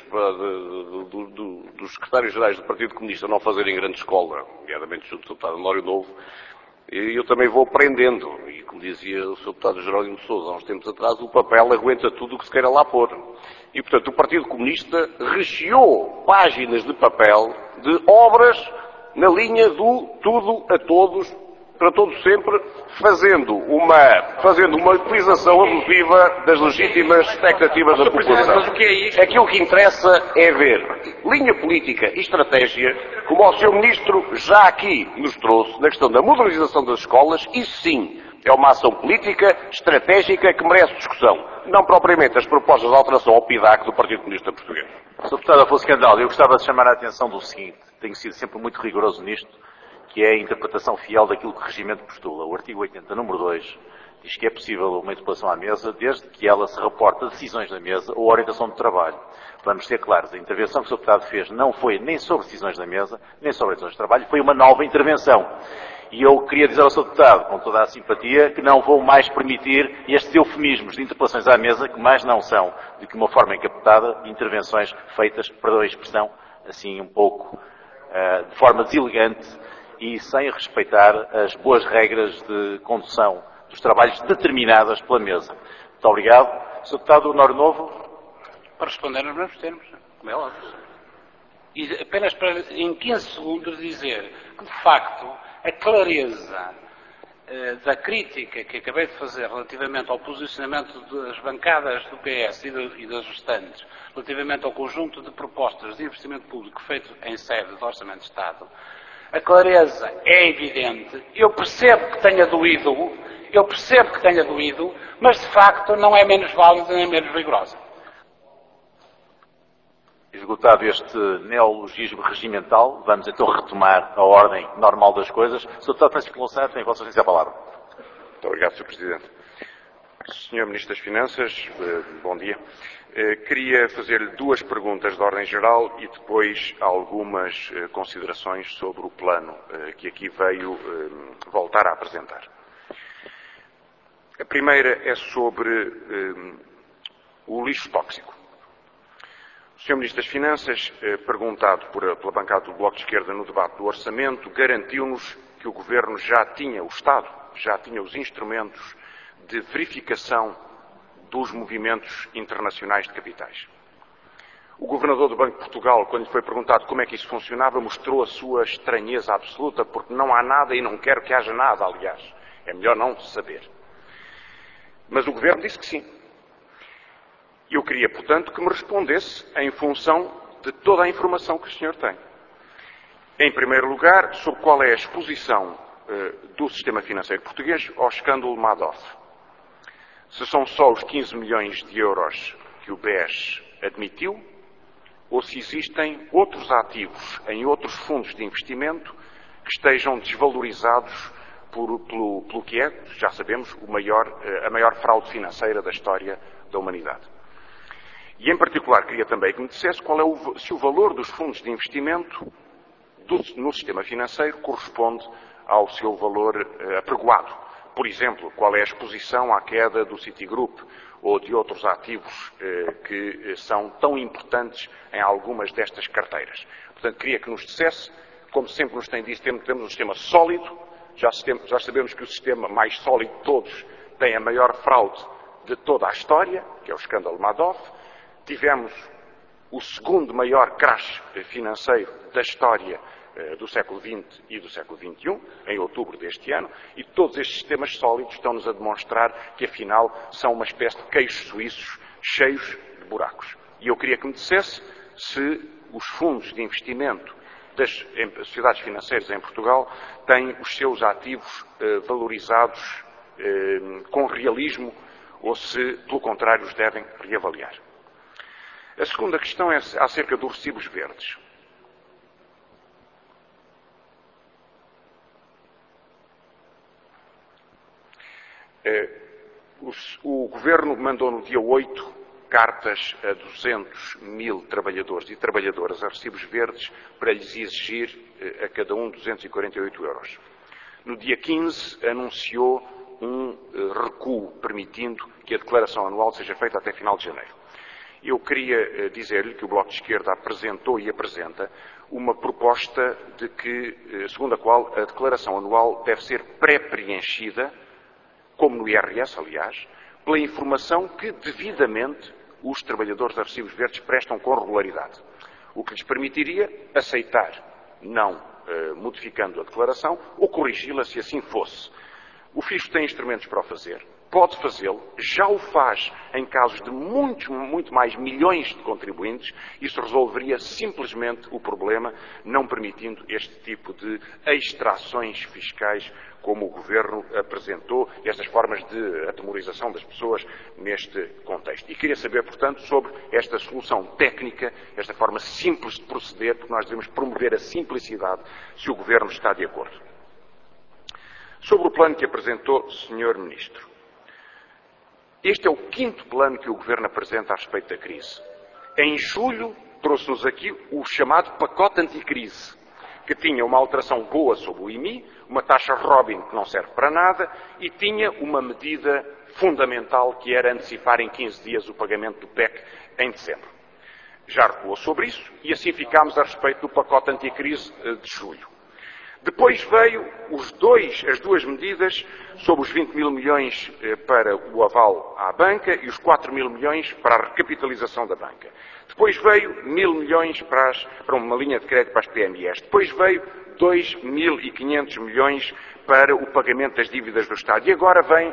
dos secretários-gerais do Partido Comunista não fazerem grande escola, nomeadamente o Sr. Deputado Nório Novo, eu também vou aprendendo, e como dizia o Sr. Deputado Jerónimo de Sousa há uns tempos atrás, o papel aguenta tudo o que se queira lá pôr. E, portanto, o Partido Comunista recheou páginas de papel de obras na linha do tudo a todos, para todos sempre, fazendo uma utilização abusiva das legítimas expectativas da população. Mas o que é isto? Aquilo que interessa é ver linha política e estratégia, como o Sr. Ministro já aqui nos trouxe, na questão da modernização das escolas. Isso sim é uma ação política, estratégica, que merece discussão. Não propriamente as propostas de alteração ao PIDAC do Partido Comunista Português. Sr. Deputado Afonso Candal, eu gostava de chamar a atenção do seguinte. Tenho sido sempre muito rigoroso nisto, que é a interpretação fiel daquilo que o regimento postula. O artigo 80, número 2, diz que é possível uma interpelação à mesa desde que ela se reporte a decisões da mesa ou a orientação do trabalho. Vamos ser claros, a intervenção que o Sr. Deputado fez não foi nem sobre decisões da mesa, nem sobre orientações de trabalho, foi uma nova intervenção. E eu queria dizer ao Sr. Deputado, com toda a simpatia, que não vou mais permitir estes eufemismos de interpelações à mesa, que mais não são do que uma forma encapetada de intervenções feitas, perdoe a expressão, assim um pouco de forma deselegante e sem respeitar as boas regras de condução dos trabalhos determinadas pela mesa. Muito obrigado. Sr. Deputado Nório Novo. Para responder nos mesmos termos, como é óbvio. E apenas para, em 15 segundos, dizer que, de facto, a clareza da crítica que acabei de fazer relativamente ao posicionamento das bancadas do PS e das restantes, relativamente ao conjunto de propostas de investimento público feito em sede do Orçamento de Estado, a clareza é evidente. Eu percebo que tenha doído, mas de facto não é menos válida nem menos rigorosa. Esgotado este neologismo regimental, vamos então retomar a ordem normal das coisas. Sr. Deputado Francisco Louçã, tem a Vossa Excelência a palavra. Muito obrigado, Sr. Presidente. Senhor Ministro das Finanças, bom dia. Queria fazer-lhe duas perguntas de ordem geral e depois algumas considerações sobre o plano que aqui veio voltar a apresentar. A primeira é sobre o lixo tóxico. O Sr. Ministro das Finanças, perguntado pela bancada do Bloco de Esquerda no debate do Orçamento, garantiu-nos que o Governo já tinha, o Estado, já tinha os instrumentos de verificação dos movimentos internacionais de capitais. O Governador do Banco de Portugal, quando lhe foi perguntado como é que isso funcionava, mostrou a sua estranheza absoluta, porque não há nada e não quero que haja nada, aliás. É melhor não saber. Mas o Governo disse que sim. Eu queria, portanto, que me respondesse em função de toda a informação que o senhor tem. Em primeiro lugar, sobre qual é a exposição do sistema financeiro português ao escândalo Madoff. Se são só os 15 milhões de euros que o BES admitiu, ou se existem outros ativos em outros fundos de investimento que estejam desvalorizados pelo que é, já sabemos, a maior fraude financeira da história da humanidade. E, em particular, queria também que me dissesse se o valor dos fundos de investimento no sistema financeiro corresponde ao seu valor apregoado. Por exemplo, qual é a exposição à queda do Citigroup ou de outros ativos que são tão importantes em algumas destas carteiras. Portanto, queria que nos dissesse, como sempre nos tem dito, temos um sistema sólido, já sabemos que o sistema mais sólido de todos tem a maior fraude de toda a história, que é o escândalo Madoff. Tivemos o segundo maior crash financeiro da história do século XX e do século XXI, em outubro deste ano, e todos estes sistemas sólidos estão-nos a demonstrar que, afinal, são uma espécie de queijos suíços cheios de buracos. E eu queria que me dissesse se os fundos de investimento das sociedades financeiras em Portugal têm os seus ativos valorizados com realismo ou se, pelo contrário, os devem reavaliar. A segunda questão é acerca dos recibos verdes. O Governo mandou no dia 8 cartas a 200 mil trabalhadores e trabalhadoras a recibos verdes para lhes exigir a cada um 248 euros. No dia 15 anunciou um recuo permitindo que a declaração anual seja feita até final de janeiro. Eu queria dizer-lhe que o Bloco de Esquerda apresentou e apresenta uma proposta de que, segundo a qual a declaração anual deve ser pré-preenchida, como no IRS, aliás, pela informação que devidamente os trabalhadores de recibos verdes prestam com regularidade, o que lhes permitiria aceitar, não modificando a declaração, ou corrigi-la se assim fosse. O fisco tem instrumentos para o fazer, pode fazê-lo, já o faz em casos de muito mais milhões de contribuintes. Isso resolveria simplesmente o problema, não permitindo este tipo de extrações fiscais como o Governo apresentou, e estas formas de atemorização das pessoas neste contexto. E queria saber, portanto, sobre esta solução técnica, esta forma simples de proceder, porque nós devemos promover a simplicidade, se o Governo está de acordo. Sobre o plano que apresentou, Sr. Ministro, este é o 5º plano que o Governo apresenta a respeito da crise. Em julho, trouxe-nos aqui o chamado pacote anticrise, que tinha uma alteração boa sobre o IMI, uma taxa Robin que não serve para nada, e tinha uma medida fundamental que era antecipar em 15 dias o pagamento do PEC em dezembro. Já recuou sobre isso e assim ficámos a respeito do pacote anticrise de julho. Depois veio as duas medidas sobre os 20 mil milhões para o aval à banca e os 4 mil milhões para a recapitalização da banca. Depois veio 1.000 milhões para uma linha de crédito para as PMEs. Depois veio 2.500 milhões para o pagamento das dívidas do Estado. E agora vem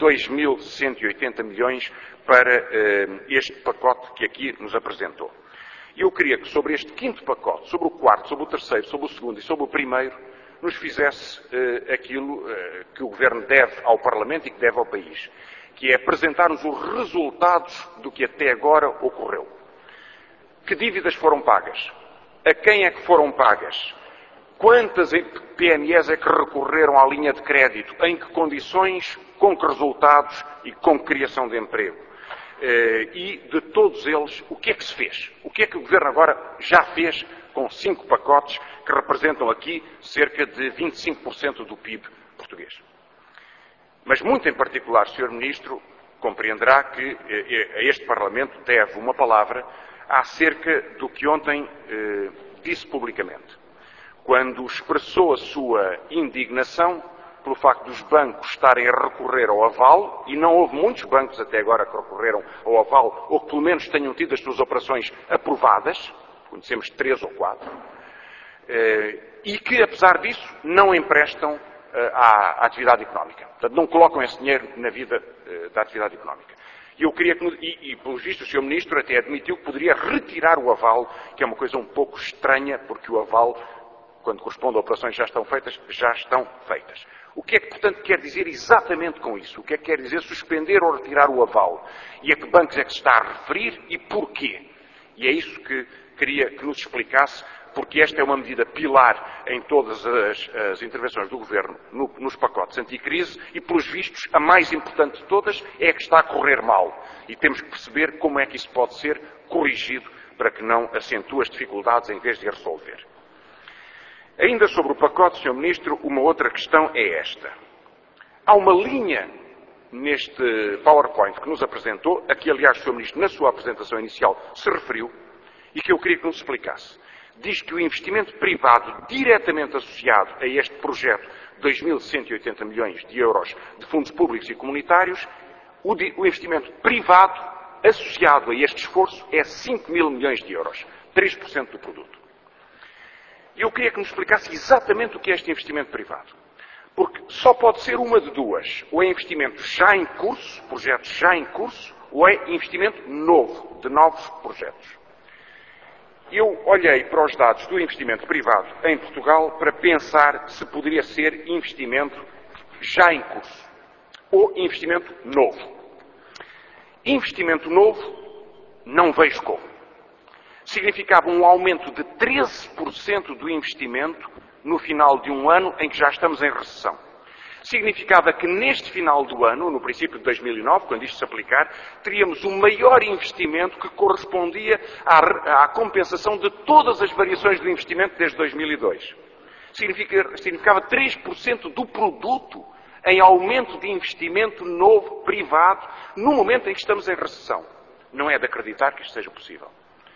2.180 milhões para este pacote que aqui nos apresentou. E eu queria que sobre este 5º pacote, sobre o 4º, sobre o 3º, sobre o 2º e sobre o 1º, nos fizesse aquilo que o Governo deve ao Parlamento e que deve ao país, que é apresentar-nos os resultados do que até agora ocorreu. Que dívidas foram pagas? A quem é que foram pagas? Quantas PMEs é que recorreram à linha de crédito? Em que condições? Com que resultados e com que criação de emprego? E de todos eles, o que é que se fez? O que é que o Governo agora já fez com 5 pacotes que representam aqui cerca de 25% do PIB português? Mas muito em particular, Sr. Ministro, compreenderá que a este Parlamento deve uma palavra acerca do que ontem disse publicamente, quando expressou a sua indignação pelo facto dos bancos estarem a recorrer ao aval, e não houve muitos bancos até agora que recorreram ao aval, ou que pelo menos tenham tido as suas operações aprovadas, conhecemos 3 ou 4, e que, apesar disso, não emprestam à atividade económica. Portanto, não colocam esse dinheiro na vida da atividade económica. E eu queria que, e pelos vistos, o Sr. Ministro até admitiu que poderia retirar o aval, que é uma coisa um pouco estranha, porque o aval, quando corresponde a operações já estão feitas, já estão feitas. O que é que, portanto, quer dizer exatamente com isso? O que é que quer dizer suspender ou retirar o aval? E a que bancos é que se está a referir e porquê? E é isso que queria que nos explicasse, porque esta é uma medida pilar em todas as intervenções do Governo nos pacotes anticrise e, pelos vistos, a mais importante de todas é a que está a correr mal. E temos que perceber como é que isso pode ser corrigido para que não acentue as dificuldades em vez de as resolver. Ainda sobre o pacote, Sr. Ministro, uma outra questão é esta. Há uma linha neste PowerPoint que nos apresentou, a que, aliás, o Sr. Ministro, na sua apresentação inicial, se referiu, e que eu queria que nos explicasse. Diz que o investimento privado diretamente associado a este projeto de 2.180 milhões de euros de fundos públicos e comunitários, o investimento privado associado a este esforço é 5.000 milhões de euros, 3% do produto. E eu queria que nos explicasse exatamente o que é este investimento privado. Porque só pode ser uma de duas. Ou é investimento já em curso, projetos já em curso, ou é investimento novo, de novos projetos. Eu olhei para os dados do investimento privado em Portugal para pensar se poderia ser investimento já em curso ou investimento novo. Investimento novo, não vejo como. Significava um aumento de 13% do investimento no final de um ano em que já estamos em recessão. Significava que neste final do ano, no princípio de 2009, quando isto se aplicar, teríamos um maior investimento que correspondia à compensação de todas as variações do investimento desde 2002. Significava 3% do produto em aumento de investimento novo, privado, no momento em que estamos em recessão. Não é de acreditar que isto seja possível.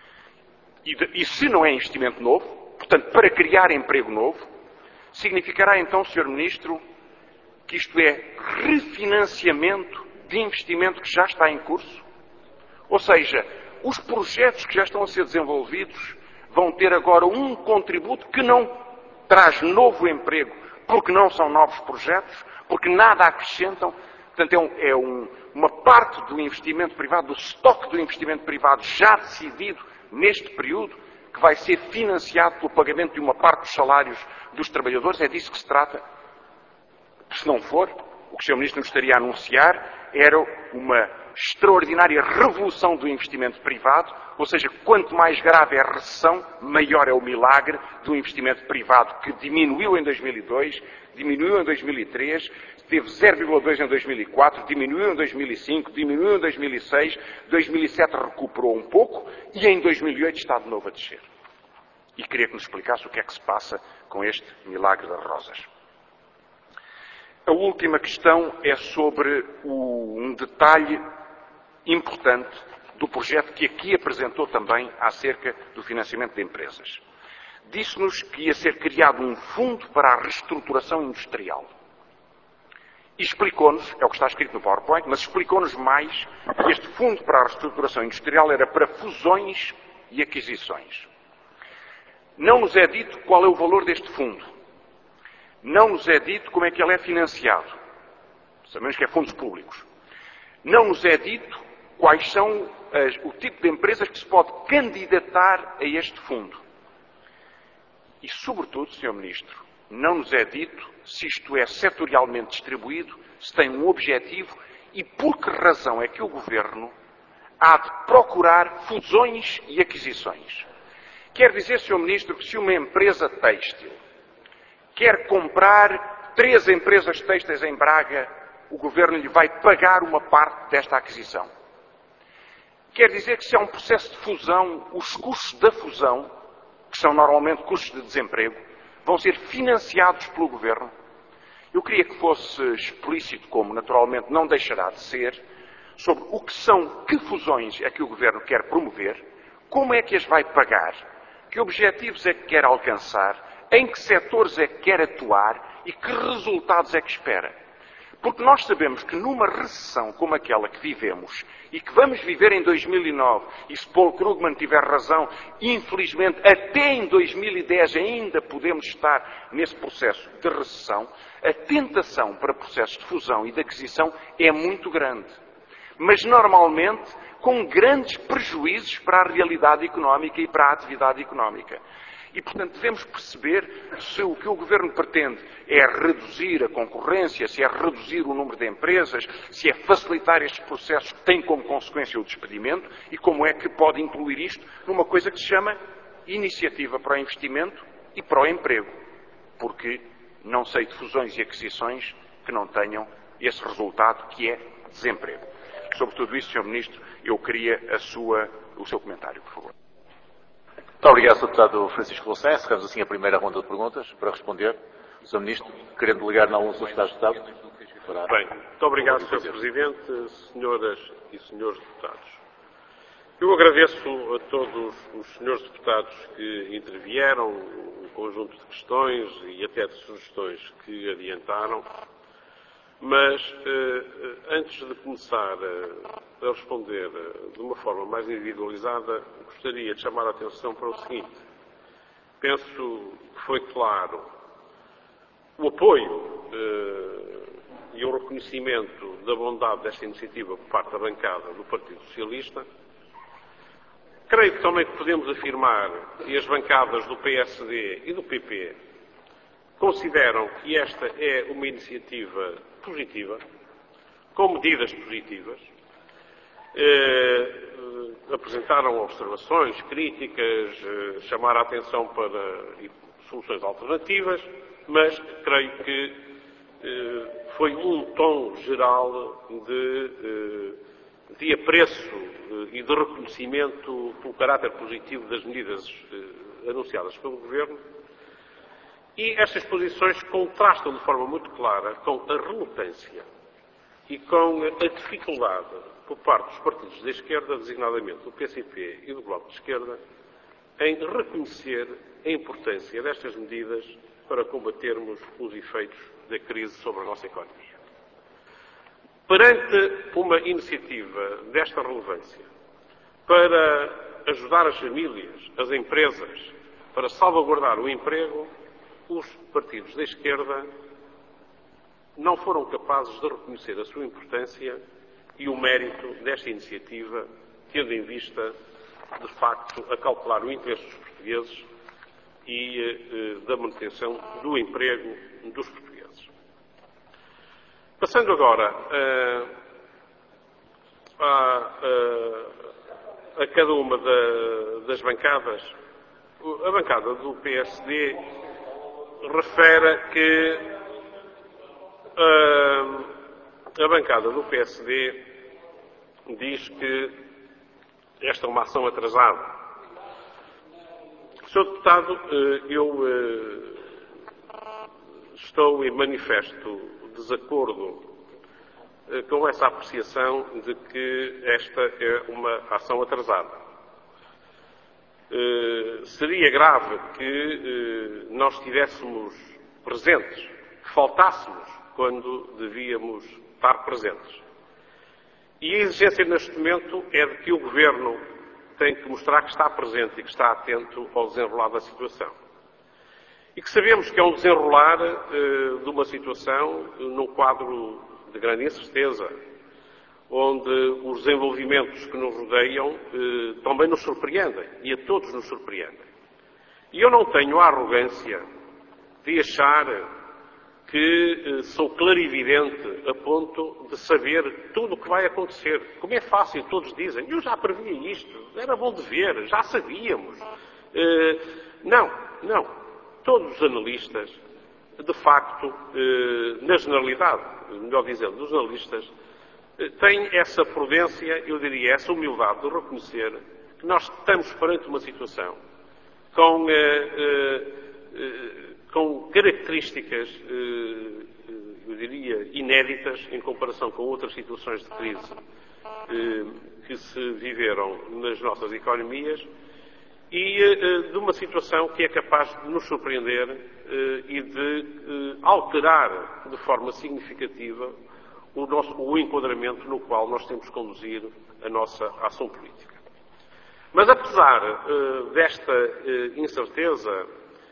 E se não é investimento novo, portanto, para criar emprego novo, significará então, Sr. Ministro, que isto é refinanciamento de investimento que já está em curso? Ou seja, os projetos que já estão a ser desenvolvidos vão ter agora um contributo que não traz novo emprego, porque não são novos projetos, porque nada acrescentam. Portanto, uma parte do investimento privado, do estoque do investimento privado já decidido neste período, que vai ser financiado pelo pagamento de uma parte dos salários dos trabalhadores. É disso que se trata? Se não for, o que o Sr. Ministro nos estaria a anunciar era uma extraordinária revolução do investimento privado, ou seja, quanto mais grave é a recessão, maior é o milagre do investimento privado, que diminuiu em 2002, diminuiu em 2003, teve 0,2 em 2004, diminuiu em 2005, diminuiu em 2006, 2007 recuperou um pouco e em 2008 está de novo a descer. E queria que nos explicasse o que é que se passa com este milagre das rosas. A última questão é sobre um detalhe importante do projeto que aqui apresentou também acerca do financiamento de empresas. Disse-nos que ia ser criado um fundo para a reestruturação industrial. E explicou-nos, é o que está escrito no PowerPoint, mas explicou-nos mais que este fundo para a reestruturação industrial era para fusões e aquisições. Não nos é dito qual é o valor deste fundo. Não nos é dito como é que ele é financiado. Sabemos que é fundos públicos. Não nos é dito quais são o tipo de empresas que se pode candidatar a este fundo. E, sobretudo, Sr. Ministro, não nos é dito se isto é setorialmente distribuído, se tem um objetivo e por que razão é que o Governo há de procurar fusões e aquisições. Quer dizer, Sr. Ministro, que se uma empresa têxtil quer comprar 3 empresas têxteis em Braga, o Governo lhe vai pagar uma parte desta aquisição. Quer dizer que se há um processo de fusão, os custos da fusão, que são normalmente custos de desemprego, vão ser financiados pelo Governo. Eu queria que fosse explícito, como naturalmente não deixará de ser, sobre o que são, que fusões é que o Governo quer promover, como é que as vai pagar, que objetivos é que quer alcançar, em que setores é que quer atuar e que resultados é que espera. Porque nós sabemos que numa recessão como aquela que vivemos e que vamos viver em 2009, e se Paul Krugman tiver razão, infelizmente até em 2010 ainda podemos estar nesse processo de recessão, a tentação para processos de fusão e de aquisição é muito grande. Mas normalmente com grandes prejuízos para a realidade económica e para a atividade económica. E, portanto, devemos perceber se o que o Governo pretende é reduzir a concorrência, se é reduzir o número de empresas, se é facilitar estes processos que têm como consequência o despedimento e como é que pode incluir isto numa coisa que se chama iniciativa para o investimento e para o emprego. Porque não sei de fusões e aquisições que não tenham esse resultado que é desemprego. Sobre tudo isso, Sr. Ministro, eu queria o seu comentário, por favor. Muito obrigado, Sr. Deputado Francisco Louçã. Encerramos assim a primeira ronda de perguntas para responder. Sr. Ministro, querendo ligar na alguns secretários de Estado. Bem, muito obrigado, Sr. Presidente, senhoras e senhores deputados. Eu agradeço a todos os senhores deputados que intervieram, um conjunto de questões e até de sugestões que adiantaram, mas antes de começar a responder de uma forma mais individualizada, gostaria de chamar a atenção para o seguinte. Penso que foi claro o apoio e o reconhecimento da bondade desta iniciativa por parte da bancada do Partido Socialista. Creio que também podemos afirmar que as bancadas do PSD e do PP consideram que esta é uma iniciativa positiva, com medidas positivas. Apresentaram observações, críticas, chamaram a atenção para soluções alternativas, mas creio que foi um tom geral de apreço e de reconhecimento pelo caráter positivo das medidas anunciadas pelo Governo. E estas posições contrastam de forma muito clara com a relutância e com a dificuldade por parte dos partidos da esquerda, designadamente do PCP e do Bloco de Esquerda, em reconhecer a importância destas medidas para combatermos os efeitos da crise sobre a nossa economia. Perante uma iniciativa desta relevância para ajudar as famílias, as empresas, para salvaguardar o emprego, os partidos da esquerda não foram capazes de reconhecer a sua importância e o mérito desta iniciativa, tendo em vista, de facto, a calcular o interesse dos portugueses e da manutenção do emprego dos portugueses. Passando agora a cada uma das bancadas, a bancada do PSD refere que a bancada do PSD diz que esta é uma ação atrasada. Sr. Deputado, eu estou em manifesto desacordo com essa apreciação de que esta é uma ação atrasada. Seria grave que nós estivéssemos presentes, que faltássemos quando devíamos estar presentes. E a exigência neste momento é de que o Governo tem que mostrar que está presente e que está atento ao desenrolar da situação. E que sabemos que é um desenrolar de uma situação num quadro de grande incerteza, onde os desenvolvimentos que nos rodeiam também nos surpreendem, e a todos nos surpreendem. E eu não tenho a arrogância de achar que sou clarividente a ponto de saber tudo o que vai acontecer. Como é fácil, todos dizem, eu já previa isto, era bom de ver, já sabíamos. Não. Todos os analistas de facto, na generalidade, melhor dizendo, dos analistas, tem essa prudência, eu diria, essa humildade de reconhecer que nós estamos perante uma situação com características, eu diria, inéditas em comparação com outras situações de crise que se viveram nas nossas economias e de uma situação que é capaz de nos surpreender e de alterar de forma significativa o enquadramento no qual nós temos que conduzir a nossa ação política. Mas apesar desta incerteza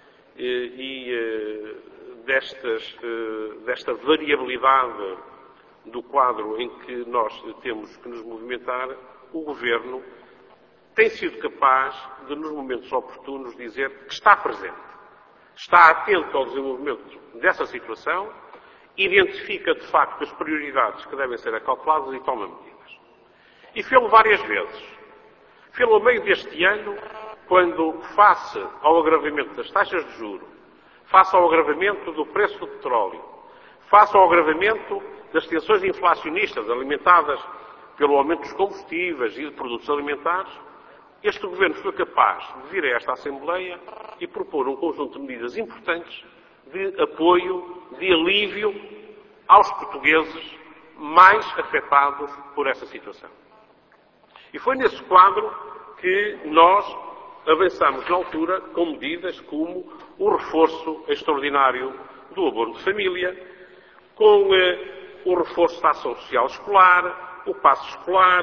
e desta variabilidade do quadro em que nós temos que nos movimentar, o Governo tem sido capaz de, nos momentos oportunos, dizer que está presente, está atento ao desenvolvimento dessa situação, identifica, de facto, as prioridades que devem ser acauteladas e toma medidas. E fê-lo várias vezes. Fê-lo a meio deste ano, quando, face ao agravamento das taxas de juros, face ao agravamento do preço do petróleo, face ao agravamento das tensões inflacionistas alimentadas pelo aumento dos combustíveis e de produtos alimentares, este Governo foi capaz de vir a esta Assembleia e propor um conjunto de medidas importantes de apoio, de alívio aos portugueses mais afetados por essa situação. E foi nesse quadro que nós avançamos na altura com medidas como o reforço extraordinário do abono de família, com o reforço da ação social escolar, o passo escolar,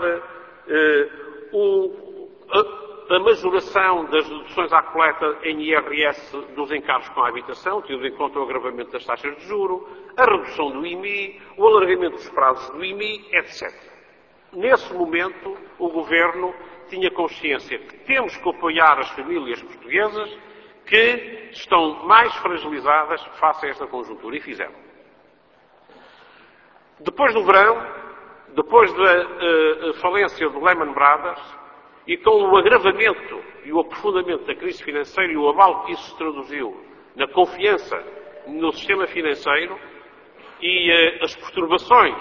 a majoração das deduções à coleta em IRS dos encargos com a habitação, tendo em conta o agravamento das taxas de juro, a redução do IMI, o alargamento dos prazos do IMI, etc. Nesse momento, o Governo tinha consciência que temos que apoiar as famílias portuguesas que estão mais fragilizadas face a esta conjuntura, e fizeram. Depois do verão, depois da falência do Lehman Brothers, e com o agravamento e o aprofundamento da crise financeira e o abalo que isso se traduziu na confiança no sistema financeiro e as perturbações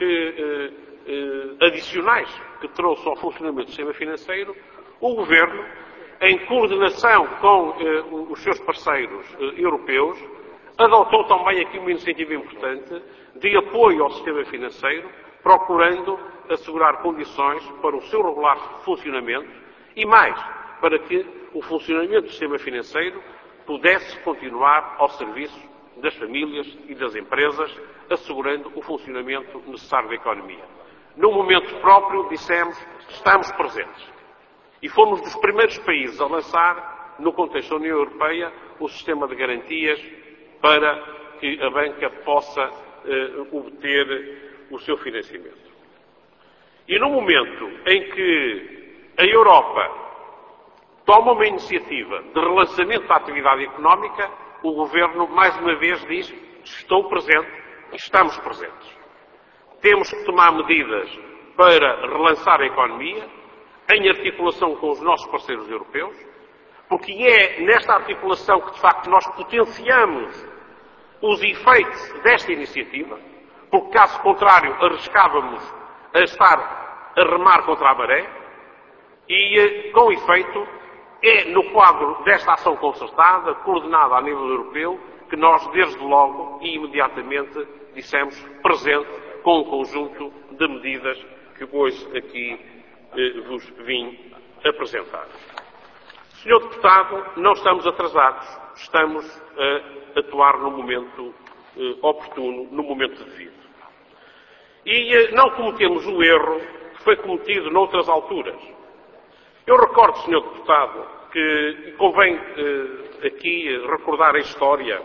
adicionais que trouxe ao funcionamento do sistema financeiro, o Governo, em coordenação com os seus parceiros europeus, adotou também aqui uma iniciativa importante de apoio ao sistema financeiro, procurando assegurar condições para o seu regular funcionamento e mais, para que o funcionamento do sistema financeiro pudesse continuar ao serviço das famílias e das empresas, assegurando o funcionamento necessário da economia. No momento próprio, dissemos, estamos presentes. E fomos dos primeiros países a lançar, no contexto da União Europeia, o sistema de garantias para que a banca possa obter o seu financiamento. E no momento em que a Europa toma uma iniciativa de relançamento da atividade económica, o Governo, mais uma vez, diz, estou presente e estamos presentes. Temos que tomar medidas para relançar a economia, em articulação com os nossos parceiros europeus, porque é nesta articulação que, de facto, nós potenciamos os efeitos desta iniciativa, porque, caso contrário, arriscávamos a estar a remar contra a maré, e, com efeito, é no quadro desta ação concertada, coordenada a nível europeu, que nós, desde logo e imediatamente, dissemos presente com um conjunto de medidas que hoje aqui vos vim apresentar. Senhor Deputado, não estamos atrasados, estamos a atuar no momento oportuno, no momento devido. E não cometemos o erro que foi cometido noutras alturas. Eu recordo, Sr. Deputado, que convém aqui recordar a história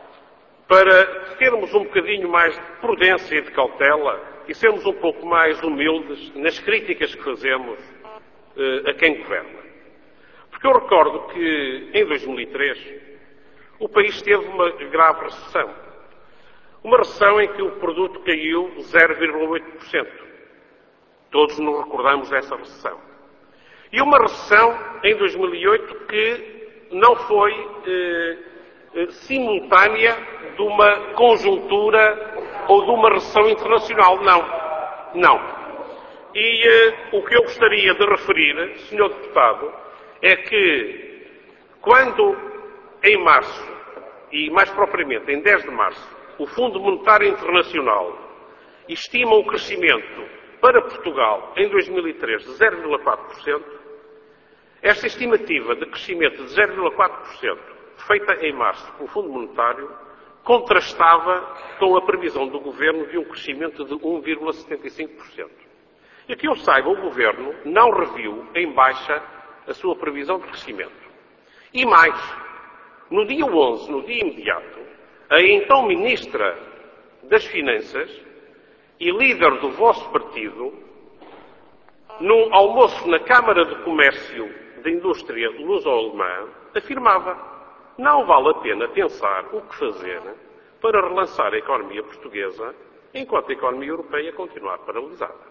para termos um bocadinho mais de prudência e de cautela e sermos um pouco mais humildes nas críticas que fazemos a quem governa. Porque eu recordo que, em 2003, o país teve uma grave recessão. Uma recessão em que o produto caiu 0,8%. Todos nos recordamos dessa recessão. E uma recessão em 2008 que não foi simultânea de uma conjuntura ou de uma recessão internacional. Não. E o que eu gostaria de referir, Sr. Deputado, é que quando em março, e mais propriamente em 10 de março, o Fundo Monetário Internacional estima o crescimento para Portugal em 2003 de 0,4%, esta estimativa de crescimento de 0,4% feita em março pelo Fundo Monetário contrastava com a previsão do Governo de um crescimento de 1,75%. E que eu saiba, o Governo não reviu em baixa a sua previsão de crescimento. E mais, no dia 11, no dia imediato, a então Ministra das Finanças e líder do vosso partido, num almoço na Câmara de Comércio da Indústria Luso-Alemã, afirmava: não vale a pena pensar o que fazer para relançar a economia portuguesa enquanto a economia europeia continuar paralisada.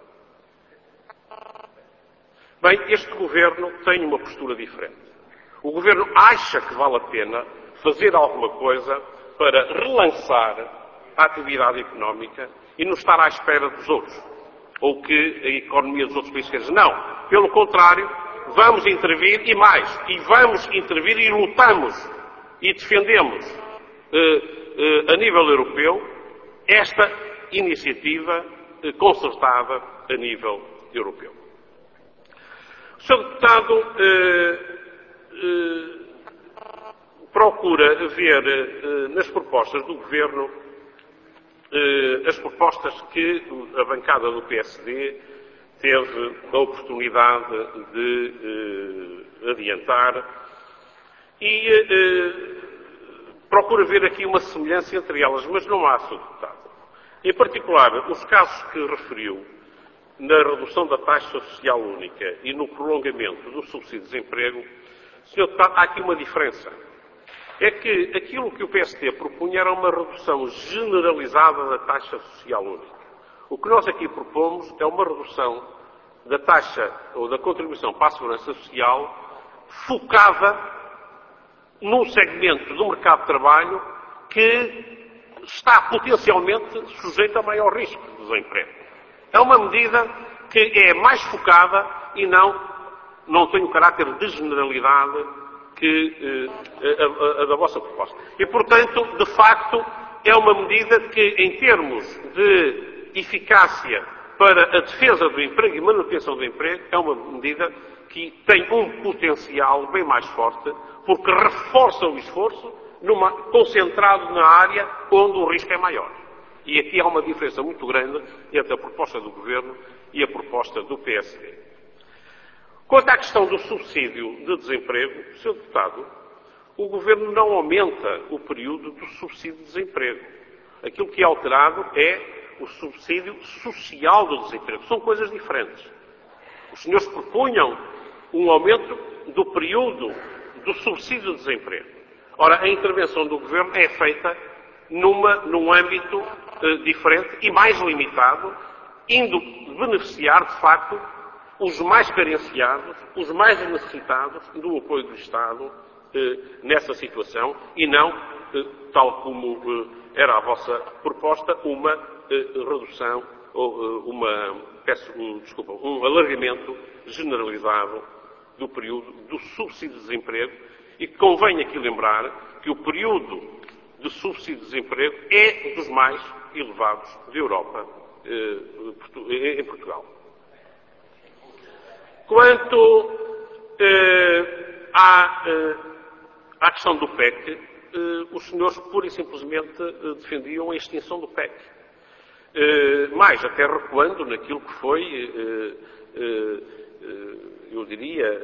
Bem, este Governo tem uma postura diferente. O Governo acha que vale a pena fazer alguma coisa para relançar a atividade económica e não estar à espera dos outros, ou que a economia dos outros países quer dizer. Não, pelo contrário, vamos intervir e mais, e vamos intervir e lutamos e defendemos a nível europeu esta iniciativa concertada a nível europeu. O Sr. Deputado procura ver nas propostas do Governo as propostas que a bancada do PSD teve a oportunidade de adiantar e procura ver aqui uma semelhança entre elas, mas não há, Sr. Deputado. Em particular, os casos que referiu na redução da taxa social única e no prolongamento do subsídio de desemprego, Sr. Deputado, há aqui uma diferença. É que aquilo que o PSD propunha era uma redução generalizada da taxa social única. O que nós aqui propomos é uma redução da taxa ou da contribuição para a segurança social focada num segmento do mercado de trabalho que está potencialmente sujeito a maior risco de desemprego. É uma medida que é mais focada e não tem o caráter de generalidade que a da vossa proposta. E, portanto, de facto, é uma medida que, em termos de eficácia para a defesa do emprego e manutenção do emprego, é uma medida que tem um potencial bem mais forte, porque reforça o esforço concentrado na área onde o risco é maior. E aqui há uma diferença muito grande entre a proposta do Governo e a proposta do PSD. Quanto à questão do subsídio de desemprego, Sr. Deputado, o Governo não aumenta o período do subsídio de desemprego. Aquilo que é alterado é o subsídio social do desemprego. São coisas diferentes. Os senhores propunham um aumento do período do subsídio de desemprego. Ora, a intervenção do Governo é feita num âmbito diferente e mais limitado, indo beneficiar, de facto, os mais carenciados, os mais necessitados do apoio do Estado nessa situação e não, tal como era a vossa proposta, uma redução ou um alargamento generalizado do período do subsídio de desemprego e que convém aqui lembrar que o período de subsídio de desemprego é dos mais elevados da Europa em Portugal. Quanto à questão do PEC, os senhores pura e simplesmente defendiam a extinção do PEC. Mais, até recuando naquilo que foi, eu diria,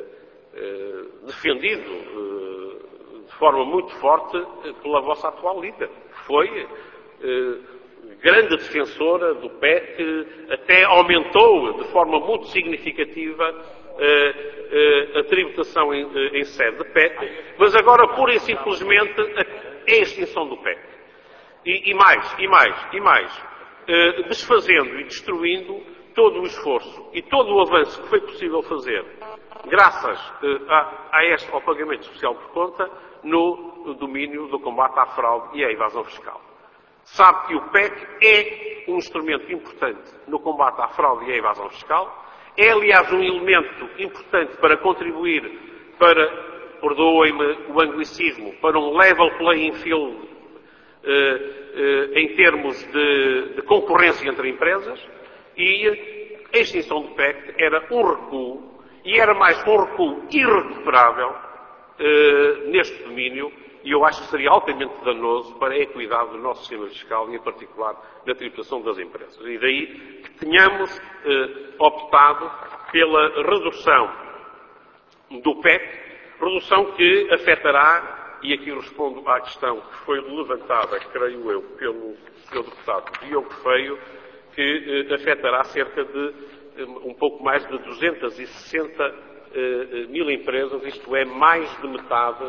defendido de forma muito forte pela vossa atual líder, que foi grande defensora do PEC, até aumentou de forma muito significativa a tributação em sede de PEC, mas agora pura e simplesmente é a extinção do PEC. E mais, desfazendo e destruindo todo o esforço e todo o avanço que foi possível fazer graças ao pagamento social por conta no domínio do combate à fraude e à evasão fiscal. Sabe que o PEC é um instrumento importante no combate à fraude e à evasão fiscal. É, aliás, um elemento importante para contribuir para, perdoem-me o anglicismo, para um level playing field em termos de concorrência entre empresas, e a extinção do PEC era um recuo, e era mais um recuo irrecuperável neste domínio, e eu acho que seria altamente danoso para a equidade do nosso sistema fiscal e, em particular, na tributação das empresas. E daí que tenhamos optado pela redução do PEC, redução que afetará, e aqui respondo à questão que foi levantada, creio eu, pelo Sr. Deputado Diogo Feio, que afetará cerca de um pouco mais de 260 mil empresas, isto é, mais de metade,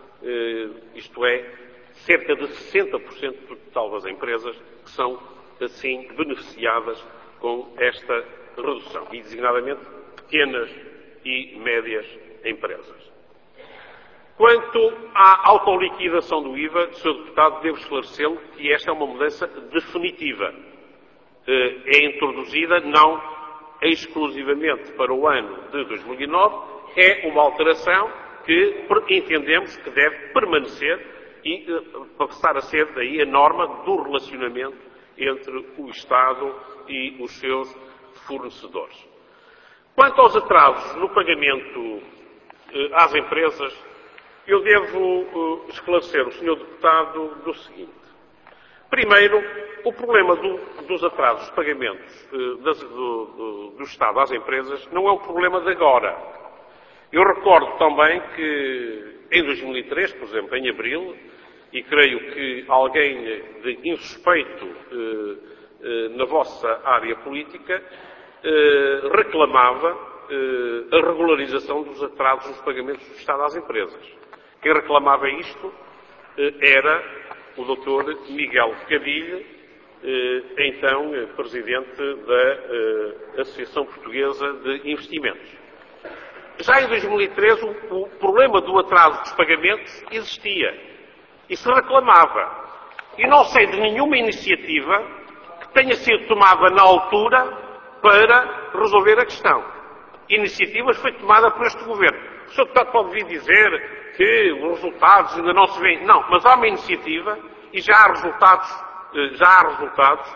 isto é, cerca de 60% do total das empresas que são, assim, beneficiadas com esta redução, e designadamente pequenas e médias empresas. Quanto à autoliquidação do IVA, Sr. Deputado, devo esclarecê-lo que esta é uma mudança definitiva. É introduzida não exclusivamente para o ano de 2009, é uma alteração que entendemos que deve permanecer e passar a ser daí a norma do relacionamento entre o Estado e os seus fornecedores. Quanto aos atrasos no pagamento às empresas, eu devo esclarecer o Sr. Deputado do seguinte. Primeiro, o problema dos atrasos de pagamentos do Estado às empresas não é um problema de agora. Eu recordo também que em 2003, por exemplo, em abril, e creio que alguém de insuspeito na vossa área política reclamava a regularização dos atrasos nos pagamentos do Estado às empresas. Quem reclamava isto era o Dr. Miguel Cadilho, então presidente da Associação Portuguesa de Investimentos. Já em 2013 o problema do atraso dos pagamentos existia e se reclamava. E não sei de nenhuma iniciativa que tenha sido tomada na altura para resolver a questão. Iniciativas foi tomada por este Governo. O Sr. Deputado pode vir dizer que os resultados ainda não se veem. Não, mas há uma iniciativa e já há resultados,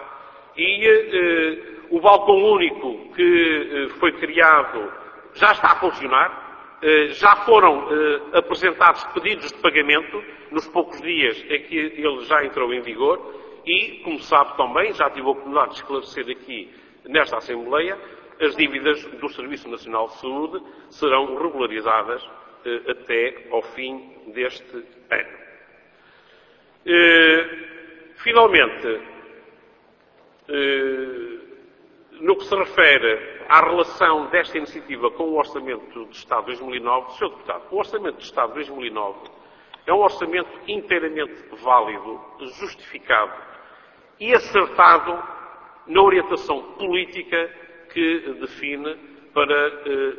e o balcão único que foi criado já está a funcionar, já foram apresentados pedidos de pagamento nos poucos dias em que ele já entrou em vigor e, como sabe também, já tive a oportunidade de esclarecer aqui nesta Assembleia, as dívidas do Serviço Nacional de Saúde serão regularizadas até ao fim deste ano. Finalmente, no que se refere à relação desta iniciativa com o Orçamento de Estado de 2009, Sr. Deputado, o Orçamento de Estado de 2009 é um orçamento inteiramente válido, justificado e acertado na orientação política que define para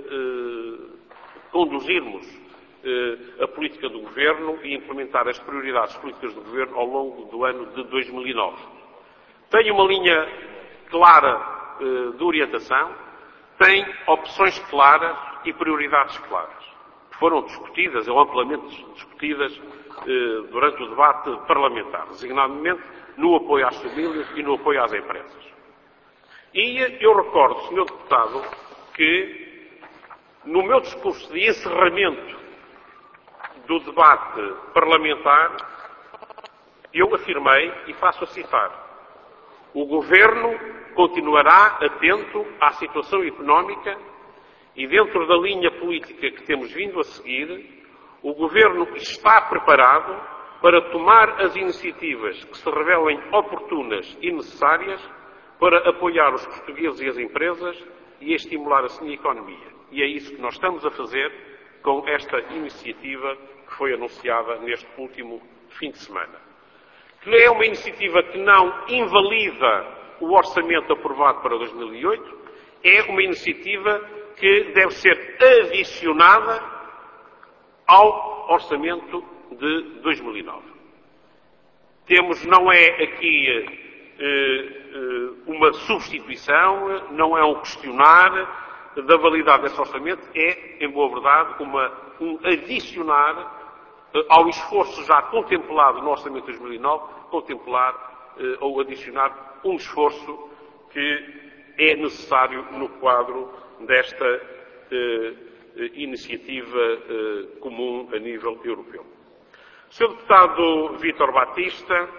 conduzirmos a política do Governo e implementar as prioridades políticas do Governo ao longo do ano de 2009. Tem uma linha clara de orientação, tem opções claras e prioridades claras. Foram discutidas, ou amplamente discutidas, durante o debate parlamentar, designadamente no apoio às famílias e no apoio às empresas. E eu recordo, Sr. Deputado, que no meu discurso de encerramento do debate parlamentar, eu afirmei, e passo a citar, o Governo continuará atento à situação económica e, dentro da linha política que temos vindo a seguir, o Governo está preparado para tomar as iniciativas que se revelem oportunas e necessárias para apoiar os portugueses e as empresas e estimular assim a economia. E é isso que nós estamos a fazer com esta iniciativa que foi anunciada neste último fim de semana. Que é uma iniciativa que não invalida o orçamento aprovado para 2008, é uma iniciativa que deve ser adicionada ao orçamento de 2009. Temos, não é aqui uma substituição, não é um questionar da validade desse orçamento, é, em boa verdade, um adicionar ao esforço já contemplado no orçamento de 2009, contemplar ou adicionar um esforço que é necessário no quadro desta iniciativa comum a nível europeu. Sr. Deputado Vítor Batista,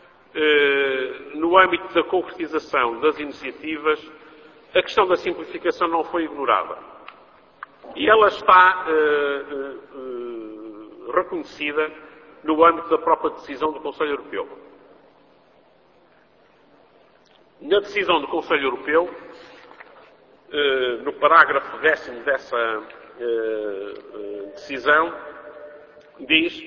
no âmbito da concretização das iniciativas, a questão da simplificação não foi ignorada. E ela está reconhecida no âmbito da própria decisão do Conselho Europeu. Na decisão do Conselho Europeu, no parágrafo 10º dessa decisão, diz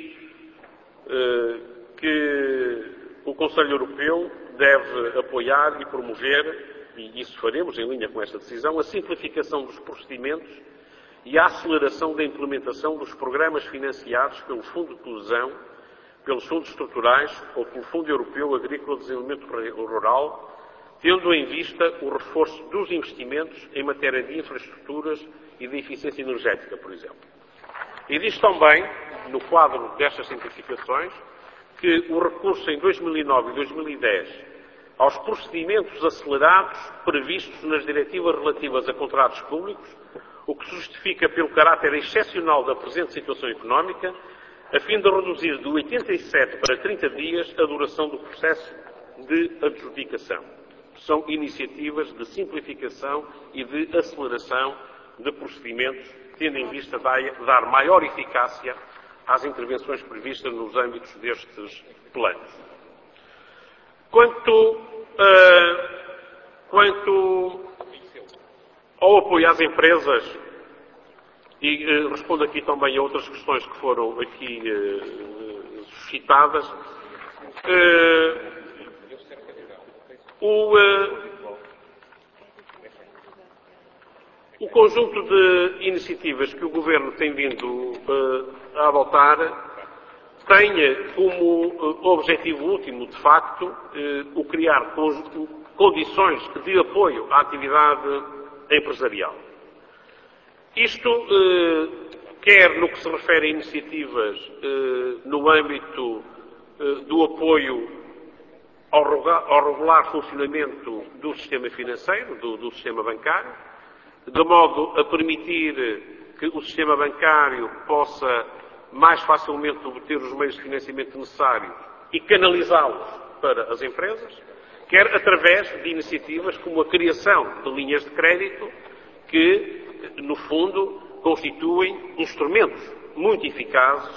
que o Conselho Europeu deve apoiar e promover, e isso faremos em linha com esta decisão, a simplificação dos procedimentos e a aceleração da implementação dos programas financiados pelo Fundo de Coesão, pelos Fundos Estruturais ou pelo Fundo Europeu Agrícola de Desenvolvimento Rural, tendo em vista o reforço dos investimentos em matéria de infraestruturas e de eficiência energética, por exemplo. E diz também, no quadro destas simplificações, que o recurso em 2009 e 2010 aos procedimentos acelerados previstos nas diretivas relativas a contratos públicos, o que se justifica pelo caráter excepcional da presente situação económica, a fim de reduzir de 87 para 30 dias a duração do processo de adjudicação. São iniciativas de simplificação e de aceleração de procedimentos, tendo em vista dar maior eficácia às intervenções previstas nos âmbitos destes planos. Quanto ao apoio às empresas, e respondo aqui também a outras questões que foram aqui suscitadas, o conjunto de iniciativas que o Governo tem vindo a adotar tem como objetivo último, de facto, o criar condições de apoio à atividade empresarial. Isto, quer no que se refere a iniciativas no âmbito do apoio ao regular funcionamento do sistema financeiro, do sistema bancário, de modo a permitir que o sistema bancário possa mais facilmente obter os meios de financiamento necessários e canalizá-los para as empresas, quer através de iniciativas como a criação de linhas de crédito que, no fundo, constituem instrumentos muito eficazes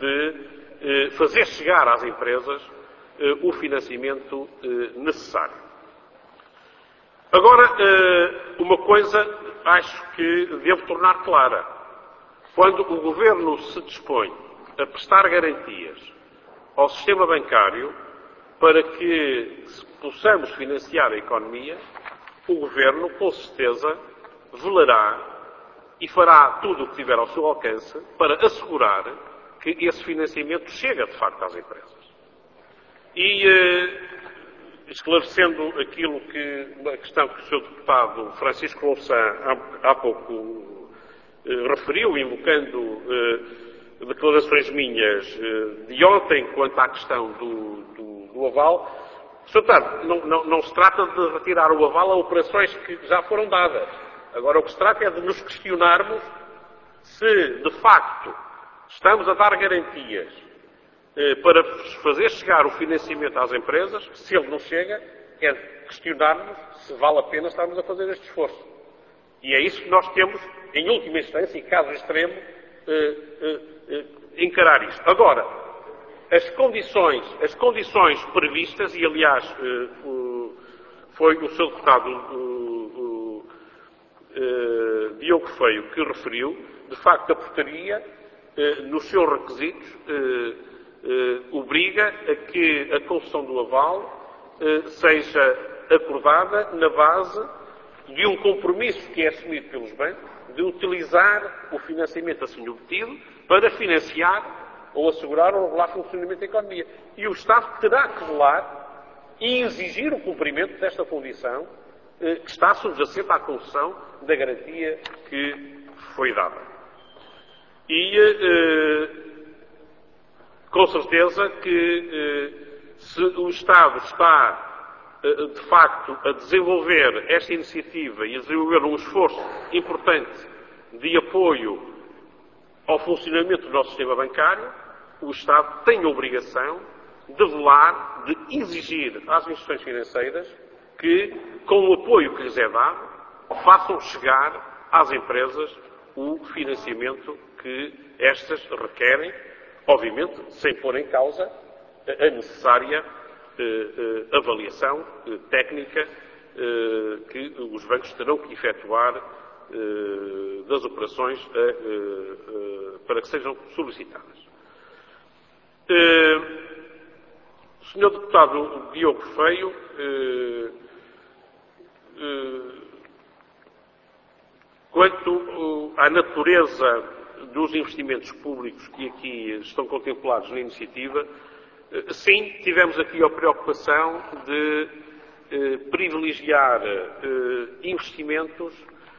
de fazer chegar às empresas o financiamento necessário. Agora, uma coisa acho que devo tornar clara. Quando o Governo se dispõe a prestar garantias ao sistema bancário para que possamos financiar a economia, o Governo, com certeza, velará e fará tudo o que tiver ao seu alcance para assegurar que esse financiamento chega, de facto, às empresas. E, esclarecendo aquilo a questão que o Sr. Deputado Francisco Louçã há pouco referiu, invocando declarações minhas de ontem quanto à questão do aval, Sr. Deputado, não se trata de retirar o aval a operações que já foram dadas. Agora, o que se trata é de nos questionarmos se, de facto, estamos a dar garantias para fazer chegar o financiamento às empresas. Se ele não chega, é questionar-nos se vale a pena estarmos a fazer este esforço. E é isso que nós temos, em última instância, em caso extremo, encarar isto. Agora, as condições previstas, e aliás foi o Sr. Deputado Diogo Feio que referiu, de facto a portaria, nos seus requisitos, obriga a que a concessão do aval seja acordada na base de um compromisso que é assumido pelos bancos de utilizar o financiamento assim obtido para financiar ou assegurar ou regular o funcionamento da economia. E o Estado terá que velar e exigir o cumprimento desta condição que está subjacente à concessão da garantia que foi dada. E com certeza que se o Estado está de facto a desenvolver esta iniciativa e a desenvolver um esforço importante de apoio ao funcionamento do nosso sistema bancário, o Estado tem a obrigação de velar, de exigir às instituições financeiras que, com o apoio que lhes é dado, façam chegar às empresas o financiamento que estas requerem, obviamente sem pôr em causa a necessária avaliação técnica que os bancos terão que efetuar das operações para que sejam solicitadas. O Sr. Deputado Diogo Feio quanto à natureza dos investimentos públicos que aqui estão contemplados na iniciativa, sim, tivemos aqui a preocupação de privilegiar investimentos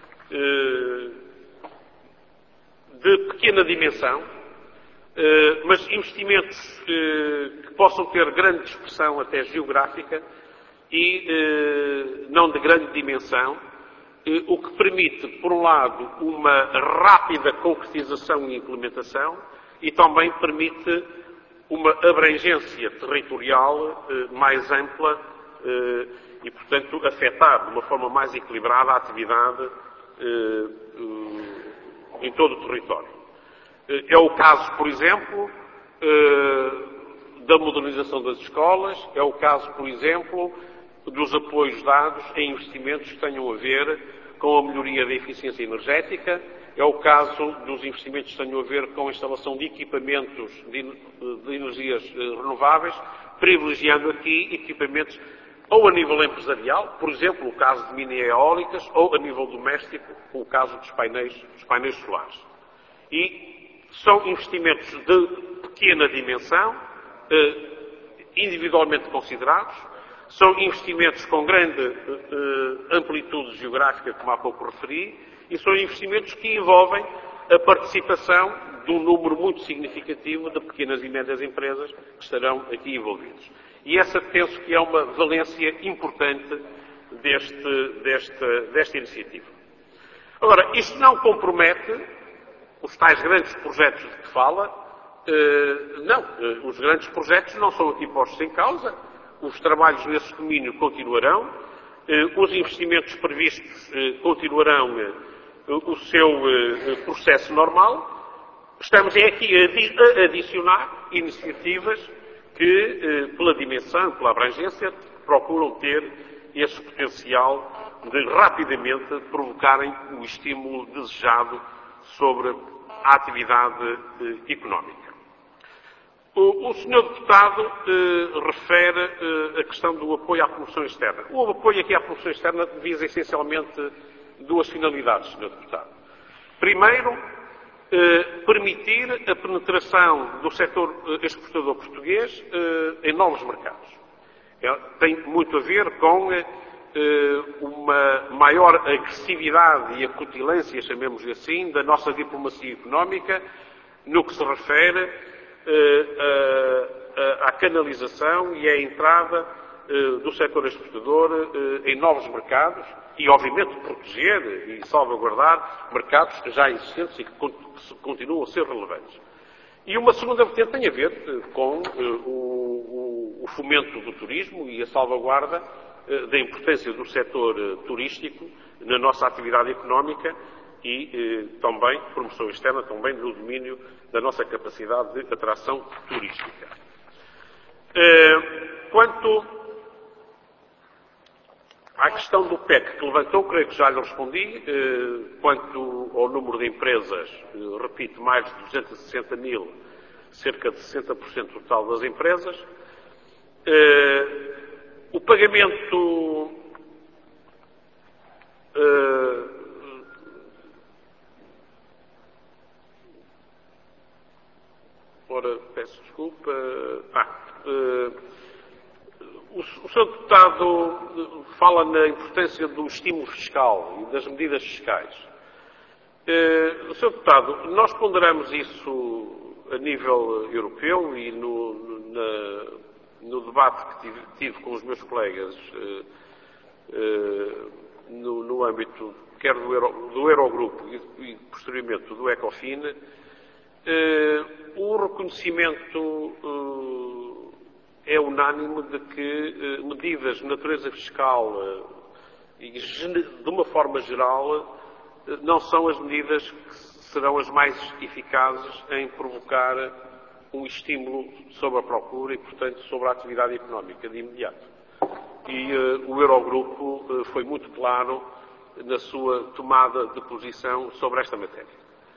de pequena dimensão, mas investimentos que possam ter grande dispersão até geográfica e não de grande dimensão, o que permite, por um lado, uma rápida concretização e implementação e também permite uma abrangência territorial mais ampla e, portanto, afetar de uma forma mais equilibrada a atividade em todo o território. É o caso, por exemplo, da modernização das escolas, é o caso, por exemplo, dos apoios dados em investimentos que tenham a ver com a melhoria da eficiência energética, é o caso dos investimentos que tenham a ver com a instalação de equipamentos de energias renováveis, privilegiando aqui equipamentos ou a nível empresarial, por exemplo, o caso de mini-eólicas, ou a nível doméstico, o caso dos painéis solares. E são investimentos de pequena dimensão, individualmente considerados, são investimentos com grande amplitude geográfica, como há pouco referi, e são investimentos que envolvem a participação de um número muito significativo de pequenas e médias empresas que estarão aqui envolvidos. E essa penso que é uma valência importante desta iniciativa. Agora, isto não compromete os tais grandes projetos de que fala. Não, os grandes projetos não são aqui postos em causa. Os trabalhos nesse domínio continuarão. Os investimentos previstos continuarão o seu processo normal. Estamos aqui a adicionar iniciativas que, pela dimensão, pela abrangência, procuram ter esse potencial de rapidamente provocarem o estímulo desejado sobre a atividade económica. O Sr. Deputado refere a questão do apoio à promoção externa. O apoio aqui à promoção externa visa essencialmente duas finalidades, Sr. Deputado. Primeiro, permitir a penetração do setor exportador português em novos mercados. Tem muito a ver com uma maior agressividade e acutilância, chamemos-lhe assim, da nossa diplomacia económica no que se refere à canalização e à entrada do setor exportador em novos mercados e, obviamente, proteger e salvaguardar mercados já existentes e que continuam a ser relevantes. E uma segunda vertente tem a ver com o fomento do turismo e a salvaguarda da importância do setor turístico na nossa atividade económica e também, promoção externa, também no domínio da nossa capacidade de atração turística. Quanto à questão do PEC que levantou, creio que já lhe respondi. Quanto ao número de empresas, repito, mais de 260 mil, cerca de 60% total das empresas. O pagamento ora, Peço desculpa. O Sr. Deputado fala na importância do estímulo fiscal e das medidas fiscais. Sr. Deputado, nós ponderamos isso a nível europeu e no debate que tive com os meus colegas no âmbito quer do Eurogrupo e posteriormente do Ecofin, o reconhecimento é unânime de que medidas de natureza fiscal e de uma forma geral não são as medidas que serão as mais eficazes em provocar um estímulo sobre a procura e, portanto, sobre a atividade económica de imediato. E o Eurogrupo foi muito claro na sua tomada de posição sobre esta matéria.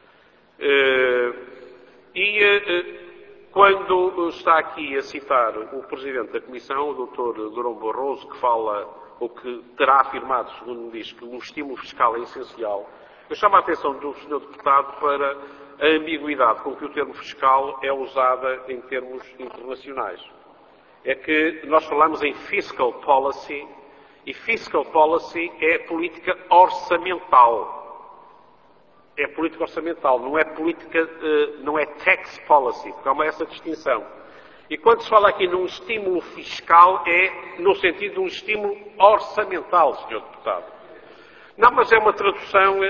Quando está aqui a citar o Presidente da Comissão, o Dr. Durão Barroso, que fala, ou que terá afirmado, segundo me diz, que o estímulo fiscal é essencial, eu chamo a atenção do Sr. Deputado para a ambiguidade com que o termo fiscal é usada em termos internacionais. É que nós falamos em fiscal policy, e fiscal policy é política orçamental. É política orçamental, não é política, não é tax policy, porque há essa distinção. E quando se fala aqui num estímulo fiscal, é no sentido de um estímulo orçamental, Sr. Deputado. Não, mas é uma tradução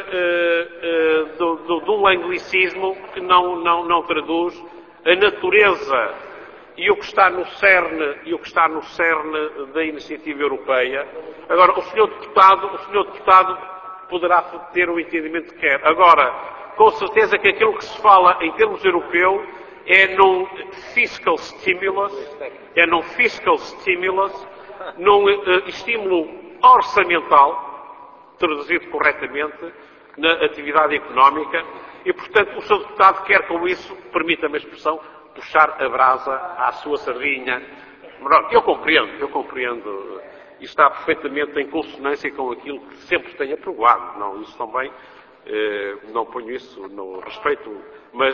de um anglicismo que não traduz a natureza e o que está no cerne da iniciativa europeia. Agora, o Sr. Deputado poderá ter o entendimento que quer. Agora, com certeza que aquilo que se fala em termos europeus é num fiscal stimulus, num estímulo orçamental, traduzido corretamente, na atividade económica, e, portanto, o Sr. Deputado quer com isso, permita-me a expressão, puxar a brasa à sua sardinha. Eu compreendo. E está perfeitamente em consonância com aquilo que sempre tenho aprovado. Não, isso também, não ponho isso no respeito, mas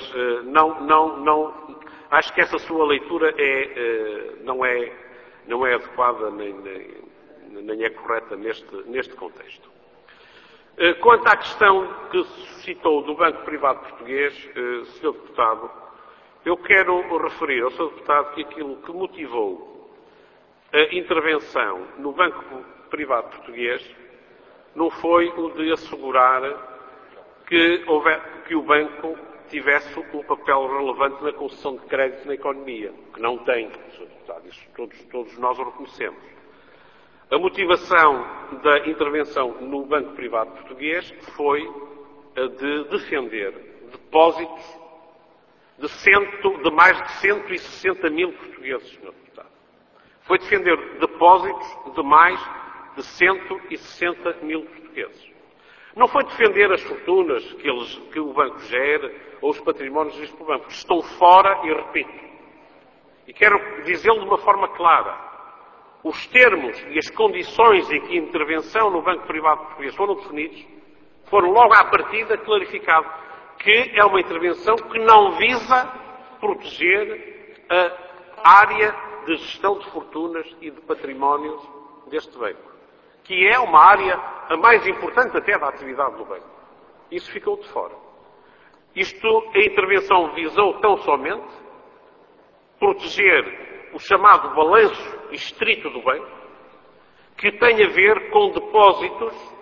acho que essa sua leitura não é adequada nem é correta neste contexto. Quanto à questão que suscitou do Banco Privado Português, Sr. Deputado, eu quero referir ao Sr. Deputado que aquilo que motivou a intervenção no Banco Privado Português não foi o de assegurar que o banco tivesse um papel relevante na concessão de crédito na economia, que não tem, Sr. Deputado, isso todos nós o reconhecemos. A motivação da intervenção no Banco Privado Português foi a de defender depósitos de mais de 160 mil portugueses, Sr. Deputado. Foi defender depósitos de mais de 160 mil portugueses. Não foi defender as fortunas que o banco gera ou os patrimónios gestos pelo banco. Estão fora, e repito. E quero dizê-lo de uma forma clara. Os termos e as condições em que a intervenção no Banco Privado Português foram definidos, foram logo à partida clarificado que é uma intervenção que não visa proteger a área de gestão de fortunas e de patrimónios deste banco, que é uma área a mais importante até da atividade do banco. Isso ficou de fora. A intervenção visou tão somente proteger o chamado balanço estrito do banco, que tem a ver com depósitos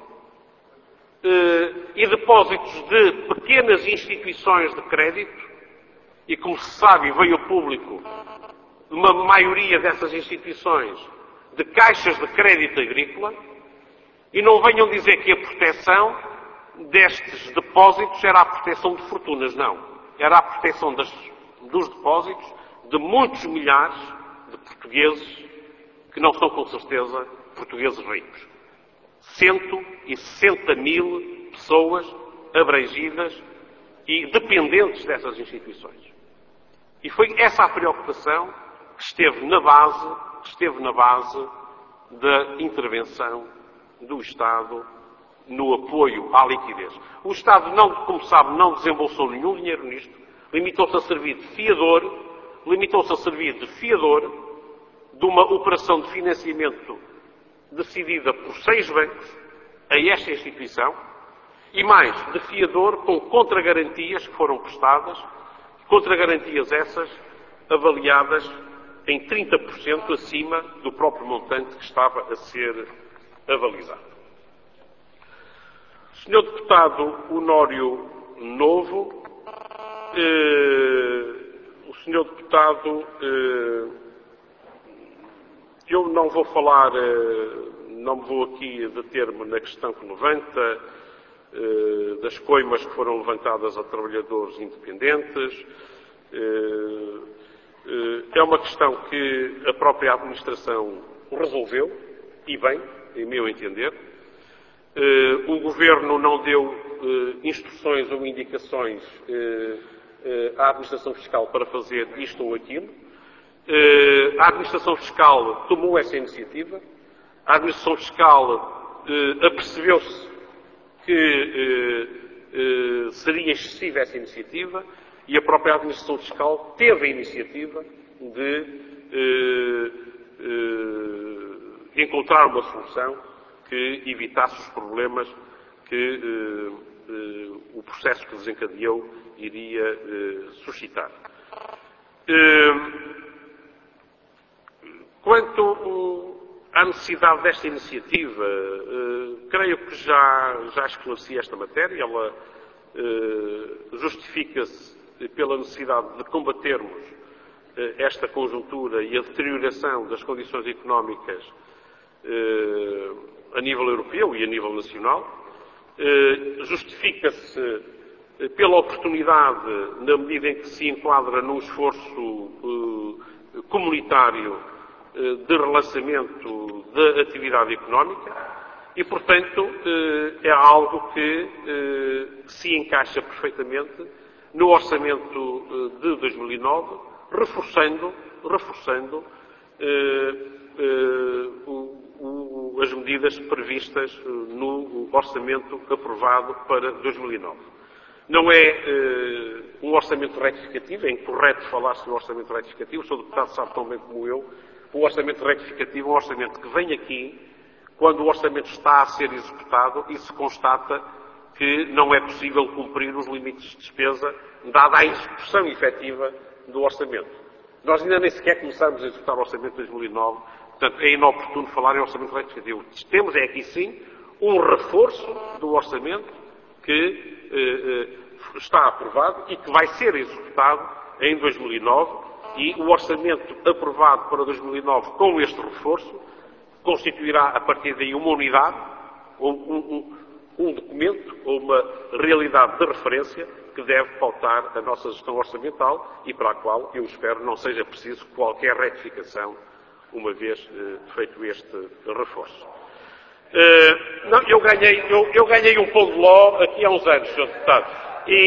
e depósitos de pequenas instituições de crédito, e como se sabe, veio ao público uma maioria dessas instituições de caixas de crédito agrícola, e não venham dizer que a proteção destes depósitos era a proteção de fortunas, não. Era a proteção dos depósitos de muitos milhares de portugueses que não são, com certeza, portugueses ricos. 160 mil pessoas abrangidas e dependentes dessas instituições. E foi essa a preocupação que esteve na base da intervenção do Estado no apoio à liquidez. O Estado, como sabe, não desembolsou nenhum dinheiro nisto, limitou-se a servir de fiador limitou-se a servir de fiador de uma operação de financiamento decidida por 6 bancos a esta instituição e mais de fiador com contragarantias que foram prestadas, contragarantias essas avaliadas em 30% acima do próprio montante que estava a ser avalizado. Senhor Deputado Honório Novo, o Senhor Deputado, eu não vou falar, não vou aqui deter-me na questão que levanta, das coimas que foram levantadas a trabalhadores independentes. É uma questão que a própria administração resolveu, e bem, em meu entender. O Governo não deu instruções ou indicações à administração fiscal para fazer isto ou aquilo. A administração fiscal tomou essa iniciativa. A administração fiscal apercebeu-se que seria excessiva essa iniciativa e a própria administração fiscal teve a iniciativa de encontrar uma solução que evitasse os problemas que o processo que desencadeou iria suscitar. Quanto à necessidade desta iniciativa, creio que já esclareci esta matéria. Ela justifica-se pela necessidade de combatermos esta conjuntura e a deterioração das condições económicas a nível europeu e a nível nacional. Justifica-se pela oportunidade, na medida em que se enquadra num esforço comunitário de relançamento da atividade económica e, portanto, é algo que se encaixa perfeitamente no orçamento de 2009, reforçando as medidas previstas no orçamento aprovado para 2009. Não é um orçamento retificativo, é incorreto falar-se no orçamento retificativo, o Sr. Deputado sabe tão bem como eu, o orçamento retificativo é um orçamento que vem aqui quando o orçamento está a ser executado e se constata que não é possível cumprir os limites de despesa, dada a execução efetiva do orçamento. Nós ainda nem sequer começamos a executar o orçamento de 2009, portanto é inoportuno falar em orçamento retificativo. Temos é aqui sim um reforço do orçamento que está aprovado e que vai ser executado em 2009 e o orçamento aprovado para 2009 com este reforço constituirá a partir daí uma unidade, um documento ou uma realidade de referência que deve pautar a nossa gestão orçamental e para a qual eu espero não seja preciso qualquer retificação uma vez feito este reforço. Eu ganhei um pão de ló aqui há uns anos, Sr. Deputado,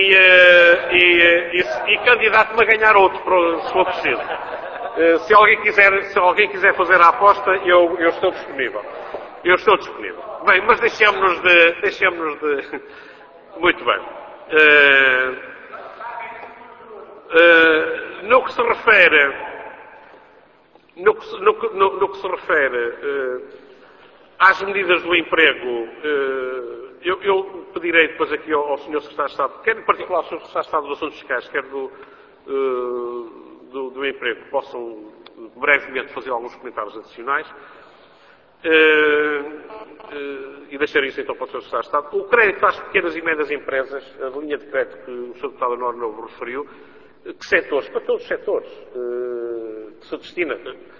e candidato-me a ganhar outro, se for preciso. Se alguém quiser fazer a aposta, eu estou disponível. Bem, mas deixemos-nos de... Muito bem. No que se refere às medidas do emprego, eu pedirei depois aqui ao Sr. Secretário de Estado, quer em particular ao Sr. Secretário de Estado dos Assuntos Fiscais, quer do emprego, que possam brevemente fazer alguns comentários adicionais e deixar isso então para o Sr. Secretário de Estado. O crédito às pequenas e médias empresas, a linha de crédito que o Sr. Deputado Honório Novo referiu, que setores? Para todos os setores, que se destina,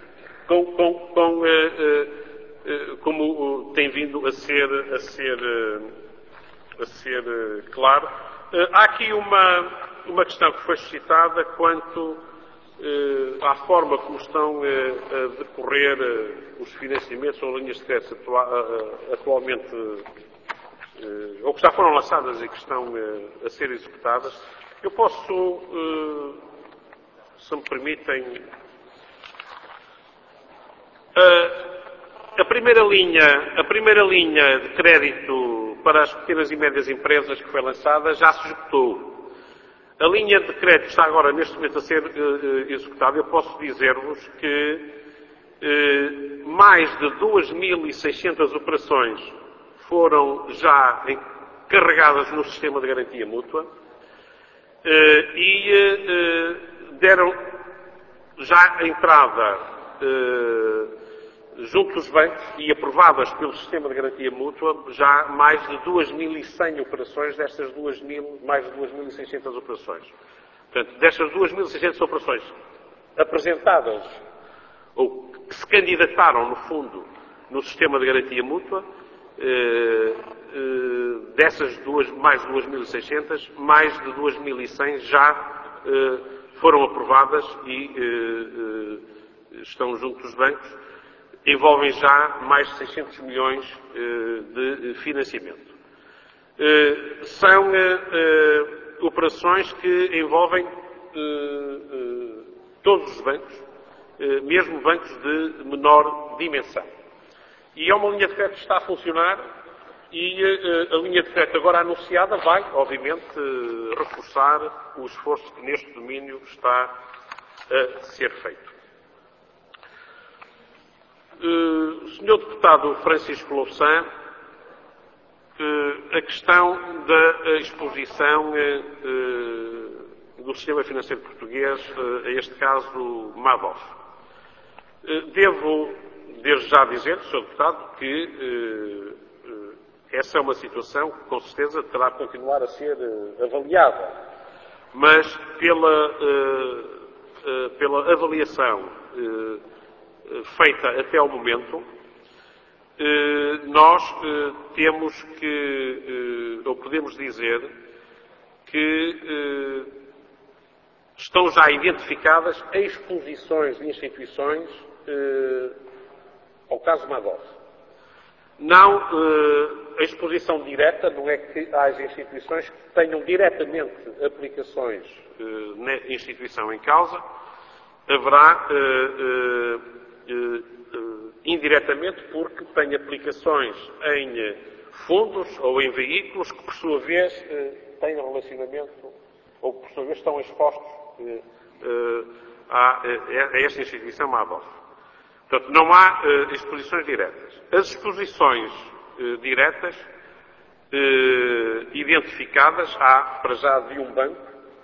como tem vindo a ser claro. Há aqui uma questão que foi suscitada quanto à forma como estão a decorrer os financiamentos ou linhas de crédito atualmente, ou que já foram lançadas e que estão a ser executadas. Eu posso, se me permitem, a primeira linha de crédito para as pequenas e médias empresas que foi lançada já se esgotou. A linha de crédito está agora, neste momento, a ser executada. Eu posso dizer-vos que mais de 2.600 operações foram já carregadas no sistema de garantia mútua e deram já a entrada junto dos bancos e aprovadas pelo sistema de garantia mútua já mais de 2.100 operações destas mais de 2.600 operações. Portanto, destas 2.600 operações apresentadas ou que se candidataram, no fundo, no sistema de garantia mútua, dessas mais de 2.600, mais de 2.100 já foram aprovadas e estão junto dos bancos, envolvem já mais de 600 milhões de financiamento. São operações que envolvem todos os bancos, mesmo bancos de menor dimensão. E é uma linha de crédito que está a funcionar e a linha de crédito agora anunciada vai, obviamente, reforçar o esforço que neste domínio está a ser feito. Senhor Deputado Francisco Louçã, a questão da exposição do sistema financeiro português a este caso Madoff. Devo, desde já dizer, Sr. Deputado, que essa é uma situação que, com certeza, terá de continuar a ser avaliada, mas pela avaliação feita até ao momento, nós temos que, ou podemos dizer, que estão já identificadas exposições de instituições ao caso Madoff. Não, a exposição direta não é que haja instituições que tenham diretamente aplicações na instituição em causa. Haverá indiretamente porque tem aplicações em fundos ou em veículos que, por sua vez, têm relacionamento ou, por sua vez, estão expostos a esta instituição Madoff. Portanto, não há exposições diretas. As exposições diretas identificadas há, para já, de um banco,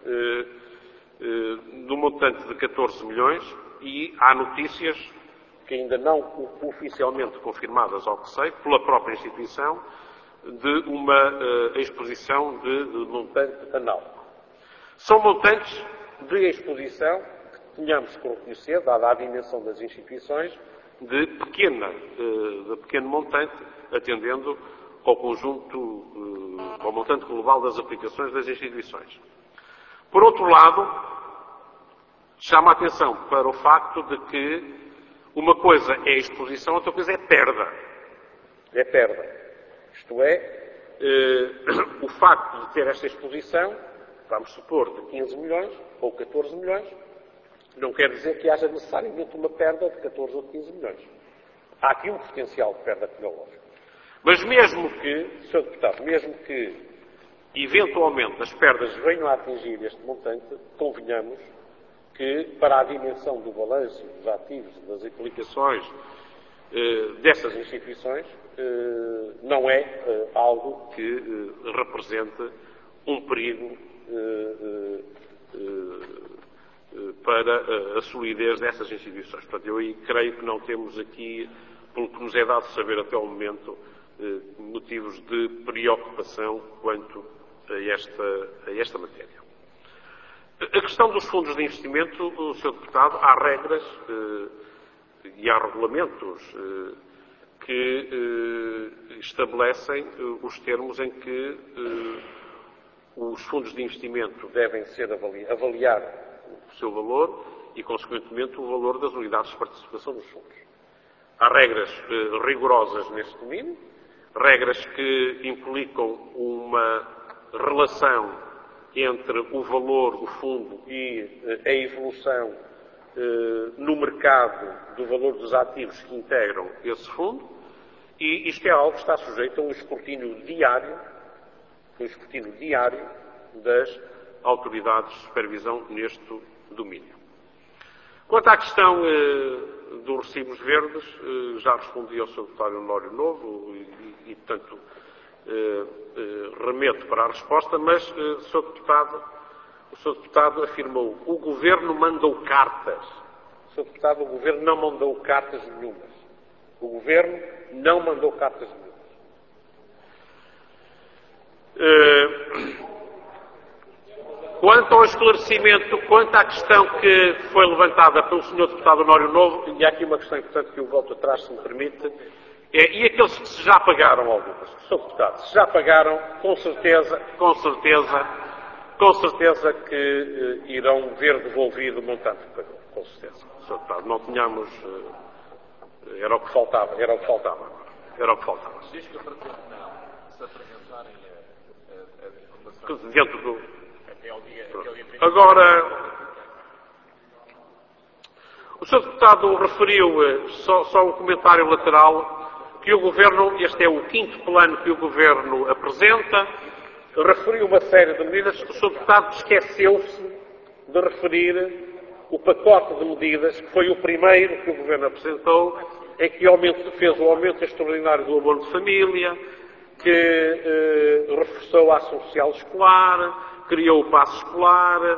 no montante de 14 milhões, e há notícias que ainda não oficialmente confirmadas, ao que sei, pela própria instituição, de uma exposição de montante análogo. São montantes de exposição que tenhamos que reconhecer, dada a dimensão das instituições, de pequeno montante, atendendo ao conjunto, ao montante global das aplicações das instituições. Por outro lado, chama a atenção para o facto de que uma coisa é exposição, outra coisa é perda. É perda. Isto é, o facto de ter esta exposição, vamos supor, de 15 milhões ou 14 milhões, não quer dizer que haja necessariamente uma perda de 14 ou 15 milhões. Há aqui um potencial de perda tecnológica. Mas mesmo que, Sr. Deputado, mesmo que eventualmente as perdas venham a atingir este montante, convenhamos que, para a dimensão do balanço dos ativos e das aplicações dessas instituições, não é algo que represente um perigo para a solidez dessas instituições. Portanto, eu aí creio que não temos aqui, pelo que nos é dado saber até ao momento, motivos de preocupação quanto a esta matéria. A questão dos fundos de investimento, Sr. Deputado, há regras e há regulamentos que estabelecem os termos em que os fundos de investimento devem ser avaliar o seu valor e, consequentemente, o valor das unidades de participação dos fundos. Há regras rigorosas neste domínio, regras que implicam uma relação entre o valor do fundo e a evolução no mercado do valor dos ativos que integram esse fundo, e isto é algo que está sujeito a um escrutínio diário das autoridades de supervisão neste domínio. Quanto à questão dos recibos verdes, já respondi ao Sr. Deputado Honório Novo e portanto, remeto para a resposta, mas o Sr. Deputado afirmou o Governo mandou cartas. Sr. Deputado, o Governo não mandou cartas nenhumas. O Governo não mandou cartas nenhumas. Quanto ao esclarecimento, quanto à questão que foi levantada pelo Sr. Deputado Honório Novo, e há aqui uma questão importante que eu volto atrás, se me permite, e aqueles que se já pagaram algumas, Sr. Deputado, se já pagaram, com certeza que irão ver devolvido o montante que pagou, com certeza. Sr. Deputado, não tínhamos, era o que faltava. Diz que o Presidente não, se apresentarem a informação Dentro do... até ao dia 30. Agora, o Sr. Deputado referiu, só um comentário lateral, que o Governo, este é o 5º plano que o Governo apresenta, referiu uma série de medidas. O Sr. Deputado esqueceu-se de referir o pacote de medidas, que foi o primeiro que o Governo apresentou, em que fez o aumento extraordinário do abono de família, que reforçou a ação social escolar, criou o passo escolar,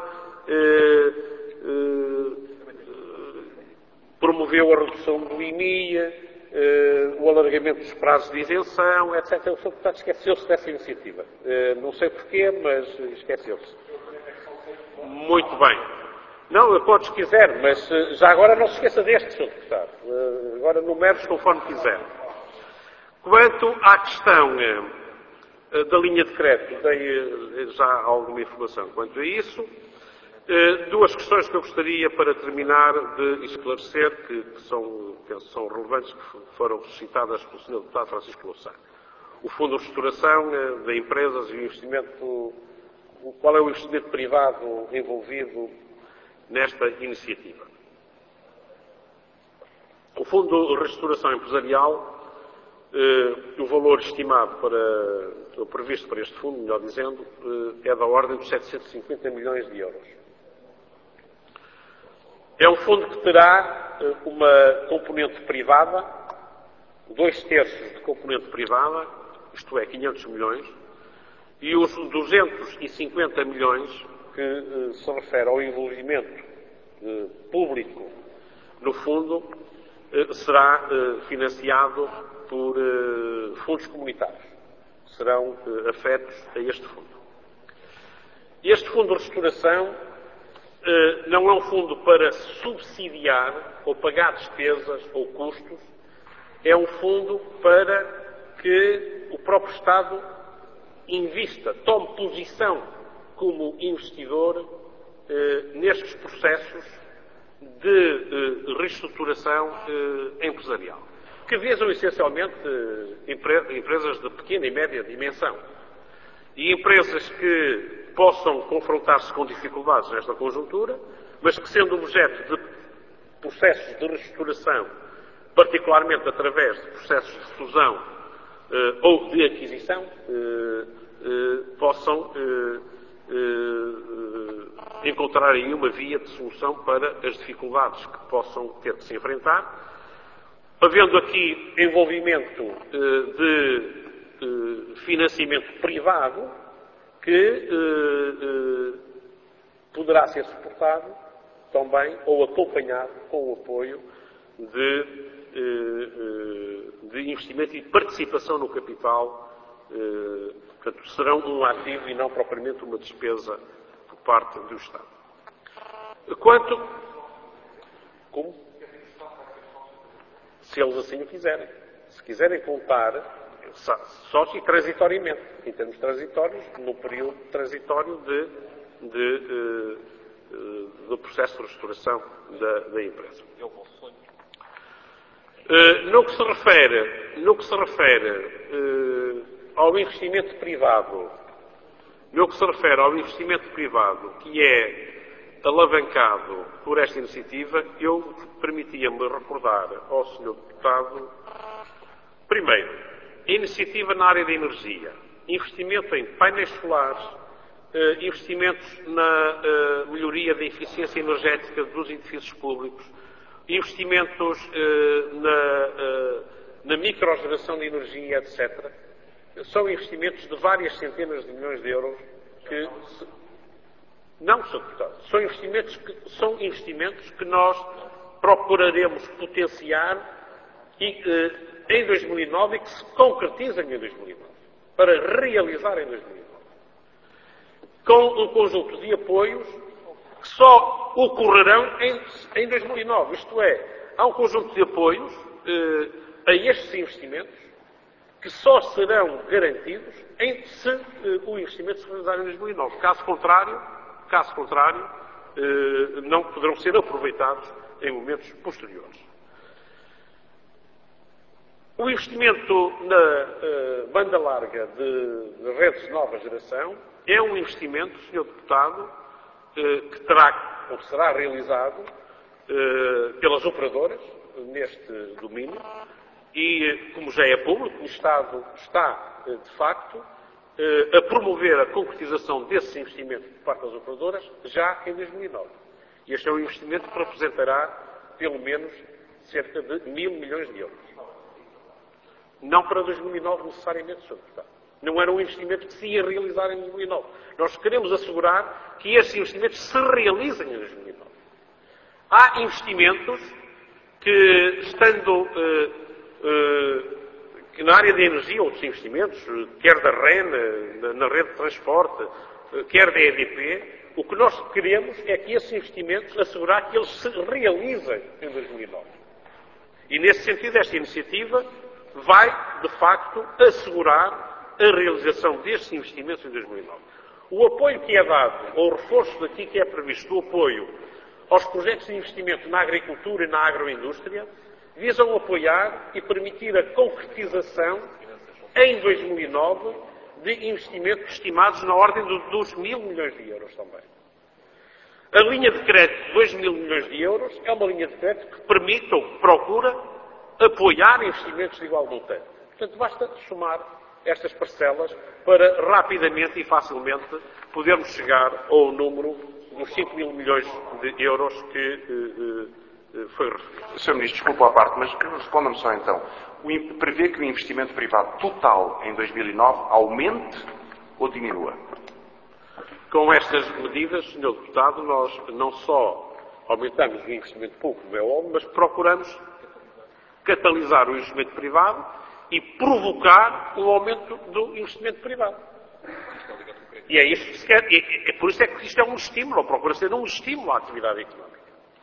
promoveu a redução do IMI, o alargamento dos prazos de isenção, etc. O Sr. Deputado esqueceu-se dessa iniciativa. Não sei porquê, mas esqueceu-se. Muito bem. Não, pode se quiser, mas já agora não se esqueça deste, Sr. Deputado. Agora numere-os conforme quiser. Quanto à questão da linha de crédito, dei já alguma informação quanto a isso. Duas questões que eu gostaria, para terminar, de esclarecer, que são relevantes, que foram suscitadas pelo Sr. Deputado Francisco Louçã. O Fundo de Restauração de Empresas e o investimento, qual é o investimento privado envolvido nesta iniciativa. O Fundo de Restauração Empresarial, o valor estimado previsto para este fundo, melhor dizendo, é da ordem de 750 milhões de euros. É um fundo que terá uma componente privada, 2/3 de componente privada, isto é, 500 milhões, e os 250 milhões que se refere ao envolvimento público no fundo, será financiado por fundos comunitários. Serão afetos a este fundo. Este fundo de restauração não é um fundo para subsidiar ou pagar despesas ou custos, é um fundo para que o próprio Estado invista, tome posição como investidor nestes processos de reestruturação empresarial, que visam essencialmente empresas de pequena e média dimensão e empresas que possam confrontar-se com dificuldades nesta conjuntura, mas que, sendo objeto de processos de reestruturação, particularmente através de processos de fusão ou de aquisição, possam encontrar aí uma via de solução para as dificuldades que possam ter que se enfrentar, havendo aqui envolvimento de financiamento privado que poderá ser suportado também ou acompanhado com o apoio de investimento e participação no capital. Portanto, serão um ativo e não propriamente uma despesa por parte do Estado. Quanto... Como? Se eles assim o quiserem. Se quiserem contar, só se transitoriamente, em termos transitórios, no período transitório do processo de restauração da empresa. No que se refere ao investimento privado, que é alavancado por esta iniciativa, eu permitia-me recordar ao Sr. Deputado, primeiro, a iniciativa na área da energia, investimento em painéis solares, investimentos na melhoria da eficiência energética dos edifícios públicos, investimentos na microgeração de energia, etc. São investimentos de várias centenas de milhões de euros que... Não, Sr. Deputado. São investimentos que nós procuraremos potenciar em 2009 e que se concretizem em 2009, para realizar em 2009. Com um conjunto de apoios que só ocorrerão em 2009. Isto é, há um conjunto de apoios a estes investimentos que só serão garantidos se o investimento se realizar em 2009. Caso contrário, não poderão ser aproveitados em momentos posteriores. O investimento na banda larga de redes de nova geração é um investimento, Sr. Deputado, que terá ou será realizado pelas operadoras neste domínio e, como já é público, o Estado está, de facto, a promover a concretização desses investimentos por parte das operadoras já em 2009. E este é um investimento que representará, pelo menos, cerca de 1.000 milhões de euros. Não para 2009 necessariamente, Sr. Deputado. Não era um investimento que se ia realizar em 2009. Nós queremos assegurar que estes investimentos se realizem em 2009. Há investimentos que, estando que na área da energia, outros investimentos, quer da REN, na rede de transporte, quer da EDP, o que nós queremos é que esses investimentos, assegurar que eles se realizem em 2009. E, nesse sentido, esta iniciativa vai, de facto, assegurar a realização destes investimentos em 2009. O apoio que é dado, ou o reforço daqui que é previsto, o apoio aos projetos de investimento na agricultura e na agroindústria, visam apoiar e permitir a concretização em 2009 de investimentos estimados na ordem dos 1.000 milhões de euros também. A linha de crédito de 2.000 milhões de euros é uma linha de crédito que permite ou procura apoiar investimentos de igual montante. Portanto, basta somar estas parcelas para rapidamente e facilmente podermos chegar ao número dos 5.000 milhões de euros que foi referido. Sr. Ministro, desculpa a parte, mas responda-me só então. Prevê que o investimento privado total em 2009 aumente ou diminua? Com estas medidas, Sr. Deputado, nós não só aumentamos o investimento público, é óbvio, mas procuramos catalisar o investimento privado e provocar o aumento do investimento privado. E é isso que se quer. E por isso é que isto é um estímulo, ou procura ser um estímulo à atividade económica.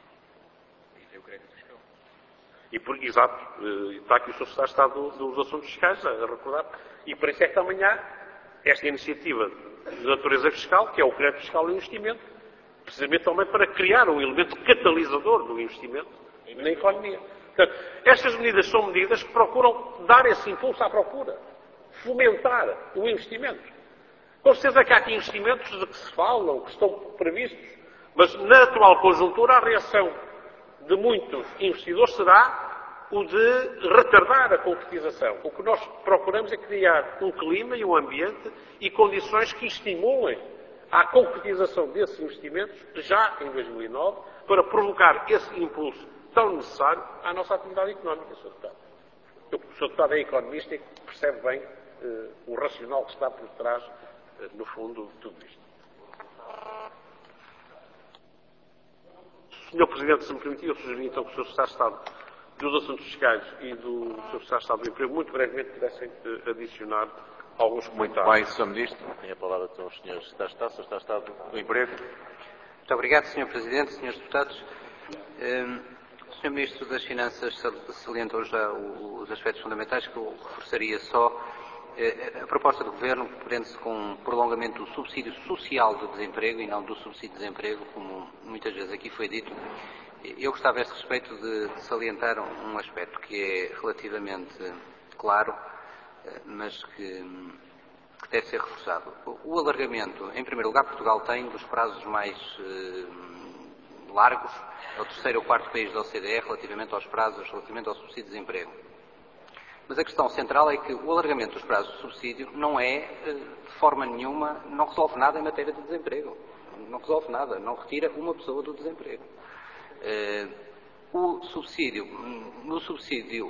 Exato. Está aqui o Sr. Secretário de Estado dos Assuntos Fiscais a recordar. E por isso é que também há esta iniciativa de natureza fiscal, que é o crédito fiscal e o investimento, precisamente também para criar um elemento catalisador do investimento na economia. Portanto, estas medidas são medidas que procuram dar esse impulso à procura, fomentar o investimento. Com certeza que há aqui investimentos de que se falam, que estão previstos, mas na atual conjuntura a reação de muitos investidores será o de retardar a concretização. O que nós procuramos é criar um clima e um ambiente e condições que estimulem a concretização desses investimentos já em 2009 para provocar esse impulso tão necessário à nossa atividade económica, Sr. Deputado. O Sr. Deputado é economista e percebe bem o racional que está por trás, no fundo, de tudo isto. Sr. Presidente, se me permitir, eu sugeri então que o Sr. Secretário de Estado dos Assuntos Fiscais e do Sr. Secretário de Estado do Emprego, muito brevemente, pudessem adicionar alguns comentários. Muito bem, Sr. Ministro. Tem a palavra então os Srs. Secretários de Estado, Sr. Secretário de Estado do Emprego. Muito obrigado, Sr. Presidente, Srs. Deputados. O Sr. Ministro das Finanças salientou já os aspectos fundamentais que eu reforçaria só. A proposta do Governo prende-se com um prolongamento do subsídio social de desemprego e não do subsídio de desemprego, como muitas vezes aqui foi dito. Eu gostava a este respeito de salientar um aspecto que é relativamente claro, mas que deve ser reforçado. O alargamento, em primeiro lugar, Portugal tem dos prazos mais largos, é o terceiro ou quarto país da OCDE relativamente aos prazos, relativamente ao subsídio de desemprego. Mas a questão central é que o alargamento dos prazos de subsídio não é, de forma nenhuma, não resolve nada em matéria de desemprego. Não resolve nada, não retira uma pessoa do desemprego. No subsídio,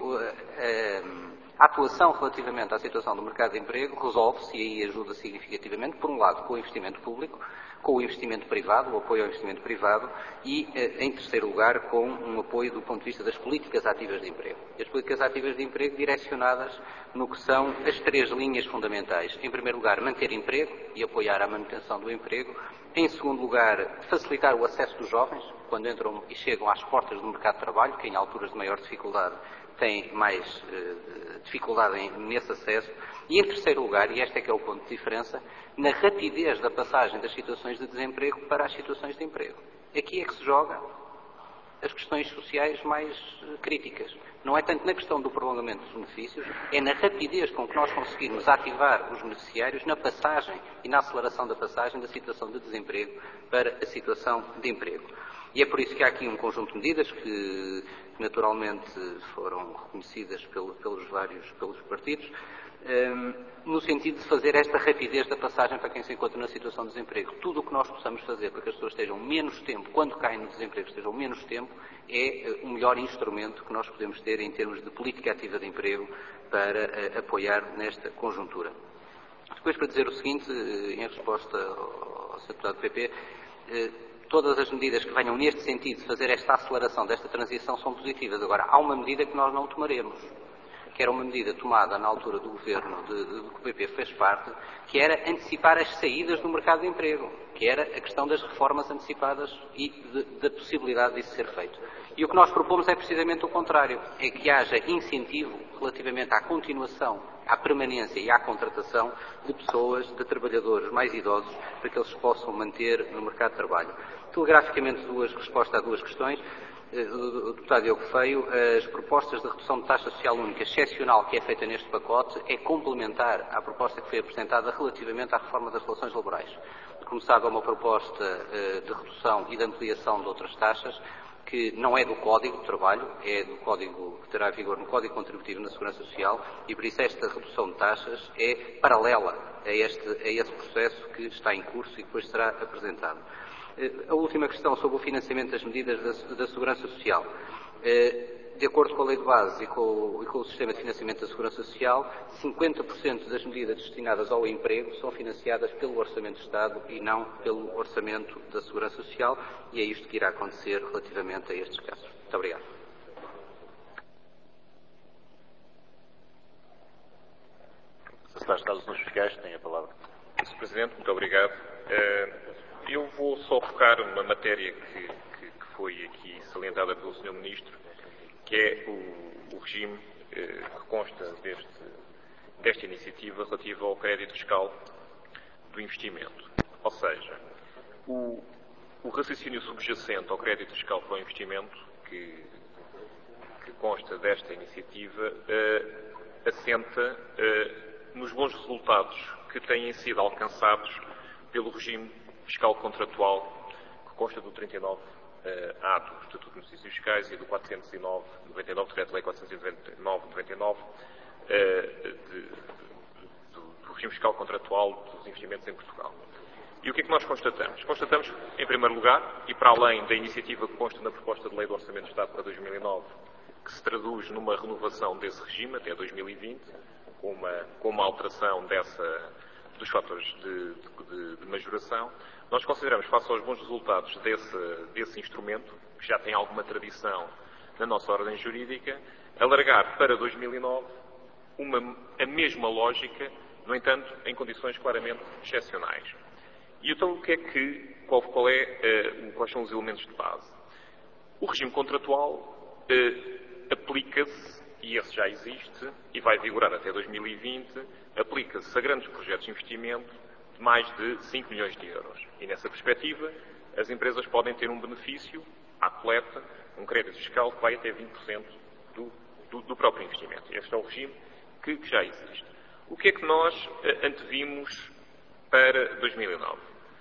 a atuação relativamente à situação do mercado de emprego resolve-se e aí ajuda significativamente, por um lado, com o investimento público, com o investimento privado, o apoio ao investimento privado e, em terceiro lugar, com um apoio do ponto de vista das políticas ativas de emprego. E as políticas ativas de emprego direcionadas no que são as 3 linhas fundamentais. Em primeiro lugar, manter emprego e apoiar a manutenção do emprego. Em segundo lugar, facilitar o acesso dos jovens, quando entram e chegam às portas do mercado de trabalho, que em alturas de maior dificuldade têm mais dificuldade nesse acesso. E em terceiro lugar, e este é que é o ponto de diferença, na rapidez da passagem das situações de desemprego para as situações de emprego. Aqui é que se joga as questões sociais mais críticas. Não é tanto na questão do prolongamento dos benefícios, é na rapidez com que nós conseguirmos ativar os beneficiários na passagem e na aceleração da passagem da situação de desemprego para a situação de emprego. E é por isso que há aqui um conjunto de medidas que naturalmente foram reconhecidas pelos partidos, no sentido de fazer esta rapidez da passagem para quem se encontra na situação de desemprego. Tudo o que nós possamos fazer para que as pessoas estejam menos tempo, quando caem no desemprego, estejam menos tempo, é o melhor instrumento que nós podemos ter em termos de política ativa de emprego para apoiar nesta conjuntura. Depois, para dizer o seguinte, em resposta ao Sr. Deputado do PP, todas as medidas que venham neste sentido de fazer esta aceleração desta transição são positivas. Agora, há uma medida que nós não tomaremos, que era uma medida tomada na altura do governo de que o PP fez parte, que era antecipar as saídas do mercado de emprego, que era a questão das reformas antecipadas e da possibilidade disso ser feito. E o que nós propomos é precisamente o contrário, é que haja incentivo relativamente à continuação, à permanência e à contratação de pessoas, de trabalhadores mais idosos, para que eles se possam manter no mercado de trabalho. Telegraficamente, resposta a 2 questões. O deputado Diogo Feio, as propostas de redução de taxa social única excepcional que é feita neste pacote é complementar à proposta que foi apresentada relativamente à reforma das relações laborais. Como sabe, é uma proposta de redução e de ampliação de outras taxas, que não é do Código de Trabalho, é do Código que terá vigor no Código Contributivo na Segurança Social e, por isso, esta redução de taxas é paralela a esse processo que está em curso e que depois será apresentado. A última questão sobre o financiamento das medidas da Segurança Social. De acordo com a Lei de Base e com o Sistema de Financiamento da Segurança Social, 50% das medidas destinadas ao emprego são financiadas pelo Orçamento de Estado e não pelo Orçamento da Segurança Social, e é isto que irá acontecer relativamente a estes casos. Muito obrigado. Secretário de Estado dos Assuntos Fiscais tem a palavra. Sr. Presidente, muito obrigado. Eu vou só focar uma matéria que foi aqui salientada pelo Sr. Ministro, que é o regime que consta desta iniciativa relativa ao crédito fiscal do investimento. Ou seja, o raciocínio subjacente ao crédito fiscal para o investimento que consta desta iniciativa assenta nos bons resultados que têm sido alcançados pelo regime fiscal contratual que consta do 39A do Estatuto dos Benefícios Fiscais e do 409/99, Decreto-Lei 499/99, do regime fiscal contratual dos investimentos em Portugal. E o que é que nós constatamos? Constatamos, em primeiro lugar, e para além da iniciativa que consta na proposta de Lei do Orçamento de Estado para 2009, que se traduz numa renovação desse regime até 2020, com uma alteração dos fatores de majoração, nós consideramos, face aos bons resultados desse instrumento, que já tem alguma tradição na nossa ordem jurídica, alargar para 2009 a mesma lógica, no entanto, em condições claramente excepcionais. E então, quais são os elementos de base? O regime contratual aplica-se, e esse já existe, e vai vigorar até 2020, aplica-se a grandes projetos de investimento de mais de 5 milhões de euros. E nessa perspectiva, as empresas podem ter um benefício à coleta, um crédito fiscal que vai até 20% do próprio investimento. Este é o regime que já existe. O que é que nós antevimos para 2009?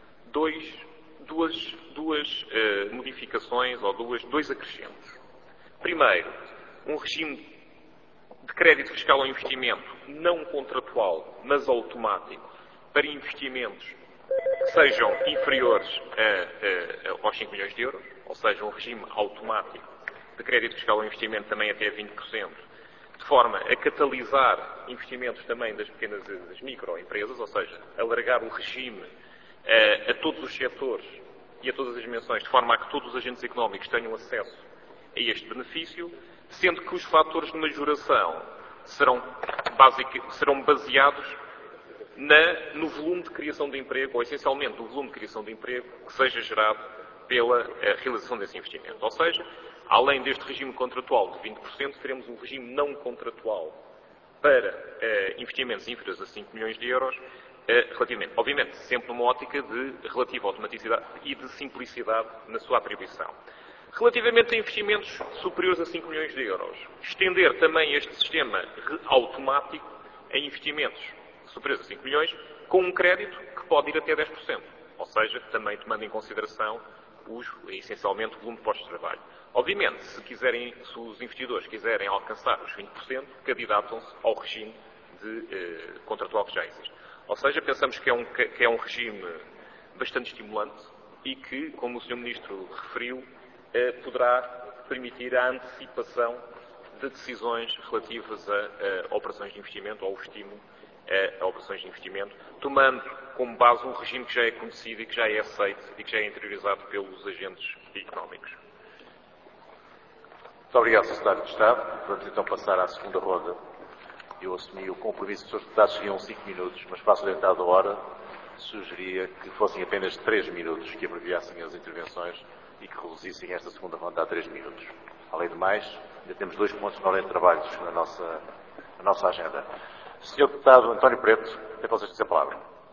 Duas modificações ou dois acrescentos. Primeiro, um regime de crédito fiscal ao investimento não contratual, mas automático, para investimentos que sejam inferiores aos 5 milhões de euros, ou seja, um regime automático de crédito fiscal ao investimento também até 20%, de forma a catalisar investimentos também das pequenas das microempresas, ou seja, alargar o regime a todos os setores e a todas as dimensões, de forma a que todos os agentes económicos tenham acesso a este benefício, sendo que os fatores de majoração serão baseados no volume de criação de emprego, ou essencialmente no volume de criação de emprego que seja gerado pela realização desse investimento. Ou seja, além deste regime contratual de 20%, teremos um regime não contratual para investimentos inferiores a 5 milhões de euros, relativamente, obviamente, sempre numa ótica de relativa automaticidade e de simplicidade na sua atribuição. Relativamente a investimentos superiores a 5 milhões de euros, estender também este sistema automático a investimentos superiores a 5 milhões, com um crédito que pode ir até 10%, ou seja, também tomando em consideração essencialmente o volume de postos de trabalho. Obviamente, se os investidores quiserem alcançar os 20%, candidatam-se ao regime contratual que já existe. Ou seja, pensamos que é um regime bastante estimulante e que, como o Sr. Ministro referiu, poderá permitir a antecipação de decisões relativas a operações de investimento ou o estímulo a operações de investimento, tomando como base um regime que já é conhecido e que já é aceito e que já é interiorizado pelos agentes económicos. Muito obrigado, Sr. Secretário de Estado. Vamos então passar à segunda ronda. Eu assumi o compromisso que os deputados seguiam 5 minutos, mas passo adiantado a hora, sugeria que fossem apenas 3 minutos, que abreviassem as intervenções e que reduzissem esta segunda ronda a 3 minutos. Além de mais, ainda temos 2 pontos na ordem de trabalhos na nossa agenda. Sr. Deputado António Preto, tem para vocês dizer a palavra.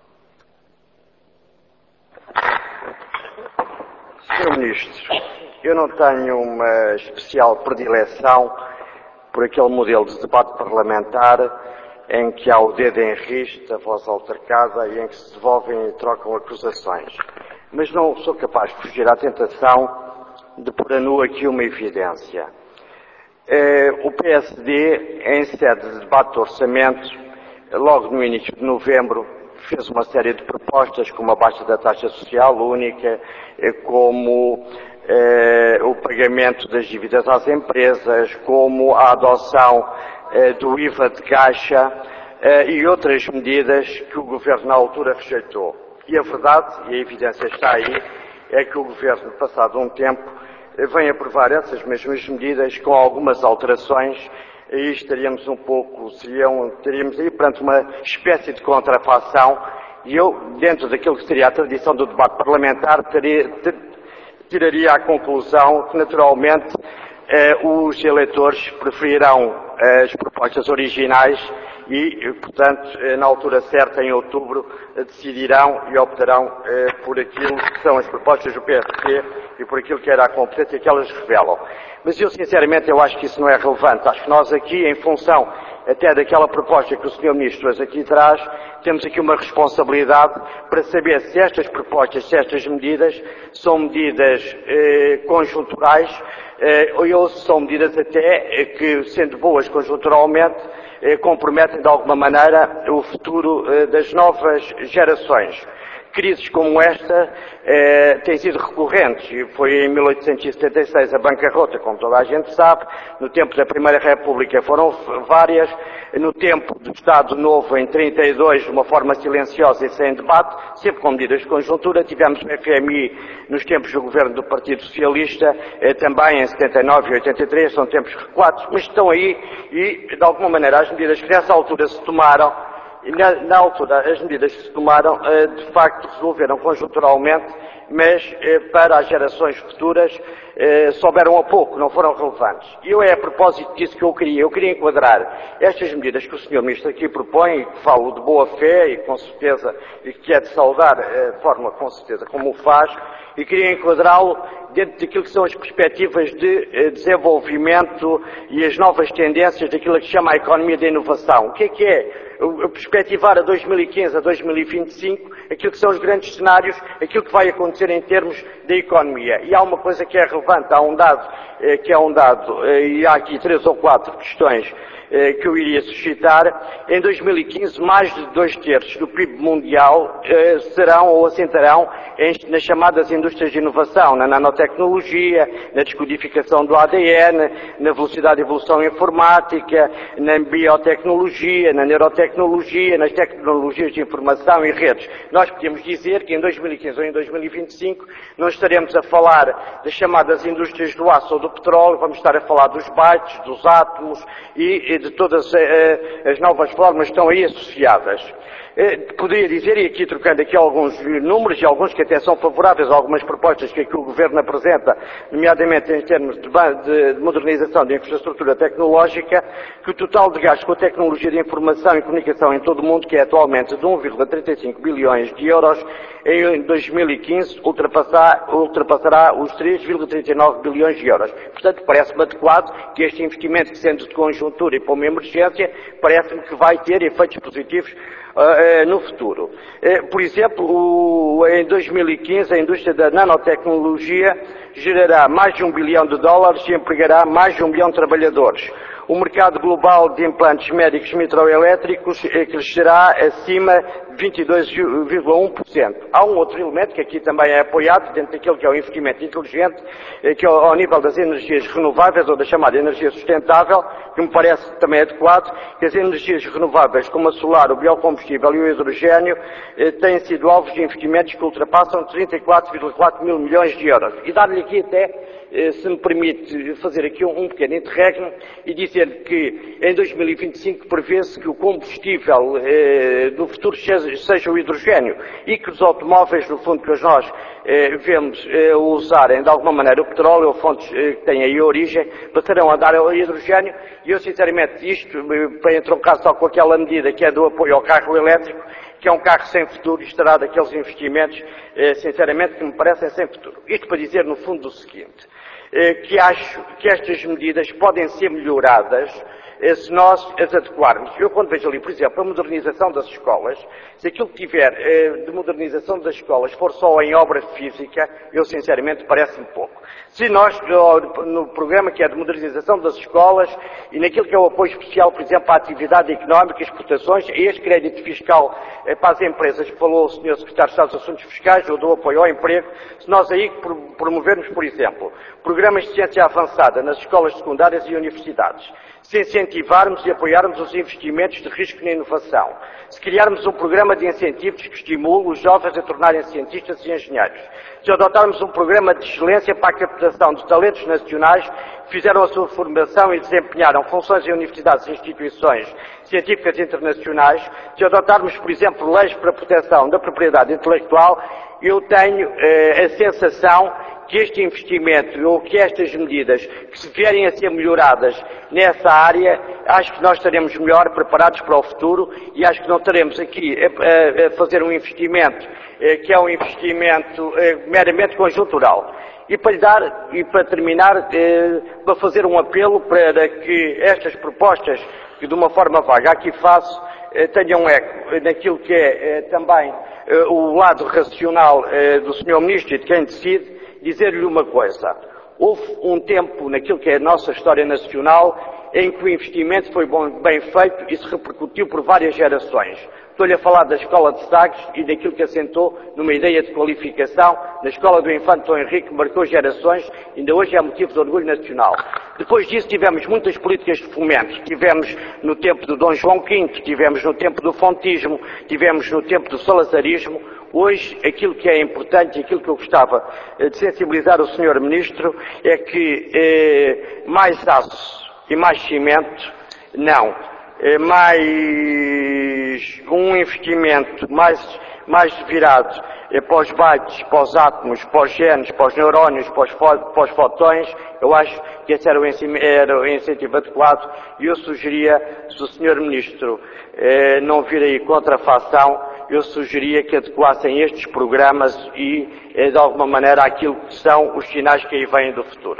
Sr. Ministro, eu não tenho uma especial predileção por aquele modelo de debate parlamentar em que há o dedo em riste, a voz altercada e em que se devolvem e trocam acusações. Mas não sou capaz de fugir à tentação de pôr a nu aqui uma evidência. O PSD, em sede de debate do orçamento, logo no início de novembro, fez uma série de propostas, como a baixa da taxa social única, como o pagamento das dívidas às empresas, como a adoção do IVA de caixa e outras medidas que o Governo na altura rejeitou. E a verdade, e a evidência está aí, é que o Governo, passado um tempo, vem aprovar essas mesmas medidas com algumas alterações e estaríamos aí perante uma espécie de contrafação e eu, dentro daquilo que seria a tradição do debate parlamentar, tiraria a conclusão que, naturalmente, os eleitores preferirão as propostas originais e, portanto, na altura certa, em outubro, decidirão e optarão por aquilo que são as propostas do PSD e por aquilo que era a competência que elas revelam. Mas eu, sinceramente, acho que isso não é relevante. Acho que nós aqui, em função até daquela proposta que o Sr. Ministro hoje aqui traz, temos aqui uma responsabilidade para saber se estas propostas, se estas medidas são medidas conjunturais ou se são medidas até que, sendo boas conjunturalmente, comprometem de alguma maneira o futuro das novas gerações. Crises como esta têm sido recorrentes. Foi em 1876 a bancarrota, como toda a gente sabe. No tempo da Primeira República foram várias. No tempo do Estado Novo, em 32, de uma forma silenciosa e sem debate, sempre com medidas de conjuntura. Tivemos o FMI nos tempos do governo do Partido Socialista, também em 79 e 83, são tempos recuados, mas estão aí e, de alguma maneira, as medidas que nessa altura se tomaram, na altura, as medidas que se tomaram, de facto, resolveram conjunturalmente, mas para as gerações futuras souberam a pouco, não foram relevantes. E é a propósito disso que eu queria enquadrar estas medidas que o Sr. Ministro aqui propõe, e que falo de boa fé e com certeza, e que é de saudar a forma com certeza como o faz, e queria enquadrá-lo dentro daquilo que são as perspectivas de desenvolvimento e as novas tendências daquilo que se chama a economia da inovação. O que é perspectivar a 2015 a 2025 aquilo que são os grandes cenários, aquilo que vai acontecer em termos da economia. E há uma coisa que é relevante, há um dado, e há aqui 3 ou 4 questões que eu iria suscitar. Em 2015, mais de 2/3 do PIB mundial serão ou assentarão nas chamadas indústrias de inovação, na nanotecnologia, na descodificação do ADN, na velocidade de evolução informática, na biotecnologia, na neurotecnologia, nas tecnologias de informação e redes. Nós podemos dizer que em 2015 ou em 2025 não estaremos a falar das chamadas indústrias do aço ou do petróleo, vamos estar a falar dos bytes, dos átomos e de todas as novas formas que estão aí associadas. Poderia dizer, e aqui trocando aqui alguns números e alguns que até são favoráveis a algumas propostas que aqui o Governo apresenta, nomeadamente em termos de modernização da infraestrutura tecnológica, que o total de gastos com a tecnologia de informação e comunicação em todo o mundo, que é atualmente de 1,35 bilhões de euros, em 2015 ultrapassará os 3,39 bilhões de euros. Portanto, parece-me adequado que este investimento, que sendo de conjuntura e para uma emergência, parece-me que vai ter efeitos positivos no futuro. Por exemplo, em 2015 a indústria da nanotecnologia gerará mais de $1 bilhão e empregará mais de 1 milhão de trabalhadores. O mercado global de implantes médicos microelétricos crescerá acima de 22,1%. Há um outro elemento que aqui também é apoiado dentro daquilo que é o investimento inteligente, que é ao nível das energias renováveis ou da chamada energia sustentável, que me parece também adequado, que as energias renováveis como a solar, o biocombustível e o hidrogênio têm sido alvos de investimentos que ultrapassam 34,4 mil milhões de euros. E dar-lhe aqui até, se me permite fazer aqui um pequeno interregno e dizer que em 2025 prevê-se que o combustível do futuro seja o hidrogênio e que os automóveis, no fundo, que nós vemos usarem de alguma maneira o petróleo ou fontes que têm aí a origem, passarão a dar ao hidrogênio. E eu, sinceramente, isto para entroncar só com aquela medida que é do apoio ao carro elétrico, que é um carro sem futuro e estará daqueles investimentos, sinceramente, que me parecem sem futuro. Isto para dizer, no fundo, o seguinte, que acho que estas medidas podem ser melhoradas se nós as adequarmos. Eu, quando vejo ali, por exemplo, a modernização das escolas, se aquilo que tiver de modernização das escolas for só em obra física, eu, sinceramente, parece-me pouco. Se nós, no programa que é de modernização das escolas e naquilo que é o apoio especial, por exemplo, à atividade económica, exportações, e este crédito fiscal para as empresas que falou o Sr. Secretário de Estado dos Assuntos Fiscais, ou do apoio ao emprego, se nós aí promovermos, por exemplo, programas de ciência avançada nas escolas secundárias e universidades, se incentivarmos e apoiarmos os investimentos de risco na inovação, se criarmos um programa de incentivos que estimule os jovens a tornarem-se cientistas e engenheiros, se adotarmos um programa de excelência para a captação de talentos nacionais que fizeram a sua formação e desempenharam funções em universidades e instituições científicas internacionais, se adotarmos, por exemplo, leis para a proteção da propriedade intelectual, eu tenho a sensação que este investimento ou que estas medidas que se vierem a ser melhoradas nessa área, acho que nós estaremos melhor preparados para o futuro e acho que não estaremos aqui a fazer um investimento que é um investimento meramente conjuntural. E para terminar, para fazer um apelo para que estas propostas, que de uma forma vaga aqui faço, tenham eco naquilo que é também o lado racional do Sr. Ministro e de quem decide, dizer-lhe uma coisa. Houve um tempo naquilo que é a nossa história nacional em que o investimento foi bem feito e se repercutiu por várias gerações. Estou-lhe a falar da Escola de Sagres e daquilo que assentou numa ideia de qualificação na Escola do Infante Dom Henrique, que marcou gerações, ainda hoje é motivo de orgulho nacional. Depois disso tivemos muitas políticas de fomento. Tivemos no tempo do Dom João V, tivemos no tempo do fontismo, tivemos no tempo do salazarismo. Hoje, aquilo que é importante e aquilo que eu gostava de sensibilizar o Sr. Ministro é que mais aço e mais cimento, não. Mais um investimento mais virado para os bytes, para os átomos, para os genes, para os neurónios, para os fotões, eu acho que esse era o incentivo adequado e eu sugeria, se o Sr. Ministro não vir aí contrafação, eu sugeria que adequassem estes programas e, de alguma maneira, aquilo que são os sinais que aí vêm do futuro.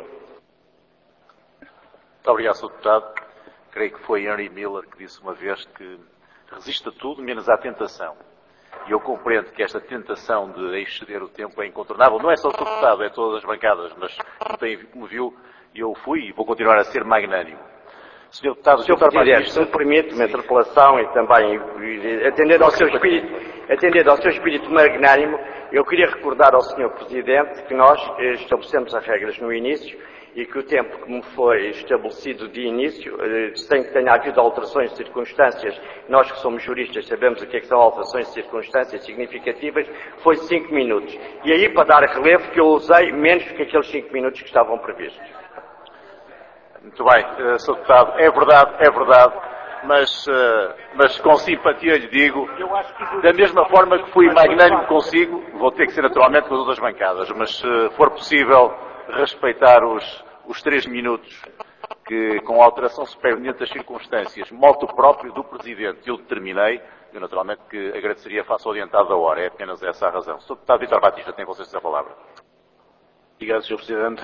Muito obrigado, Sr. Deputado. Creio que foi Henry Miller que disse uma vez que resiste a tudo menos à tentação. E eu compreendo que esta tentação de exceder o tempo é incontornável. Não é só o Sr. Deputado, é todas as bancadas, mas como viu, eu fui e vou continuar a ser magnânimo. Sr. Deputado, Sr. Presidente, se me permite uma interpelação e também atendendo ao seu espírito magnânimo, eu queria recordar ao Sr. Presidente que nós estabelecemos as regras no início e que o tempo que me foi estabelecido de início, sem que tenha havido alterações de circunstâncias, nós que somos juristas sabemos o que é que são alterações de circunstâncias significativas, foi 5 minutos. E aí, para dar relevo, que eu usei menos que aqueles 5 minutos que estavam previstos. Muito bem, Sr. Deputado, é verdade, mas com simpatia lhe digo, da mesma forma que fui magnânimo consigo, vou ter que ser naturalmente com as outras bancadas, mas se for possível respeitar os 3 minutos que, com alteração superveniente das circunstâncias, moto próprio do Presidente, eu determinei, eu naturalmente que agradeceria face ao adiantado da hora, é apenas essa a razão. Sr. Deputado Vítor Batista, tem vocês a palavra. Obrigado, Sr. Presidente.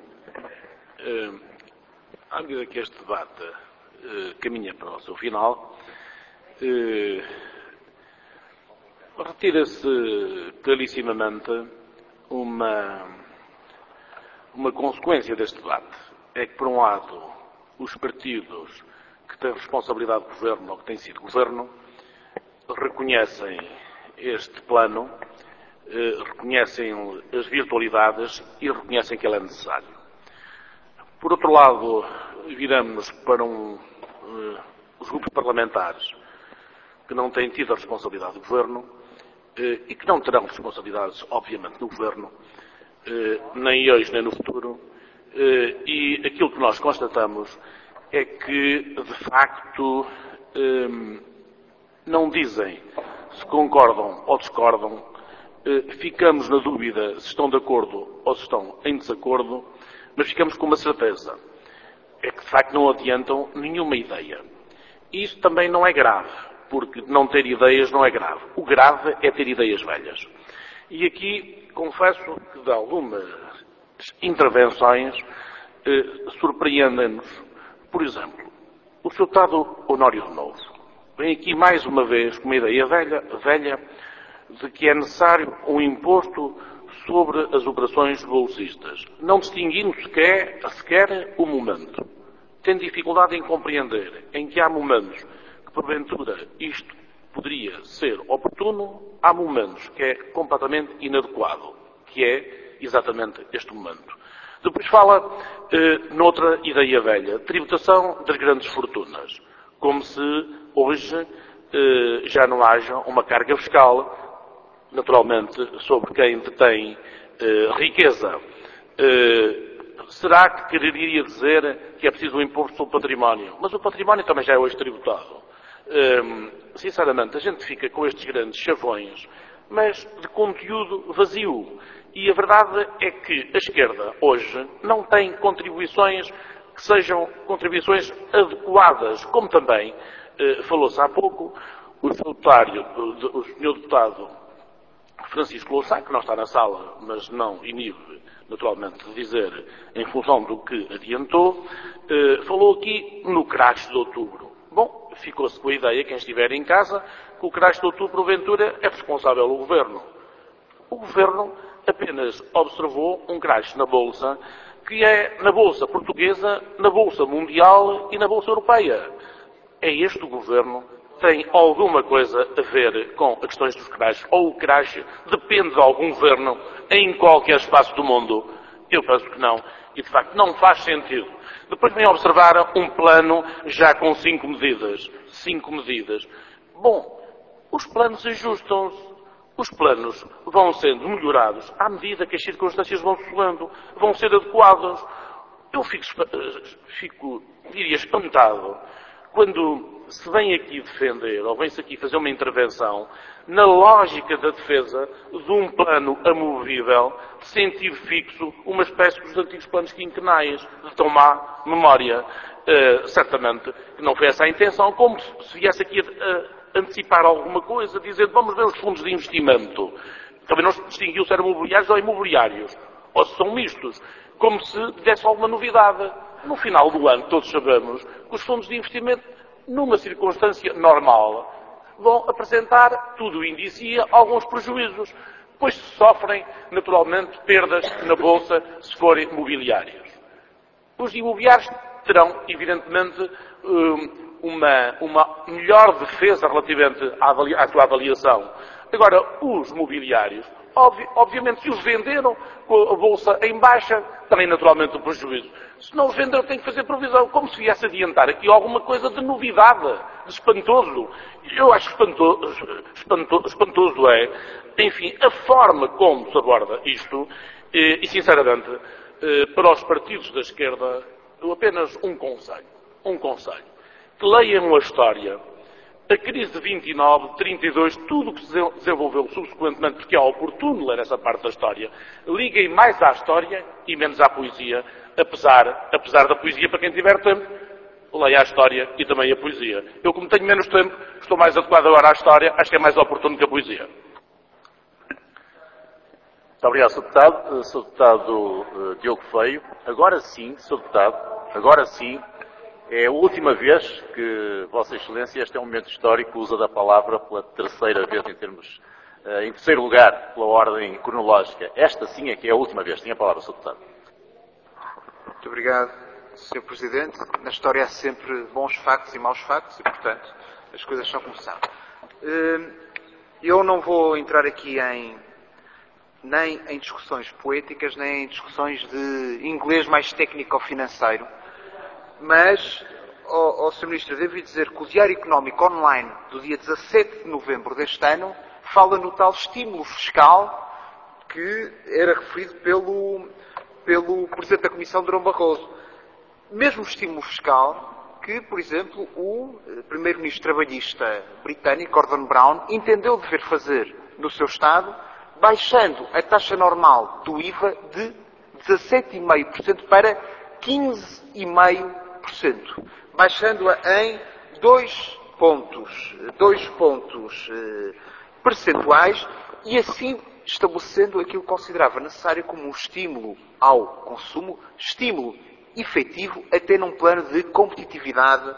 À medida que este debate caminha para o seu final, retira-se clarissimamente uma consequência deste debate. É que, por um lado, os partidos que têm responsabilidade de governo ou que têm sido governo reconhecem este plano, reconhecem as virtualidades e reconhecem que ele é necessário. Por outro lado, viramos para os grupos parlamentares que não têm tido a responsabilidade do governo e que não terão responsabilidades, obviamente, no governo, nem hoje nem no futuro, e aquilo que nós constatamos é que, de facto, não dizem se concordam ou discordam, ficamos na dúvida se estão de acordo ou se estão em desacordo, mas ficamos com uma certeza, é que de facto não adiantam nenhuma ideia. E isso também não é grave, porque não ter ideias não é grave. O grave é ter ideias velhas. E aqui confesso que de algumas intervenções surpreendem-nos. Por exemplo, o Sr. Deputado Honório de Novo vem aqui mais uma vez com uma ideia velha de que é necessário um imposto sobre as operações bolsistas, não distinguindo sequer o momento. Tem dificuldade em compreender em que há momentos que, porventura, isto poderia ser oportuno, há momentos que é completamente inadequado, que é exatamente este momento. Depois fala noutra ideia velha, tributação das grandes fortunas, como se hoje já não haja uma carga fiscal, naturalmente, sobre quem detém riqueza. Será que quereria dizer que é preciso um imposto sobre o património? Mas o património também já é hoje tributado. Sinceramente, a gente fica com estes grandes chavões, mas de conteúdo vazio. E a verdade é que a esquerda, hoje, não tem contribuições que sejam contribuições adequadas, como também falou-se há pouco, o Sr. Deputado Francisco Louçã, que não está na sala, mas não inibe, naturalmente, de dizer, em função do que adiantou, falou aqui no crash de outubro. Bom, ficou-se com a ideia, quem estiver em casa, que o crash de outubro, porventura, é responsável o Governo. O Governo apenas observou um crash na Bolsa, que é na Bolsa portuguesa, na Bolsa mundial e na Bolsa europeia. É este o Governo? Tem alguma coisa a ver com as questões dos crashes? Ou o crash depende de algum governo em qualquer espaço do mundo? Eu penso que não. E, de facto, não faz sentido. Depois vem observar um plano já com 5 medidas. 5 medidas. Bom, os planos ajustam-se. Os planos vão sendo melhorados à medida que as circunstâncias vão chegando, vão ser adequados. Eu fico, diria, espantado quando se vem aqui defender, ou vem-se aqui fazer uma intervenção, na lógica da defesa de um plano amovível, de sentido fixo, uma espécie dos antigos planos quinquenais, de tão má memória. Certamente que não foi essa a intenção, como se viesse aqui a antecipar alguma coisa, dizendo vamos ver os fundos de investimento. Também não se distinguiu se eram imobiliários ou imobiliários, ou se são mistos, como se desse alguma novidade. No final do ano, todos sabemos que os fundos de investimento, numa circunstância normal, vão apresentar, tudo indicia, alguns prejuízos, pois sofrem, naturalmente, perdas na Bolsa se forem mobiliários. Os imobiliários terão, evidentemente, uma melhor defesa relativamente à sua avaliação. Agora, os mobiliários, obviamente, se os venderam com a Bolsa em baixa, também naturalmente o prejuízo. Se não os venderam, tem que fazer provisão, como se viesse adiantar aqui alguma coisa de novidade, de espantoso. Eu acho espantoso enfim, a forma como se aborda isto, e sinceramente, para os partidos da esquerda, apenas um conselho. Que leiam a história. A crise de 29, 32, tudo o que se desenvolveu subsequentemente, porque é oportuno ler essa parte da história, liguem mais à história e menos à poesia, apesar da poesia, para quem tiver tempo, leia a história e também a poesia. Eu, como tenho menos tempo, estou mais adequado agora à história, acho que é mais oportuno que a poesia. Muito obrigado, Sr. Deputado. Sr. Deputado Diogo Feio. Agora sim, Sr. Deputado, é a última vez que Vossa Excelência, este é um momento histórico, usa da palavra pela terceira vez em terceiro lugar, pela ordem cronológica. Esta sim é que é a última vez. Tinha a palavra, Sr. Deputado. Muito obrigado, Sr. Presidente. Na história há sempre bons factos e maus factos e, portanto, as coisas são como são. Eu não vou entrar aqui nem em discussões poéticas, nem em discussões de inglês mais técnico-financeiro, mas, Sr. Ministro, devo dizer que o Diário Económico Online do dia 17 de novembro deste ano fala no tal estímulo fiscal que era referido pelo Presidente da Comissão, Durão Barroso. Mesmo estímulo fiscal que, por exemplo, o Primeiro-Ministro trabalhista britânico, Gordon Brown, entendeu dever fazer no seu Estado, baixando a taxa normal do IVA de 17,5% para 15,5%, baixando-a em 2 pontos percentuais e assim estabelecendo aquilo que considerava necessário como um estímulo ao consumo, estímulo efetivo até num plano de competitividade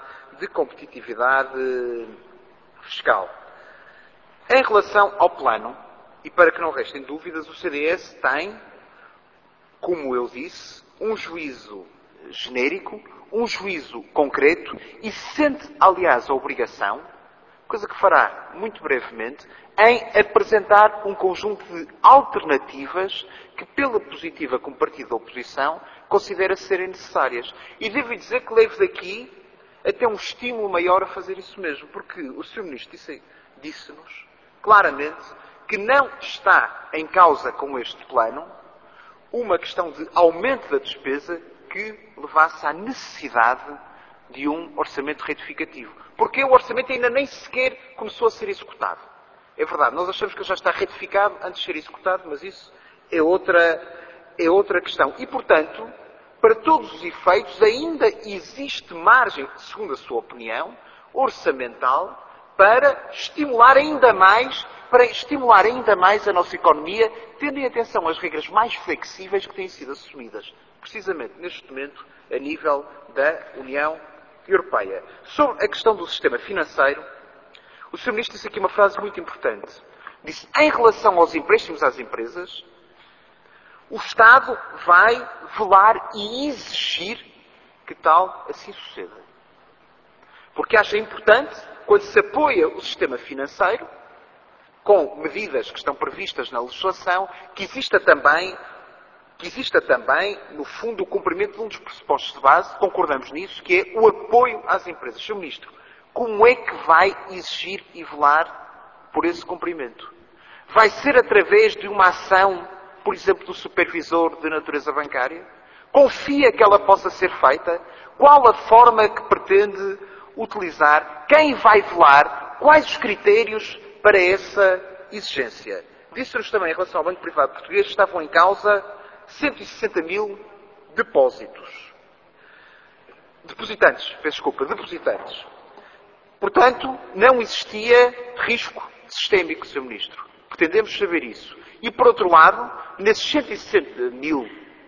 fiscal. Em relação ao plano, e para que não restem dúvidas, o CDS tem, como eu disse, um juízo genérico, um juízo concreto e sente, aliás, a obrigação, coisa que fará muito brevemente, em apresentar um conjunto de alternativas que, pela positiva como partido da oposição, considera serem necessárias. E devo dizer que levo daqui até um estímulo maior a fazer isso mesmo, porque o Sr. Ministro disse-nos claramente que não está em causa com este plano uma questão de aumento da despesa que levasse à necessidade de um orçamento retificativo. Porque o orçamento ainda nem sequer começou a ser executado. É verdade, nós achamos que ele já está retificado antes de ser executado, mas isso é outra questão. E, portanto, para todos os efeitos, ainda existe margem, segundo a sua opinião, orçamental, para estimular ainda mais a nossa economia, tendo em atenção as regras mais flexíveis que têm sido assumidas, precisamente neste momento, a nível da União Europeia. Sobre a questão do sistema financeiro, o Sr. Ministro disse aqui uma frase muito importante. Disse, em relação aos empréstimos às empresas, o Estado vai velar e exigir que tal assim suceda. Porque acha importante, quando se apoia o sistema financeiro, com medidas que estão previstas na legislação, que exista também, no fundo, o cumprimento de um dos pressupostos de base, concordamos nisso, que é o apoio às empresas. Sr. Ministro, como é que vai exigir e velar por esse cumprimento? Vai ser através de uma ação, por exemplo, do supervisor de natureza bancária? Confia que ela possa ser feita? Qual a forma que pretende utilizar? Quem vai velar? Quais os critérios para essa exigência? Disse-nos também, em relação ao Banco Privado Português, estavam em causa 160 mil depositantes. Portanto, não existia risco sistémico, Sr. Ministro. Pretendemos saber isso. E, por outro lado, nesses 160 mil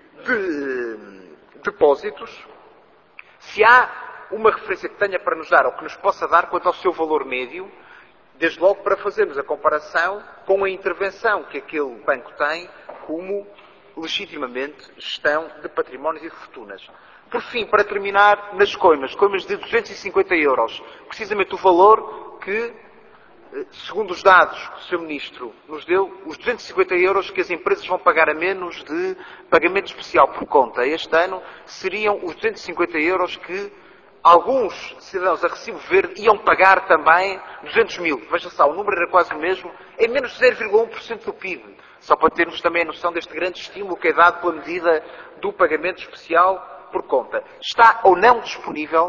depósitos, se há uma referência que tenha para nos dar ou que nos possa dar quanto ao seu valor médio Desde logo para fazermos a comparação com a intervenção que aquele banco tem como, legitimamente, gestão de patrimónios e de fortunas. Por fim, para terminar, nas coimas de 250 euros, precisamente o valor que, segundo os dados que o Sr. Ministro nos deu, os 250 euros que as empresas vão pagar a menos de pagamento especial por conta este ano, seriam os 250 euros que alguns cidadãos a recibo verde iam pagar também 200 mil. Veja só, o número era quase o mesmo, em menos de 0,1% do PIB. Só para termos também a noção deste grande estímulo que é dado pela medida do pagamento especial por conta. Está ou não disponível,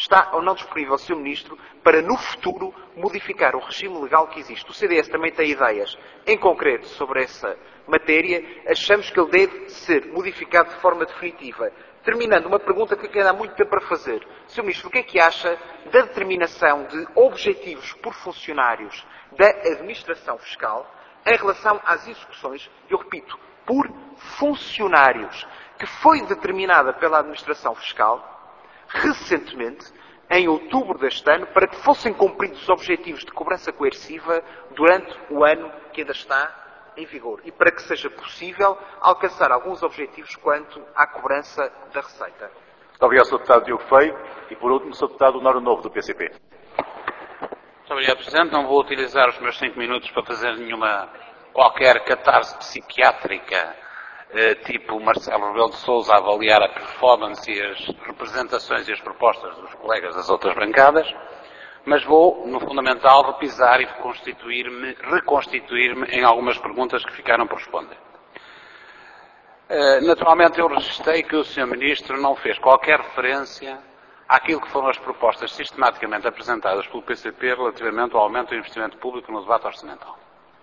Sr. Ministro, para no futuro modificar o regime legal que existe? O CDS também tem ideias em concreto sobre essa matéria. Achamos que ele deve ser modificado de forma definitiva. Terminando, uma pergunta que ainda há muito tempo para fazer. Sr. Ministro, o que é que acha da determinação de objetivos por funcionários da administração fiscal em relação às execuções, eu repito, por funcionários, que foi determinada pela administração fiscal recentemente, em outubro deste ano, para que fossem cumpridos os objetivos de cobrança coerciva durante o ano que ainda está em vigor e para que seja possível alcançar alguns objetivos quanto à cobrança da receita. Muito obrigado, Sr. Deputado Diogo Feio. E, por último, Sr. Deputado Honório Novo, do PCP. Muito obrigado, Presidente. Não vou utilizar os meus 5 minutos para fazer qualquer catarse psiquiátrica, tipo Marcelo Rebelo de Sousa, a avaliar a performance e as representações e as propostas dos colegas das outras bancadas, mas vou, no fundamental, repisar e reconstituir-me em algumas perguntas que ficaram por responder. Naturalmente, eu registrei que o Sr. Ministro não fez qualquer referência àquilo que foram as propostas sistematicamente apresentadas pelo PCP relativamente ao aumento do investimento público no debate orçamental.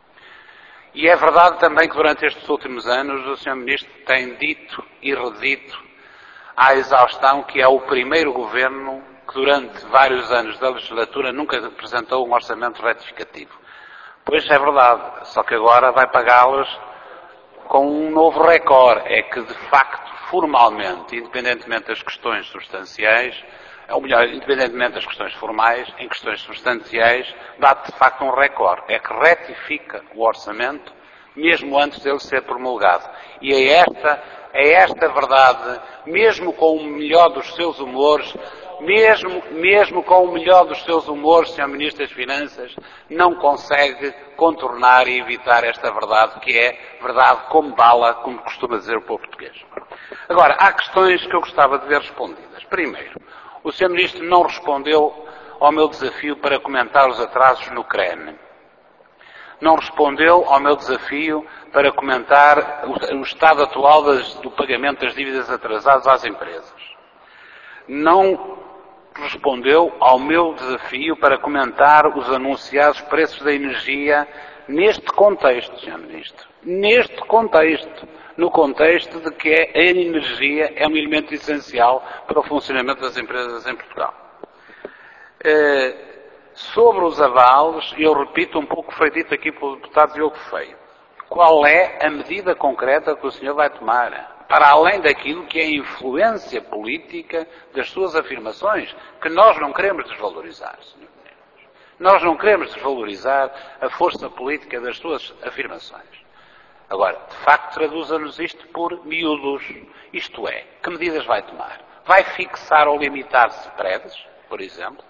E é verdade também que durante estes últimos anos o Sr. Ministro tem dito e redito à exaustão que é o primeiro governo que durante vários anos da legislatura nunca apresentou um orçamento retificativo. Pois é verdade, só que agora vai pagá-los com um novo recorde. É que, de facto, formalmente, independentemente das questões substanciais, ou melhor, independentemente das questões formais, em questões substanciais, bate de facto um recorde. É que retifica o orçamento, mesmo antes dele ser promulgado. E é esta verdade, mesmo com o melhor dos seus humores, mesmo com o melhor dos seus humores, Sr. Ministro das Finanças, não consegue contornar e evitar esta verdade, que é verdade como bala, como costuma dizer o povo português. Agora, há questões que eu gostava de ver respondidas. Primeiro, o Sr. Ministro não respondeu ao meu desafio para comentar os atrasos no CREN. Não respondeu ao meu desafio para comentar o estado atual do pagamento das dívidas atrasadas às empresas. Não respondeu ao meu desafio para comentar os anunciados preços da energia neste contexto, Sr. Ministro. Neste contexto. No contexto de que a energia é um elemento essencial para o funcionamento das empresas em Portugal. Sobre os avales, eu repito um pouco o que foi dito aqui pelo deputado Diogo Feio. Qual é a medida concreta que o senhor vai tomar, para além daquilo que é a influência política das suas afirmações, que nós não queremos desvalorizar, senhor Ministro. Nós não queremos desvalorizar a força política das suas afirmações. Agora, de facto, traduza-nos isto por miúdos. Isto é, que medidas vai tomar? Vai fixar ou limitar spreads, por exemplo,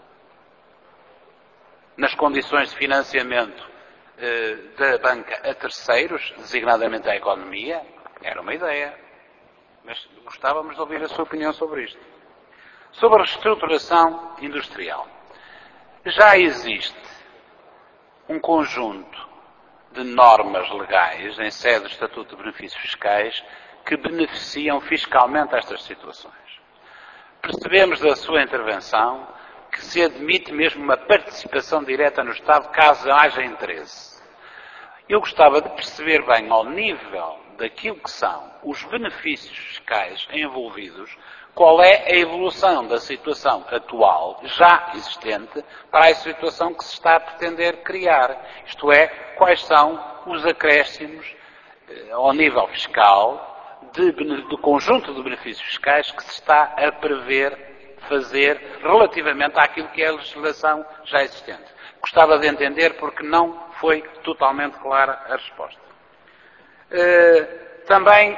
nas condições de financiamento da banca a terceiros, designadamente à economia? Era uma ideia. Mas gostávamos de ouvir a sua opinião sobre isto. Sobre a reestruturação industrial. Já existe um conjunto de normas legais em sede do Estatuto de Benefícios Fiscais que beneficiam fiscalmente estas situações. Percebemos da sua intervenção que se admite mesmo uma participação direta no Estado caso haja interesse. Eu gostava de perceber bem ao nível daquilo que são os benefícios fiscais envolvidos, qual é a evolução da situação atual, já existente, para a situação que se está a pretender criar. Isto é, quais são os acréscimos ao nível fiscal do conjunto de benefícios fiscais que se está a prever fazer relativamente àquilo que é a legislação já existente. Gostava de entender porque não foi totalmente clara a resposta. Também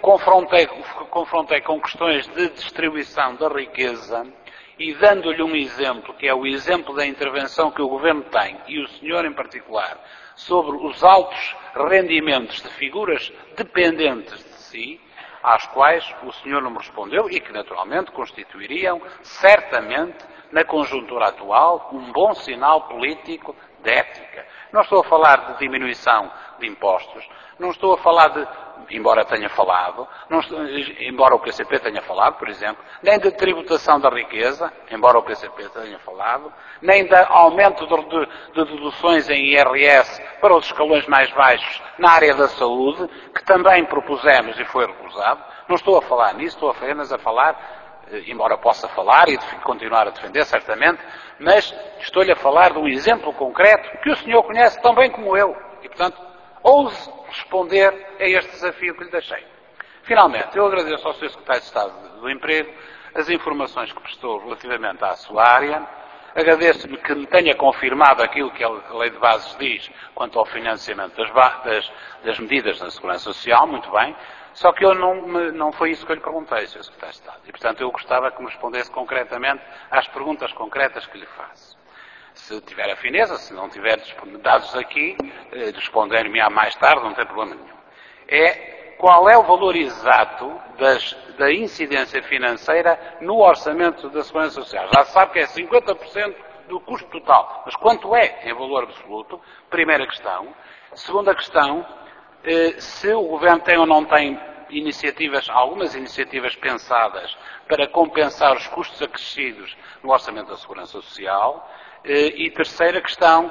confrontei com questões de distribuição da riqueza e dando-lhe um exemplo, que é o exemplo da intervenção que o Governo tem, e o senhor em particular, sobre os altos rendimentos de figuras dependentes de si, às quais o senhor não me respondeu e que naturalmente constituiriam, certamente, na conjuntura atual, um bom sinal político de ética. Não estou a falar de diminuição de impostos, não estou a falar de, embora tenha falado, embora o PCP tenha falado, por exemplo, nem de tributação da riqueza, embora o PCP tenha falado, nem de aumento de deduções em IRS para os escalões mais baixos na área da saúde, que também propusemos e foi recusado. Não estou a falar nisso, estou apenas a falar, embora possa falar e continuar a defender, certamente, mas estou-lhe a falar de um exemplo concreto que o senhor conhece tão bem como eu. E, portanto, ouse responder a este desafio que lhe deixei. Finalmente, eu agradeço ao Sr. Secretário de Estado do Emprego as informações que prestou relativamente à sua área. Agradeço-lhe que me tenha confirmado aquilo que a Lei de Bases diz quanto ao financiamento das medidas da Segurança Social, muito bem. Só que não foi isso que eu lhe perguntei, Sr. Secretário de Estado. E, portanto, eu gostava que me respondesse concretamente às perguntas concretas que lhe faço. Se tiver a fineza, se não tiver dados aqui, responder-me-á mais tarde, não tem problema nenhum. Qual é o valor exato da incidência financeira no orçamento da Segurança Social? Já se sabe que é 50% do custo total. Mas quanto é em valor absoluto? Primeira questão. Segunda questão, se o Governo tem ou não tem algumas iniciativas pensadas para compensar os custos acrescidos no orçamento da Segurança Social. E terceira questão,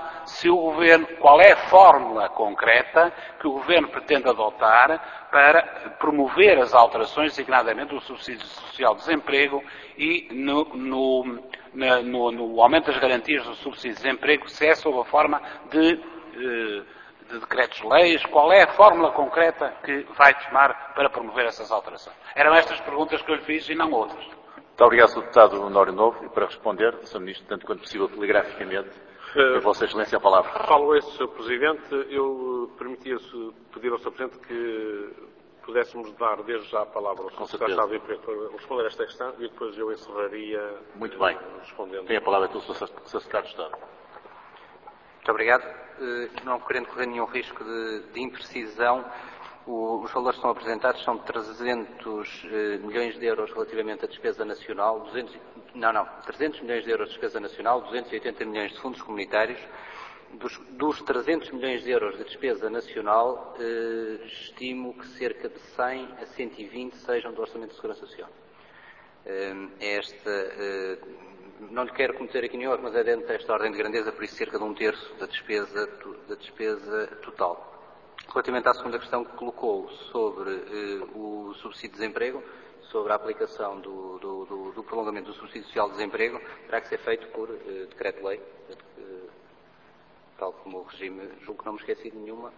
qual é a fórmula concreta que o Governo pretende adotar para promover as alterações, designadamente do subsídio social de desemprego e no aumento das garantias do subsídio de desemprego, se é sob a forma de decretos-leis, qual é a fórmula concreta que vai tomar para promover essas alterações? Eram estas perguntas que eu lhe fiz e não outras. Muito obrigado, Sr. Deputado Honório Novo. E para responder, Sr. Ministro, tanto quanto possível telegraficamente, a Vossa Excelência a palavra. Falo isso, Sr. Presidente. Eu permitia-se pedir ao Sr. Presidente que pudéssemos dar desde já a palavra ao Sr. Secretário de Emprego para responder a esta questão e depois eu encerraria. Muito bem. Respondendo. Tem a palavra então o Sr. Secretário de Estado. Muito obrigado. Não querendo correr nenhum risco de imprecisão, os valores que estão apresentados são de 300 milhões de euros relativamente à despesa nacional, 300 milhões de euros de despesa nacional, 280 milhões de fundos comunitários. Dos 300 milhões de euros de despesa nacional, estimo que cerca de 100 a 120 sejam do Orçamento de Segurança Social. Não lhe quero cometer aqui nenhum erro, mas é dentro desta ordem de grandeza, por isso cerca de 1/3 da despesa total. Relativamente à segunda questão que colocou sobre o subsídio de desemprego, sobre a aplicação do prolongamento do subsídio social de desemprego, terá que ser feito por decreto-lei, tal como o regime, julgo que não me esqueci de nenhuma.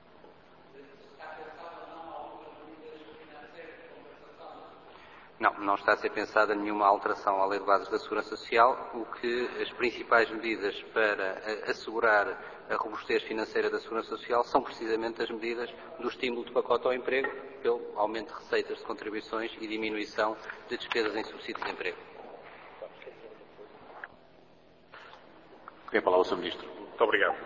Não está a ser pensada nenhuma alteração à Lei de Bases da Segurança Social, o que as principais medidas para assegurar a robustez financeira da Segurança Social são precisamente as medidas do estímulo de pacote ao emprego, pelo aumento de receitas de contribuições e diminuição de despesas em subsídio de desemprego. Tem a palavra o Sr. Ministro. Muito obrigado.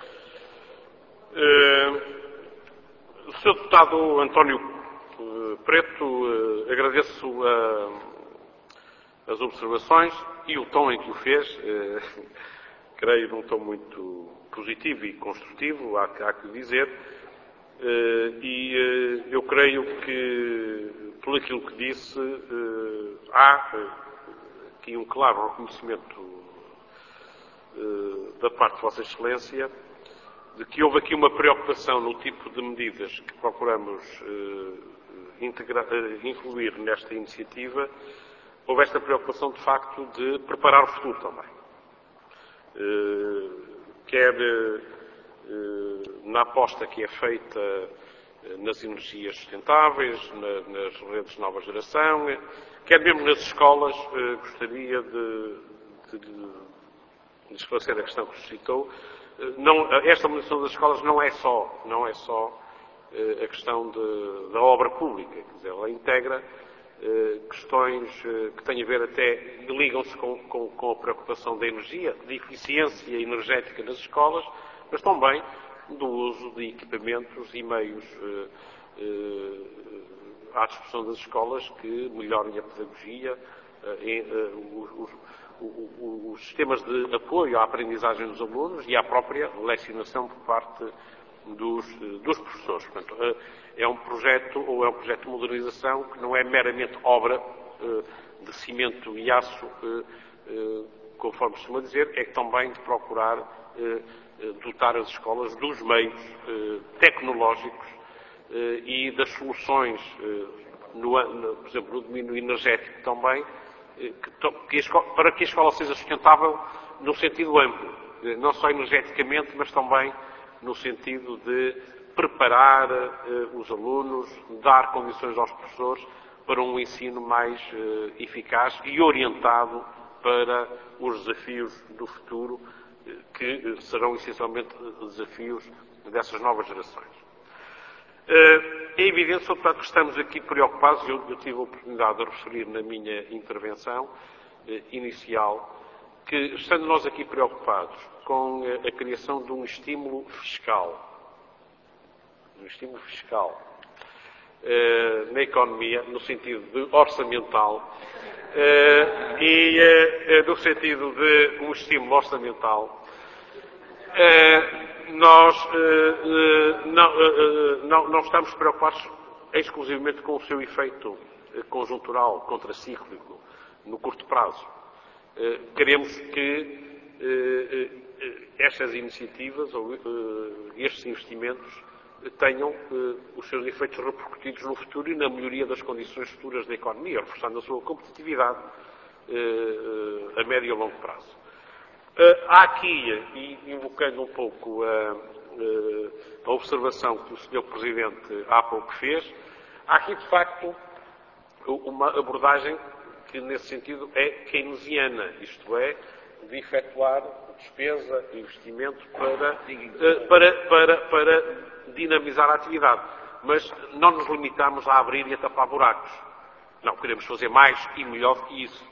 O Sr. Deputado António Preto, agradeço as observações e o tom em que o fez, creio num tom muito positivo e construtivo, há que dizer, e eu creio que, por aquilo que disse, há aqui um claro reconhecimento da parte de Vossa Excelência de que houve aqui uma preocupação no tipo de medidas que procuramos incluir nesta iniciativa. Houve esta preocupação, de facto, de preparar o futuro também. Quer na aposta que é feita nas energias sustentáveis, nas redes de nova geração, quer mesmo nas escolas, gostaria de esclarecer a questão que suscitou. Esta modernização das escolas não é só a questão da obra pública, quer dizer, ela integra questões que têm a ver até, ligam-se com a preocupação da energia, de eficiência energética nas escolas, mas também do uso de equipamentos e meios à disposição das escolas que melhorem a pedagogia, os sistemas de apoio à aprendizagem dos alunos e à própria lecionação por parte dos professores. Portanto, é um projeto de modernização que não é meramente obra de cimento e aço, conforme costuma dizer, é também de procurar dotar as escolas dos meios tecnológicos e das soluções, por exemplo, no domínio energético também, para que a escola seja sustentável no sentido amplo, não só energeticamente, mas também no sentido de preparar os alunos, dar condições aos professores para um ensino mais eficaz e orientado para os desafios do futuro, que serão essencialmente desafios dessas novas gerações. É evidente, Sr. Deputado, que estamos aqui preocupados, eu tive a oportunidade de referir na minha intervenção inicial, que estando nós aqui preocupados com a criação de um estímulo fiscal na economia, no sentido de orçamental, e no sentido de um estímulo orçamental, nós não estamos preocupados exclusivamente com o seu efeito conjuntural, contracíclico, no curto prazo. Queremos que estas iniciativas ou estes investimentos tenham os seus efeitos repercutidos no futuro e na melhoria das condições futuras da economia, reforçando a sua competitividade a médio e a longo prazo. Há aqui, e invocando um pouco a observação que o Sr. Presidente há pouco fez, há aqui, de facto, uma abordagem que, nesse sentido, é keynesiana, isto é, de efetuar despesa e investimento para dinamizar a atividade. Mas não nos limitamos a abrir e a tapar buracos. Não, queremos fazer mais e melhor do que isso.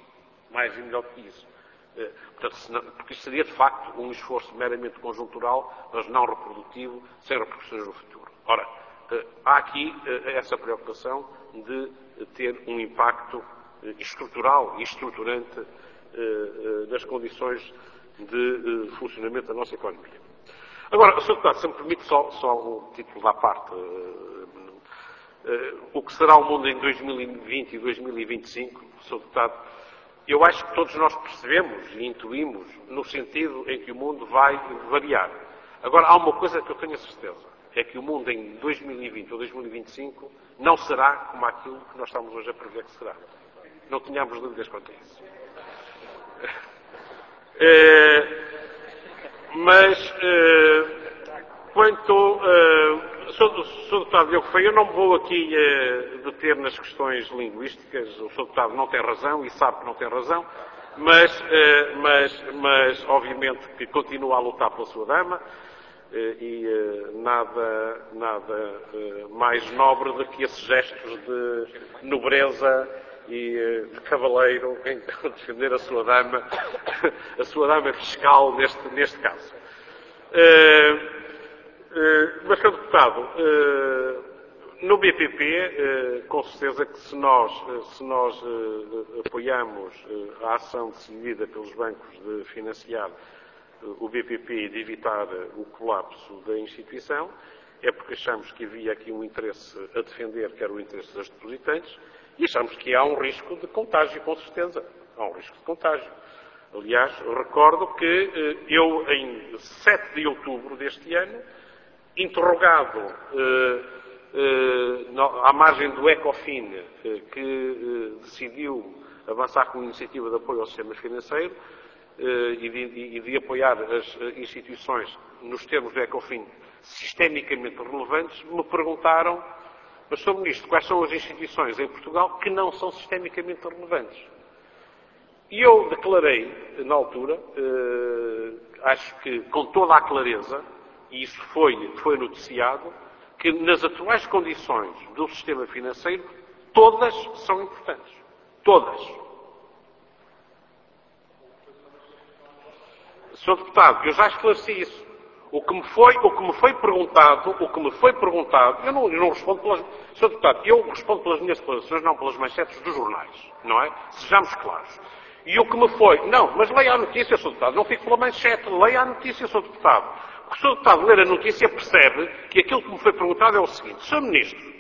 Portanto, porque isso seria, de facto, um esforço meramente conjuntural, mas não reprodutivo, sem repercussões no futuro. Ora, há aqui essa preocupação de ter um impacto estrutural e estruturante das condições de funcionamento da nossa economia. Agora, Sr. Deputado, se me permite só um título da parte. O que será o mundo em 2020 e 2025, Sr. Deputado, eu acho que todos nós percebemos e intuímos no sentido em que o mundo vai variar. Agora, há uma coisa que eu tenho a certeza, é que o mundo em 2020 ou 2025 não será como aquilo que nós estamos hoje a prever que será. Não tenhamos dúvidas quanto a isso. Mas, quanto... Sr. Deputado Diogo Feio, eu não vou aqui deter nas questões linguísticas. O Sr. Deputado não tem razão e sabe que não tem razão, mas obviamente que continua a lutar pela sua dama e nada mais nobre do que esses gestos de nobreza e de cavaleiro em defender a sua dama fiscal neste caso. Mas, Sr. Deputado, no BPP, com certeza que se nós apoiamos a ação decidida pelos bancos de financiar o BPP e de evitar o colapso da instituição, é porque achamos que havia aqui um interesse a defender, que era o interesse das depositantes, e achamos que há um risco de contágio, com certeza. Há um risco de contágio. Aliás, recordo que eu, em 7 de outubro deste ano, interrogado à margem do ECOFIN, que decidiu avançar com uma iniciativa de apoio ao sistema financeiro e de apoiar as instituições nos termos do ECOFIN sistemicamente relevantes, me perguntaram, mas, Sr. Ministro, quais são as instituições em Portugal que não são sistemicamente relevantes? E eu declarei, na altura, acho que com toda a clareza, e isso foi noticiado, que nas atuais condições do sistema financeiro, todas são importantes. Todas. Sr. Deputado, eu já esclareci isso. O que me foi perguntado, eu não respondo pelas... Sr. Deputado, eu respondo pelas minhas declarações, não pelas manchetes dos jornais, não é? Sejamos claros. E o que me foi... Não, mas leia a notícia, Sr. Deputado, não fique pela manchete, leia a notícia, Sr. Deputado. Porque o Sr. Deputado ler a notícia percebe que aquilo que me foi perguntado é o seguinte: Sr. Ministro,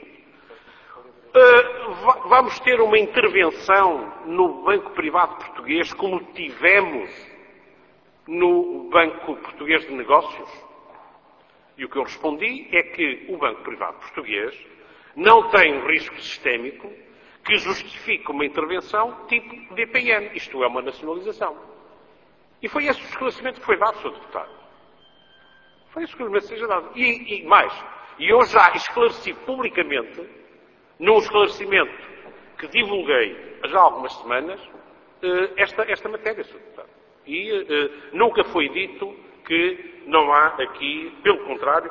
vamos ter uma intervenção no Banco Privado Português como tivemos no Banco Português de Negócios? E o que eu respondi é que o Banco Privado Português não tem um risco sistémico que justifique uma intervenção tipo DPN. Isto é uma nacionalização. E foi esse o esclarecimento que foi dado, Sr. Deputado. Foi esse o esclarecimento que seja dado. E mais, eu já esclareci publicamente, num esclarecimento que divulguei já há algumas semanas, esta matéria, Sr. Deputado. E nunca foi dito que não há aqui, pelo contrário,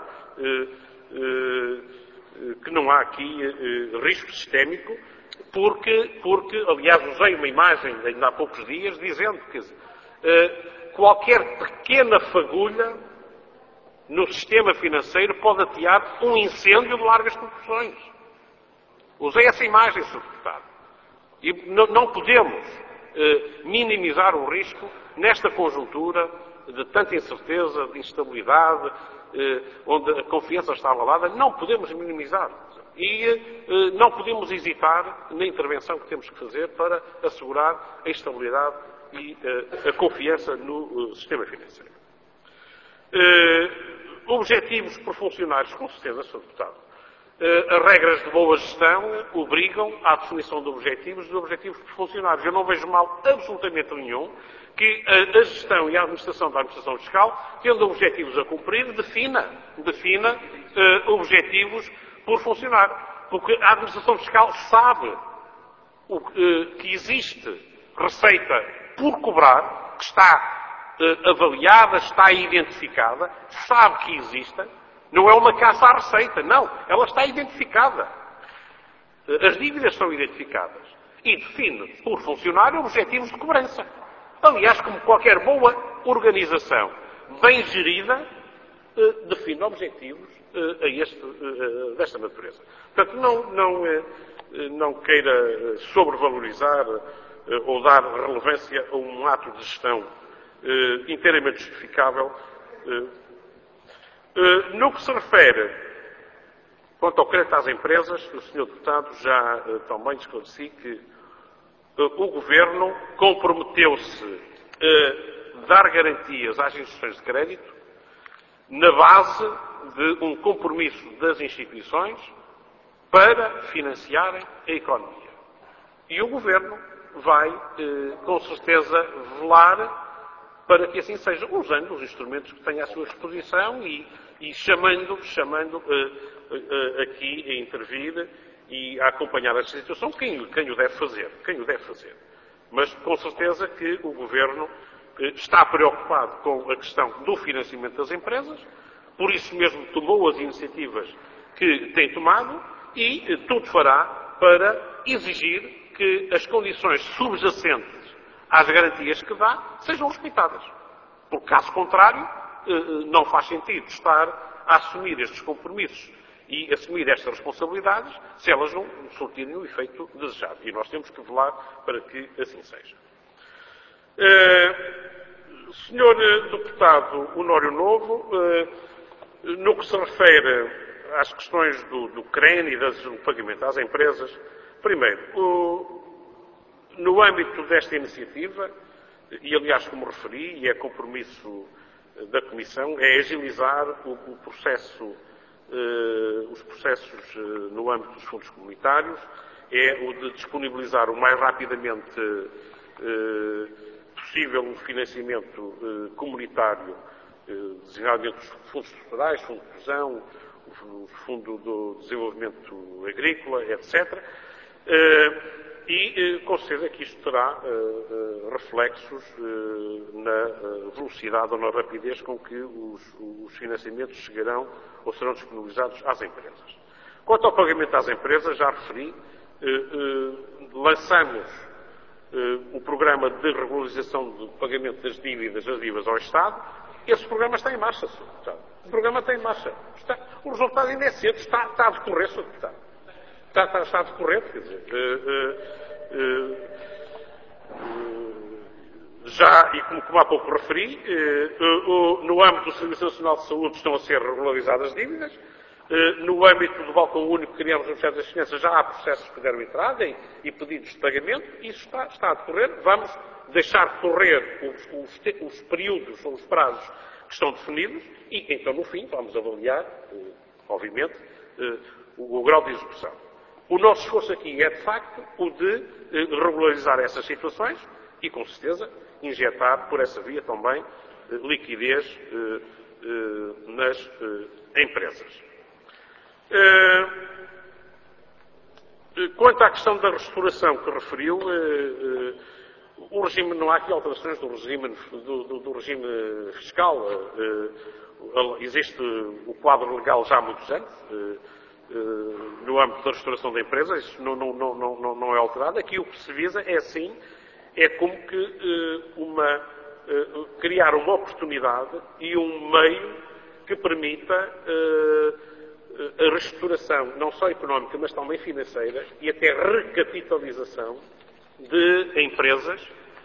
que não há aqui risco sistémico, porque, aliás, usei uma imagem ainda há poucos dias dizendo que qualquer pequena fagulha no sistema financeiro pode atear um incêndio de largas proporções. Usei essa imagem, Sr. Deputado. E não podemos minimizar o risco nesta conjuntura de tanta incerteza, de instabilidade, onde a confiança está abalada. Não podemos minimizar. E não podemos hesitar na intervenção que temos que fazer para assegurar a estabilidade e a confiança no sistema financeiro. Objetivos por funcionários, com certeza, Sr. Deputado. As regras de boa gestão obrigam à definição de objetivos por funcionários. Eu não vejo mal absolutamente nenhum que a gestão e a administração da administração fiscal, tendo objetivos a cumprir, defina objetivos por funcionário. Porque a administração fiscal sabe que existe receita por cobrar, que está avaliada, está identificada, sabe que existe. Não é uma caça à receita, não. Ela está identificada. As dívidas são identificadas. E define por funcionário objetivos de cobrança. Aliás, como qualquer boa organização bem gerida, define objetivos desta natureza. Portanto, não queira sobrevalorizar ou dar relevância a um ato de gestão inteiramente justificável. No que se refere, quanto ao crédito às empresas, o Sr. Deputado já também esclareci que o Governo comprometeu-se a dar garantias às instituições de crédito na base de um compromisso das instituições para financiarem a economia. E o Governo vai, com certeza, velar para que assim seja, usando os instrumentos que tem à sua disposição e chamando aqui a intervir e a acompanhar esta situação quem o deve fazer. Mas, com certeza, que o Governo está preocupado com a questão do financiamento das empresas, por isso mesmo tomou as iniciativas que tem tomado e tudo fará para exigir que as condições subjacentes às garantias que dá sejam respeitadas. Porque, caso contrário, não faz sentido estar a assumir estes compromissos e assumir estas responsabilidades se elas não surtirem o efeito desejado. E nós temos que velar para que assim seja. Senhor Deputado Honório Novo, no que se refere às questões do CREN e do pagamento às empresas, primeiro, no âmbito desta iniciativa, e aliás como referi, e é compromisso da Comissão, é agilizar o processo, os processos no âmbito dos fundos comunitários, é o de disponibilizar o mais rapidamente possível um financiamento comunitário, designadamente os fundos estruturais, Fundo de Coesão, o Fundo do Desenvolvimento Agrícola, etc., com certeza que isto terá reflexos na velocidade ou na rapidez com que os financiamentos chegarão ou serão disponibilizados às empresas. Quanto ao pagamento às empresas, já referi, lançamos o programa de regularização do pagamento das dívidas ao Estado. Esse programa está em marcha, Sr. Deputado. O programa está em marcha. O resultado ainda é cedo, está a decorrer, Sr. Deputado. Está a decorrer, quer dizer. Já, e como há pouco referi, no âmbito do Serviço Nacional de Saúde estão a ser regularizadas dívidas. No âmbito do balcão único que criamos no Ministério das Finanças já há processos que deram entrada e pedidos de pagamento. Isso está a decorrer. Vamos deixar correr os períodos ou os prazos que estão definidos e, então, no fim, vamos avaliar, obviamente, o grau de execução. O nosso esforço aqui é, de facto, o de regularizar essas situações e, com certeza, injetar por essa via também liquidez nas empresas. Quanto à questão da restauração que referiu, o regime, não há aqui alterações do regime fiscal. Existe o quadro legal já há muitos anos, no âmbito da restauração da empresa, isso não é alterado. Aqui o que se visa é, sim, é como que criar uma oportunidade e um meio que permita a restauração, não só económica, mas também financeira, e até recapitalização de empresas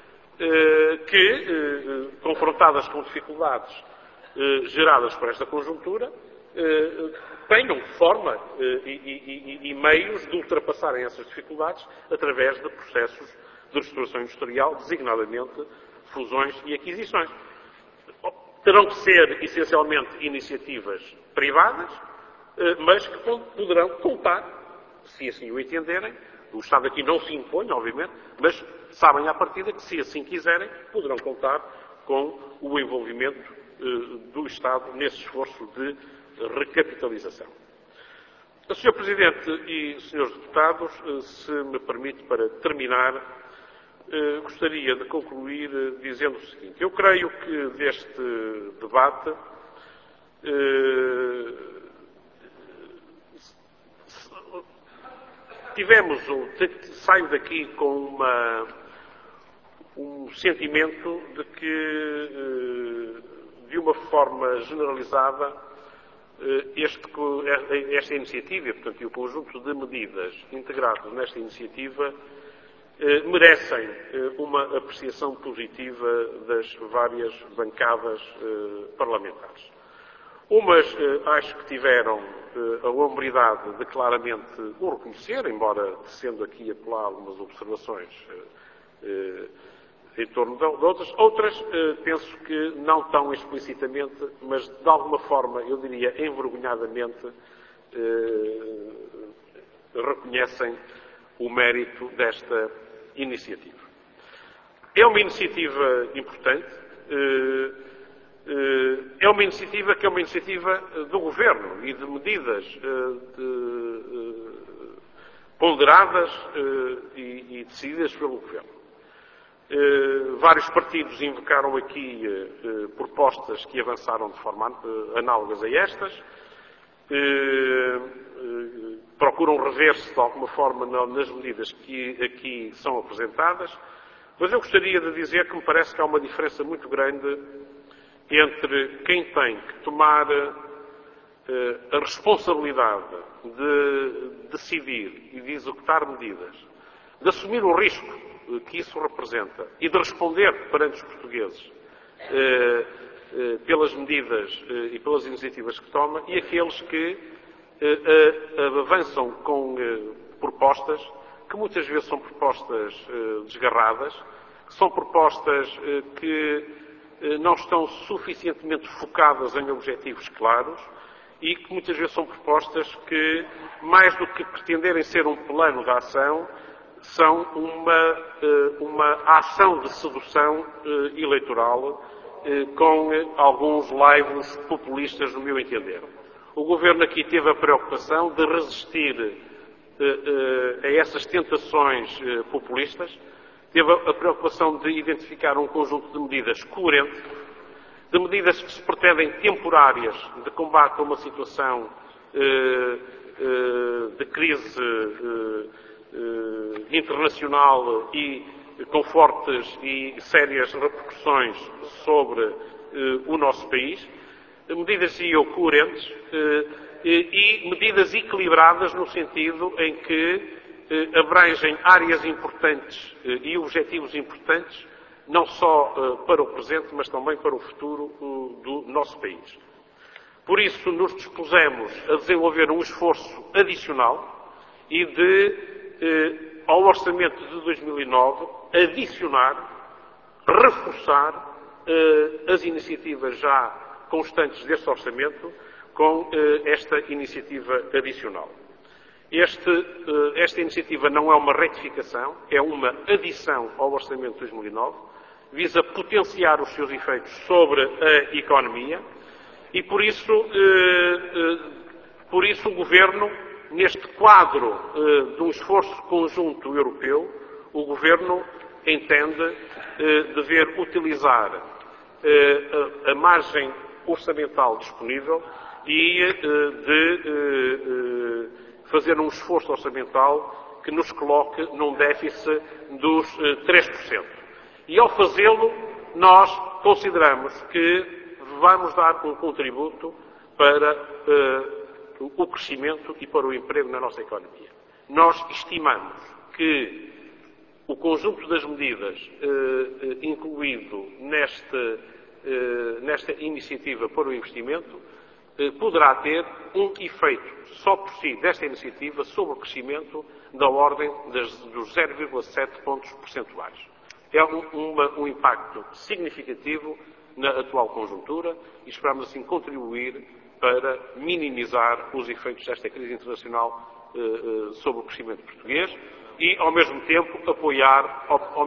que, confrontadas com dificuldades geradas por esta conjuntura, tenham forma e meios de ultrapassarem essas dificuldades através de processos de restauração industrial, designadamente fusões e aquisições. Terão que ser, essencialmente, iniciativas privadas, mas que poderão contar, se assim o entenderem. O Estado aqui não se impõe, obviamente, mas sabem à partida que, se assim quiserem, poderão contar com o envolvimento do Estado nesse esforço de recapitalização. Sr. Presidente e Srs. Deputados, se me permite, para terminar, gostaria de concluir dizendo o seguinte. Eu creio que deste debate saio daqui com um sentimento de que, de uma forma generalizada, esta iniciativa, portanto, e o conjunto de medidas integradas nesta iniciativa merecem uma apreciação positiva das várias bancadas parlamentares. Umas acho que tiveram a hombridade de claramente o reconhecer, embora sendo aqui apelar algumas observações em torno de outras. Outras penso que não tão explicitamente, mas de alguma forma, eu diria envergonhadamente, reconhecem o mérito desta iniciativa. É uma iniciativa importante. É uma iniciativa que é uma iniciativa do Governo e de medidas ponderadas e decididas pelo Governo. Vários partidos invocaram aqui propostas que avançaram de forma análogas a estas, procuram rever-se de alguma forma nas medidas que aqui são apresentadas, mas eu gostaria de dizer que me parece que há uma diferença muito grande entre quem tem que tomar a responsabilidade de decidir e de executar medidas, de assumir o risco que isso representa e de responder perante os portugueses pelas medidas e pelas iniciativas que toma, e aqueles que avançam com propostas que muitas vezes são propostas desgarradas, que são propostas que não estão suficientemente focadas em objetivos claros e que muitas vezes são propostas que, mais do que pretenderem ser um plano de ação, são uma ação de sedução eleitoral com alguns laivos populistas, no meu entender. O Governo aqui teve a preocupação de resistir a essas tentações populistas, teve a preocupação de identificar um conjunto de medidas coerente, de medidas que se pretendem temporárias de combate a uma situação de crise internacional e com fortes e sérias repercussões sobre o nosso país, medidas coerentes e medidas equilibradas no sentido em que abrangem áreas importantes e objetivos importantes, não só para o presente, mas também para o futuro do nosso país. Por isso, nos dispusemos a desenvolver um esforço adicional e ao orçamento de 2009, adicionar, reforçar as iniciativas já constantes deste orçamento com esta iniciativa adicional. Esta iniciativa não é uma retificação, é uma adição ao orçamento de 2009, visa potenciar os seus efeitos sobre a economia e, por isso o Governo, neste quadro de um esforço conjunto europeu, o Governo entende dever utilizar a margem orçamental disponível e de fazer um esforço orçamental que nos coloque num déficit dos 3%. E ao fazê-lo, nós consideramos que vamos dar um contributo para o crescimento e para o emprego na nossa economia. Nós estimamos que o conjunto das medidas incluído nesta iniciativa para o investimento poderá ter um efeito só por si desta iniciativa sobre o crescimento da ordem dos 0,7 pontos percentuais. É um impacto significativo na atual conjuntura e esperamos assim contribuir para minimizar os efeitos desta crise internacional sobre o crescimento português e, ao mesmo tempo, apoiar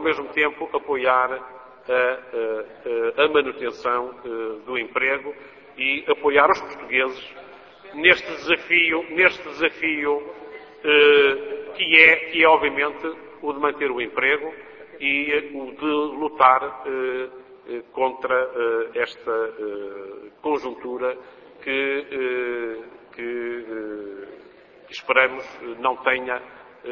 a manutenção do emprego e apoiar os portugueses neste desafio que é obviamente o de manter o emprego e o de lutar contra esta conjuntura que esperamos não tenha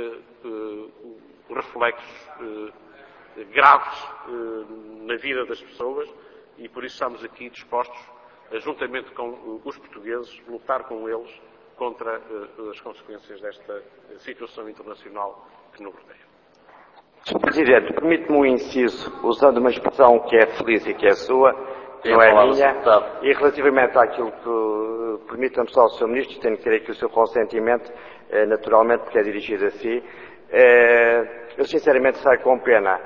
reflexos graves na vida das pessoas e por isso estamos aqui dispostos, juntamente com os portugueses, lutar com eles contra as consequências desta situação internacional que nos rodeia. Sr. Presidente, permite-me um inciso, usando uma expressão que é feliz e que é sua, que não é minha, e relativamente àquilo que permita-me só ao Sr. Ministro, tenho que ter aqui o seu consentimento, naturalmente, porque é dirigido a si. Eu sinceramente saio com pena,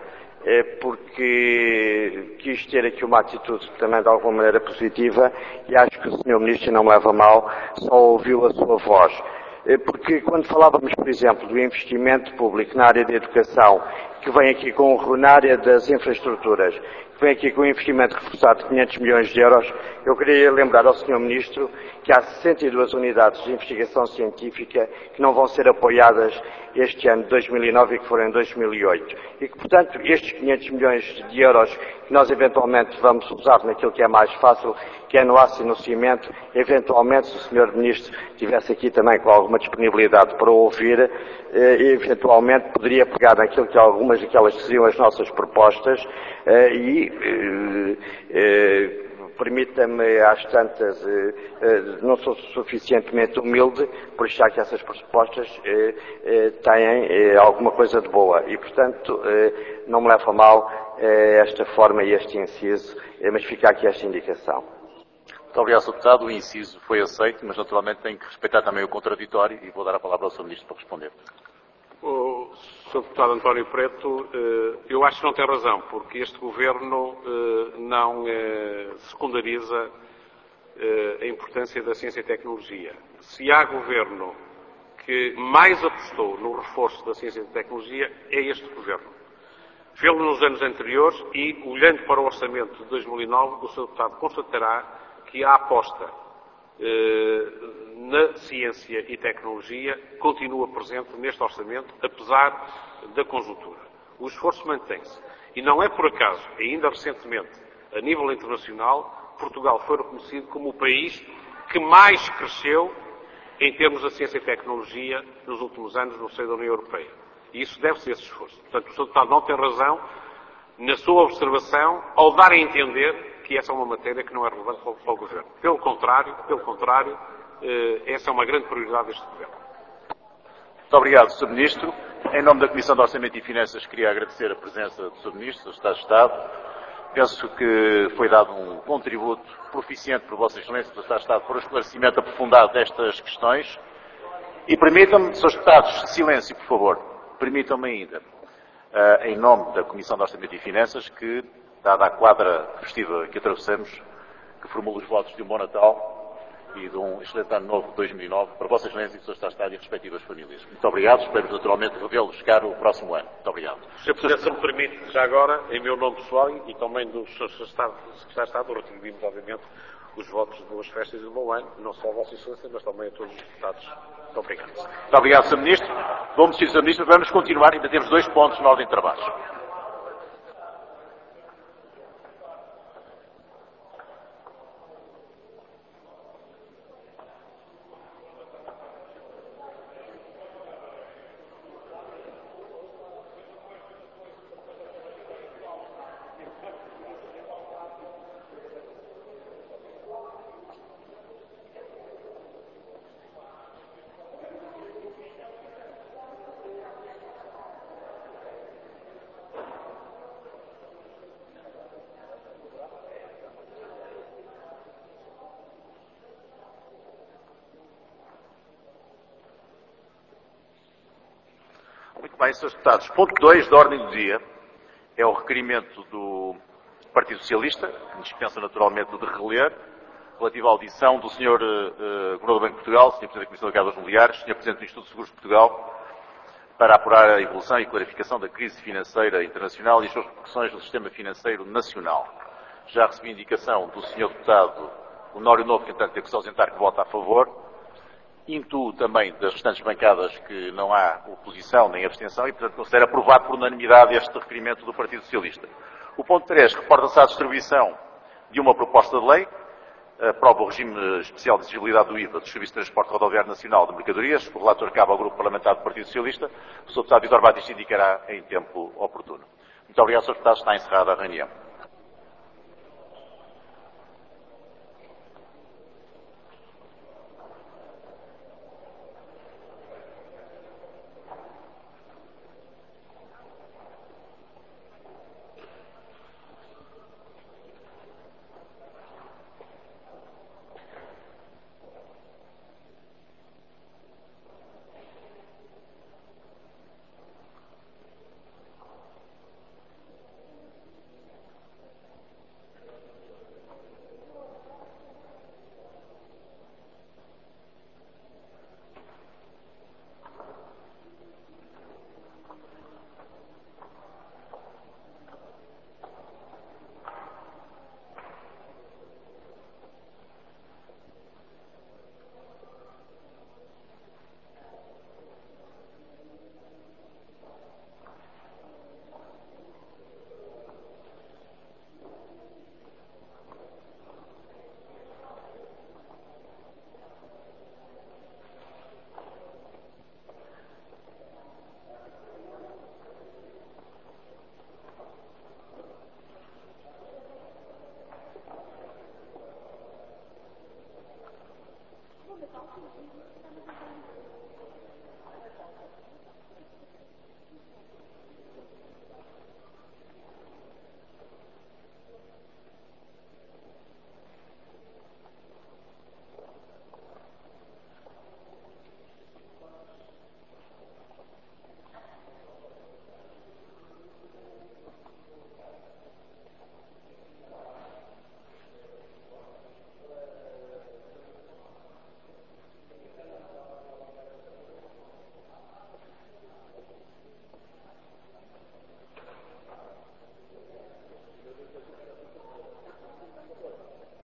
porque quis ter aqui uma atitude também de alguma maneira positiva e acho que o Sr. Ministro, não me leva a mal, só ouviu a sua voz. Porque quando falávamos, por exemplo, do investimento público na área da educação, que vem aqui na área das infraestruturas, que vem aqui com um investimento reforçado de 500 milhões de euros, eu queria lembrar ao Sr. Ministro que há 62 unidades de investigação científica que não vão ser apoiadas este ano de 2009 e que foram em 2008. E que, portanto, estes 500 milhões de euros que nós eventualmente vamos usar naquilo que é mais fácil, que é no aço e no cimento, eventualmente, se o Sr. Ministro estivesse aqui também com alguma disponibilidade para ouvir, eventualmente poderia pegar naquilo que algumas daquelas que seriam as nossas propostas permita-me, às tantas, não sou suficientemente humilde por achar que essas propostas têm alguma coisa de boa e, portanto, não me leva a mal esta forma e este inciso, mas fica aqui esta indicação. Muito obrigado, Sr. Deputado. O inciso foi aceito, mas naturalmente tem que respeitar também o contraditório e vou dar a palavra ao Sr. Ministro para responder. O Sr. Deputado António Preto, eu acho que não tem razão, porque este Governo não secundariza a importância da ciência e tecnologia. Se há Governo que mais apostou no reforço da ciência e tecnologia, é este Governo. Vê-lo nos anos anteriores e, olhando para o orçamento de 2009, o Sr. Deputado constatará que a aposta na ciência e tecnologia continua presente neste orçamento, apesar da conjuntura. O esforço mantém-se. E não é por acaso, ainda recentemente, a nível internacional, Portugal foi reconhecido como o país que mais cresceu em termos da ciência e tecnologia nos últimos anos no seio da União Europeia. E isso deve-se a esse esforço. Portanto, o Sr. Deputado não tem razão na sua observação ao dar a entender que essa é uma matéria que não é relevante para o Governo. Pelo contrário, essa é uma grande prioridade deste Governo. Muito obrigado, Sr. Ministro. Em nome da Comissão de Orçamento e Finanças, queria agradecer a presença do Sr. Ministro, do Secretário de Estado. Penso que foi dado um contributo proficiente por Vossa Excelência, do Secretário de Estado, para o esclarecimento aprofundado destas questões. E permitam-me, Srs. Deputados, silêncio, por favor. Permitam-me ainda, em nome da Comissão de Orçamento e Finanças, que, dada a quadra festiva que atravessamos, que formula os votos de um bom Natal e de um excelente ano novo de 2009 para Vossa Excelência e o Sr. Secretário de Estado e as respectivas famílias. Muito obrigado. Esperamos naturalmente revê-los chegar o próximo ano. Muito obrigado. Sr. Presidente, se me permite, já agora, em meu nome pessoal e também do Sr. Secretário de Estado, retribuímos, obviamente, os votos de boas festas e de bom ano, não só a Vossa Excelência, mas também a todos os deputados. Muito obrigado. Muito obrigado, Sr. Ministro. Bom, Sr. Ministro, vamos continuar. Ainda temos 2 pontos na ordem de trabalhos. Muito bem, Srs. Deputados. Ponto 2 da ordem do dia é o requerimento do Partido Socialista, que dispensa naturalmente o de reler, relativo à audição do Sr. Governador do Banco de Portugal, Sr. Presidente da Comissão de Mercados Imobiliários, Sr. Presidente do Instituto de Seguros de Portugal, para apurar a evolução e clarificação da crise financeira internacional e as suas repercussões no sistema financeiro nacional. Já recebi indicação do Sr. Deputado Honório Novo, que entretanto teve que se ausentar, que vota a favor. Intuo também das restantes bancadas que não há oposição nem abstenção e, portanto, considero aprovado por unanimidade este requerimento do Partido Socialista. O ponto 3 reporta-se à distribuição de uma proposta de lei, aprova o regime especial de exigibilidade do IVA dos Serviços de Transporte Rodoviário Nacional de Mercadorias. O relator cabe ao Grupo Parlamentar do Partido Socialista. O Sr. Deputado Vítor Batista indicará em tempo oportuno. Muito obrigado, Sr. Deputado. Está encerrada a reunião.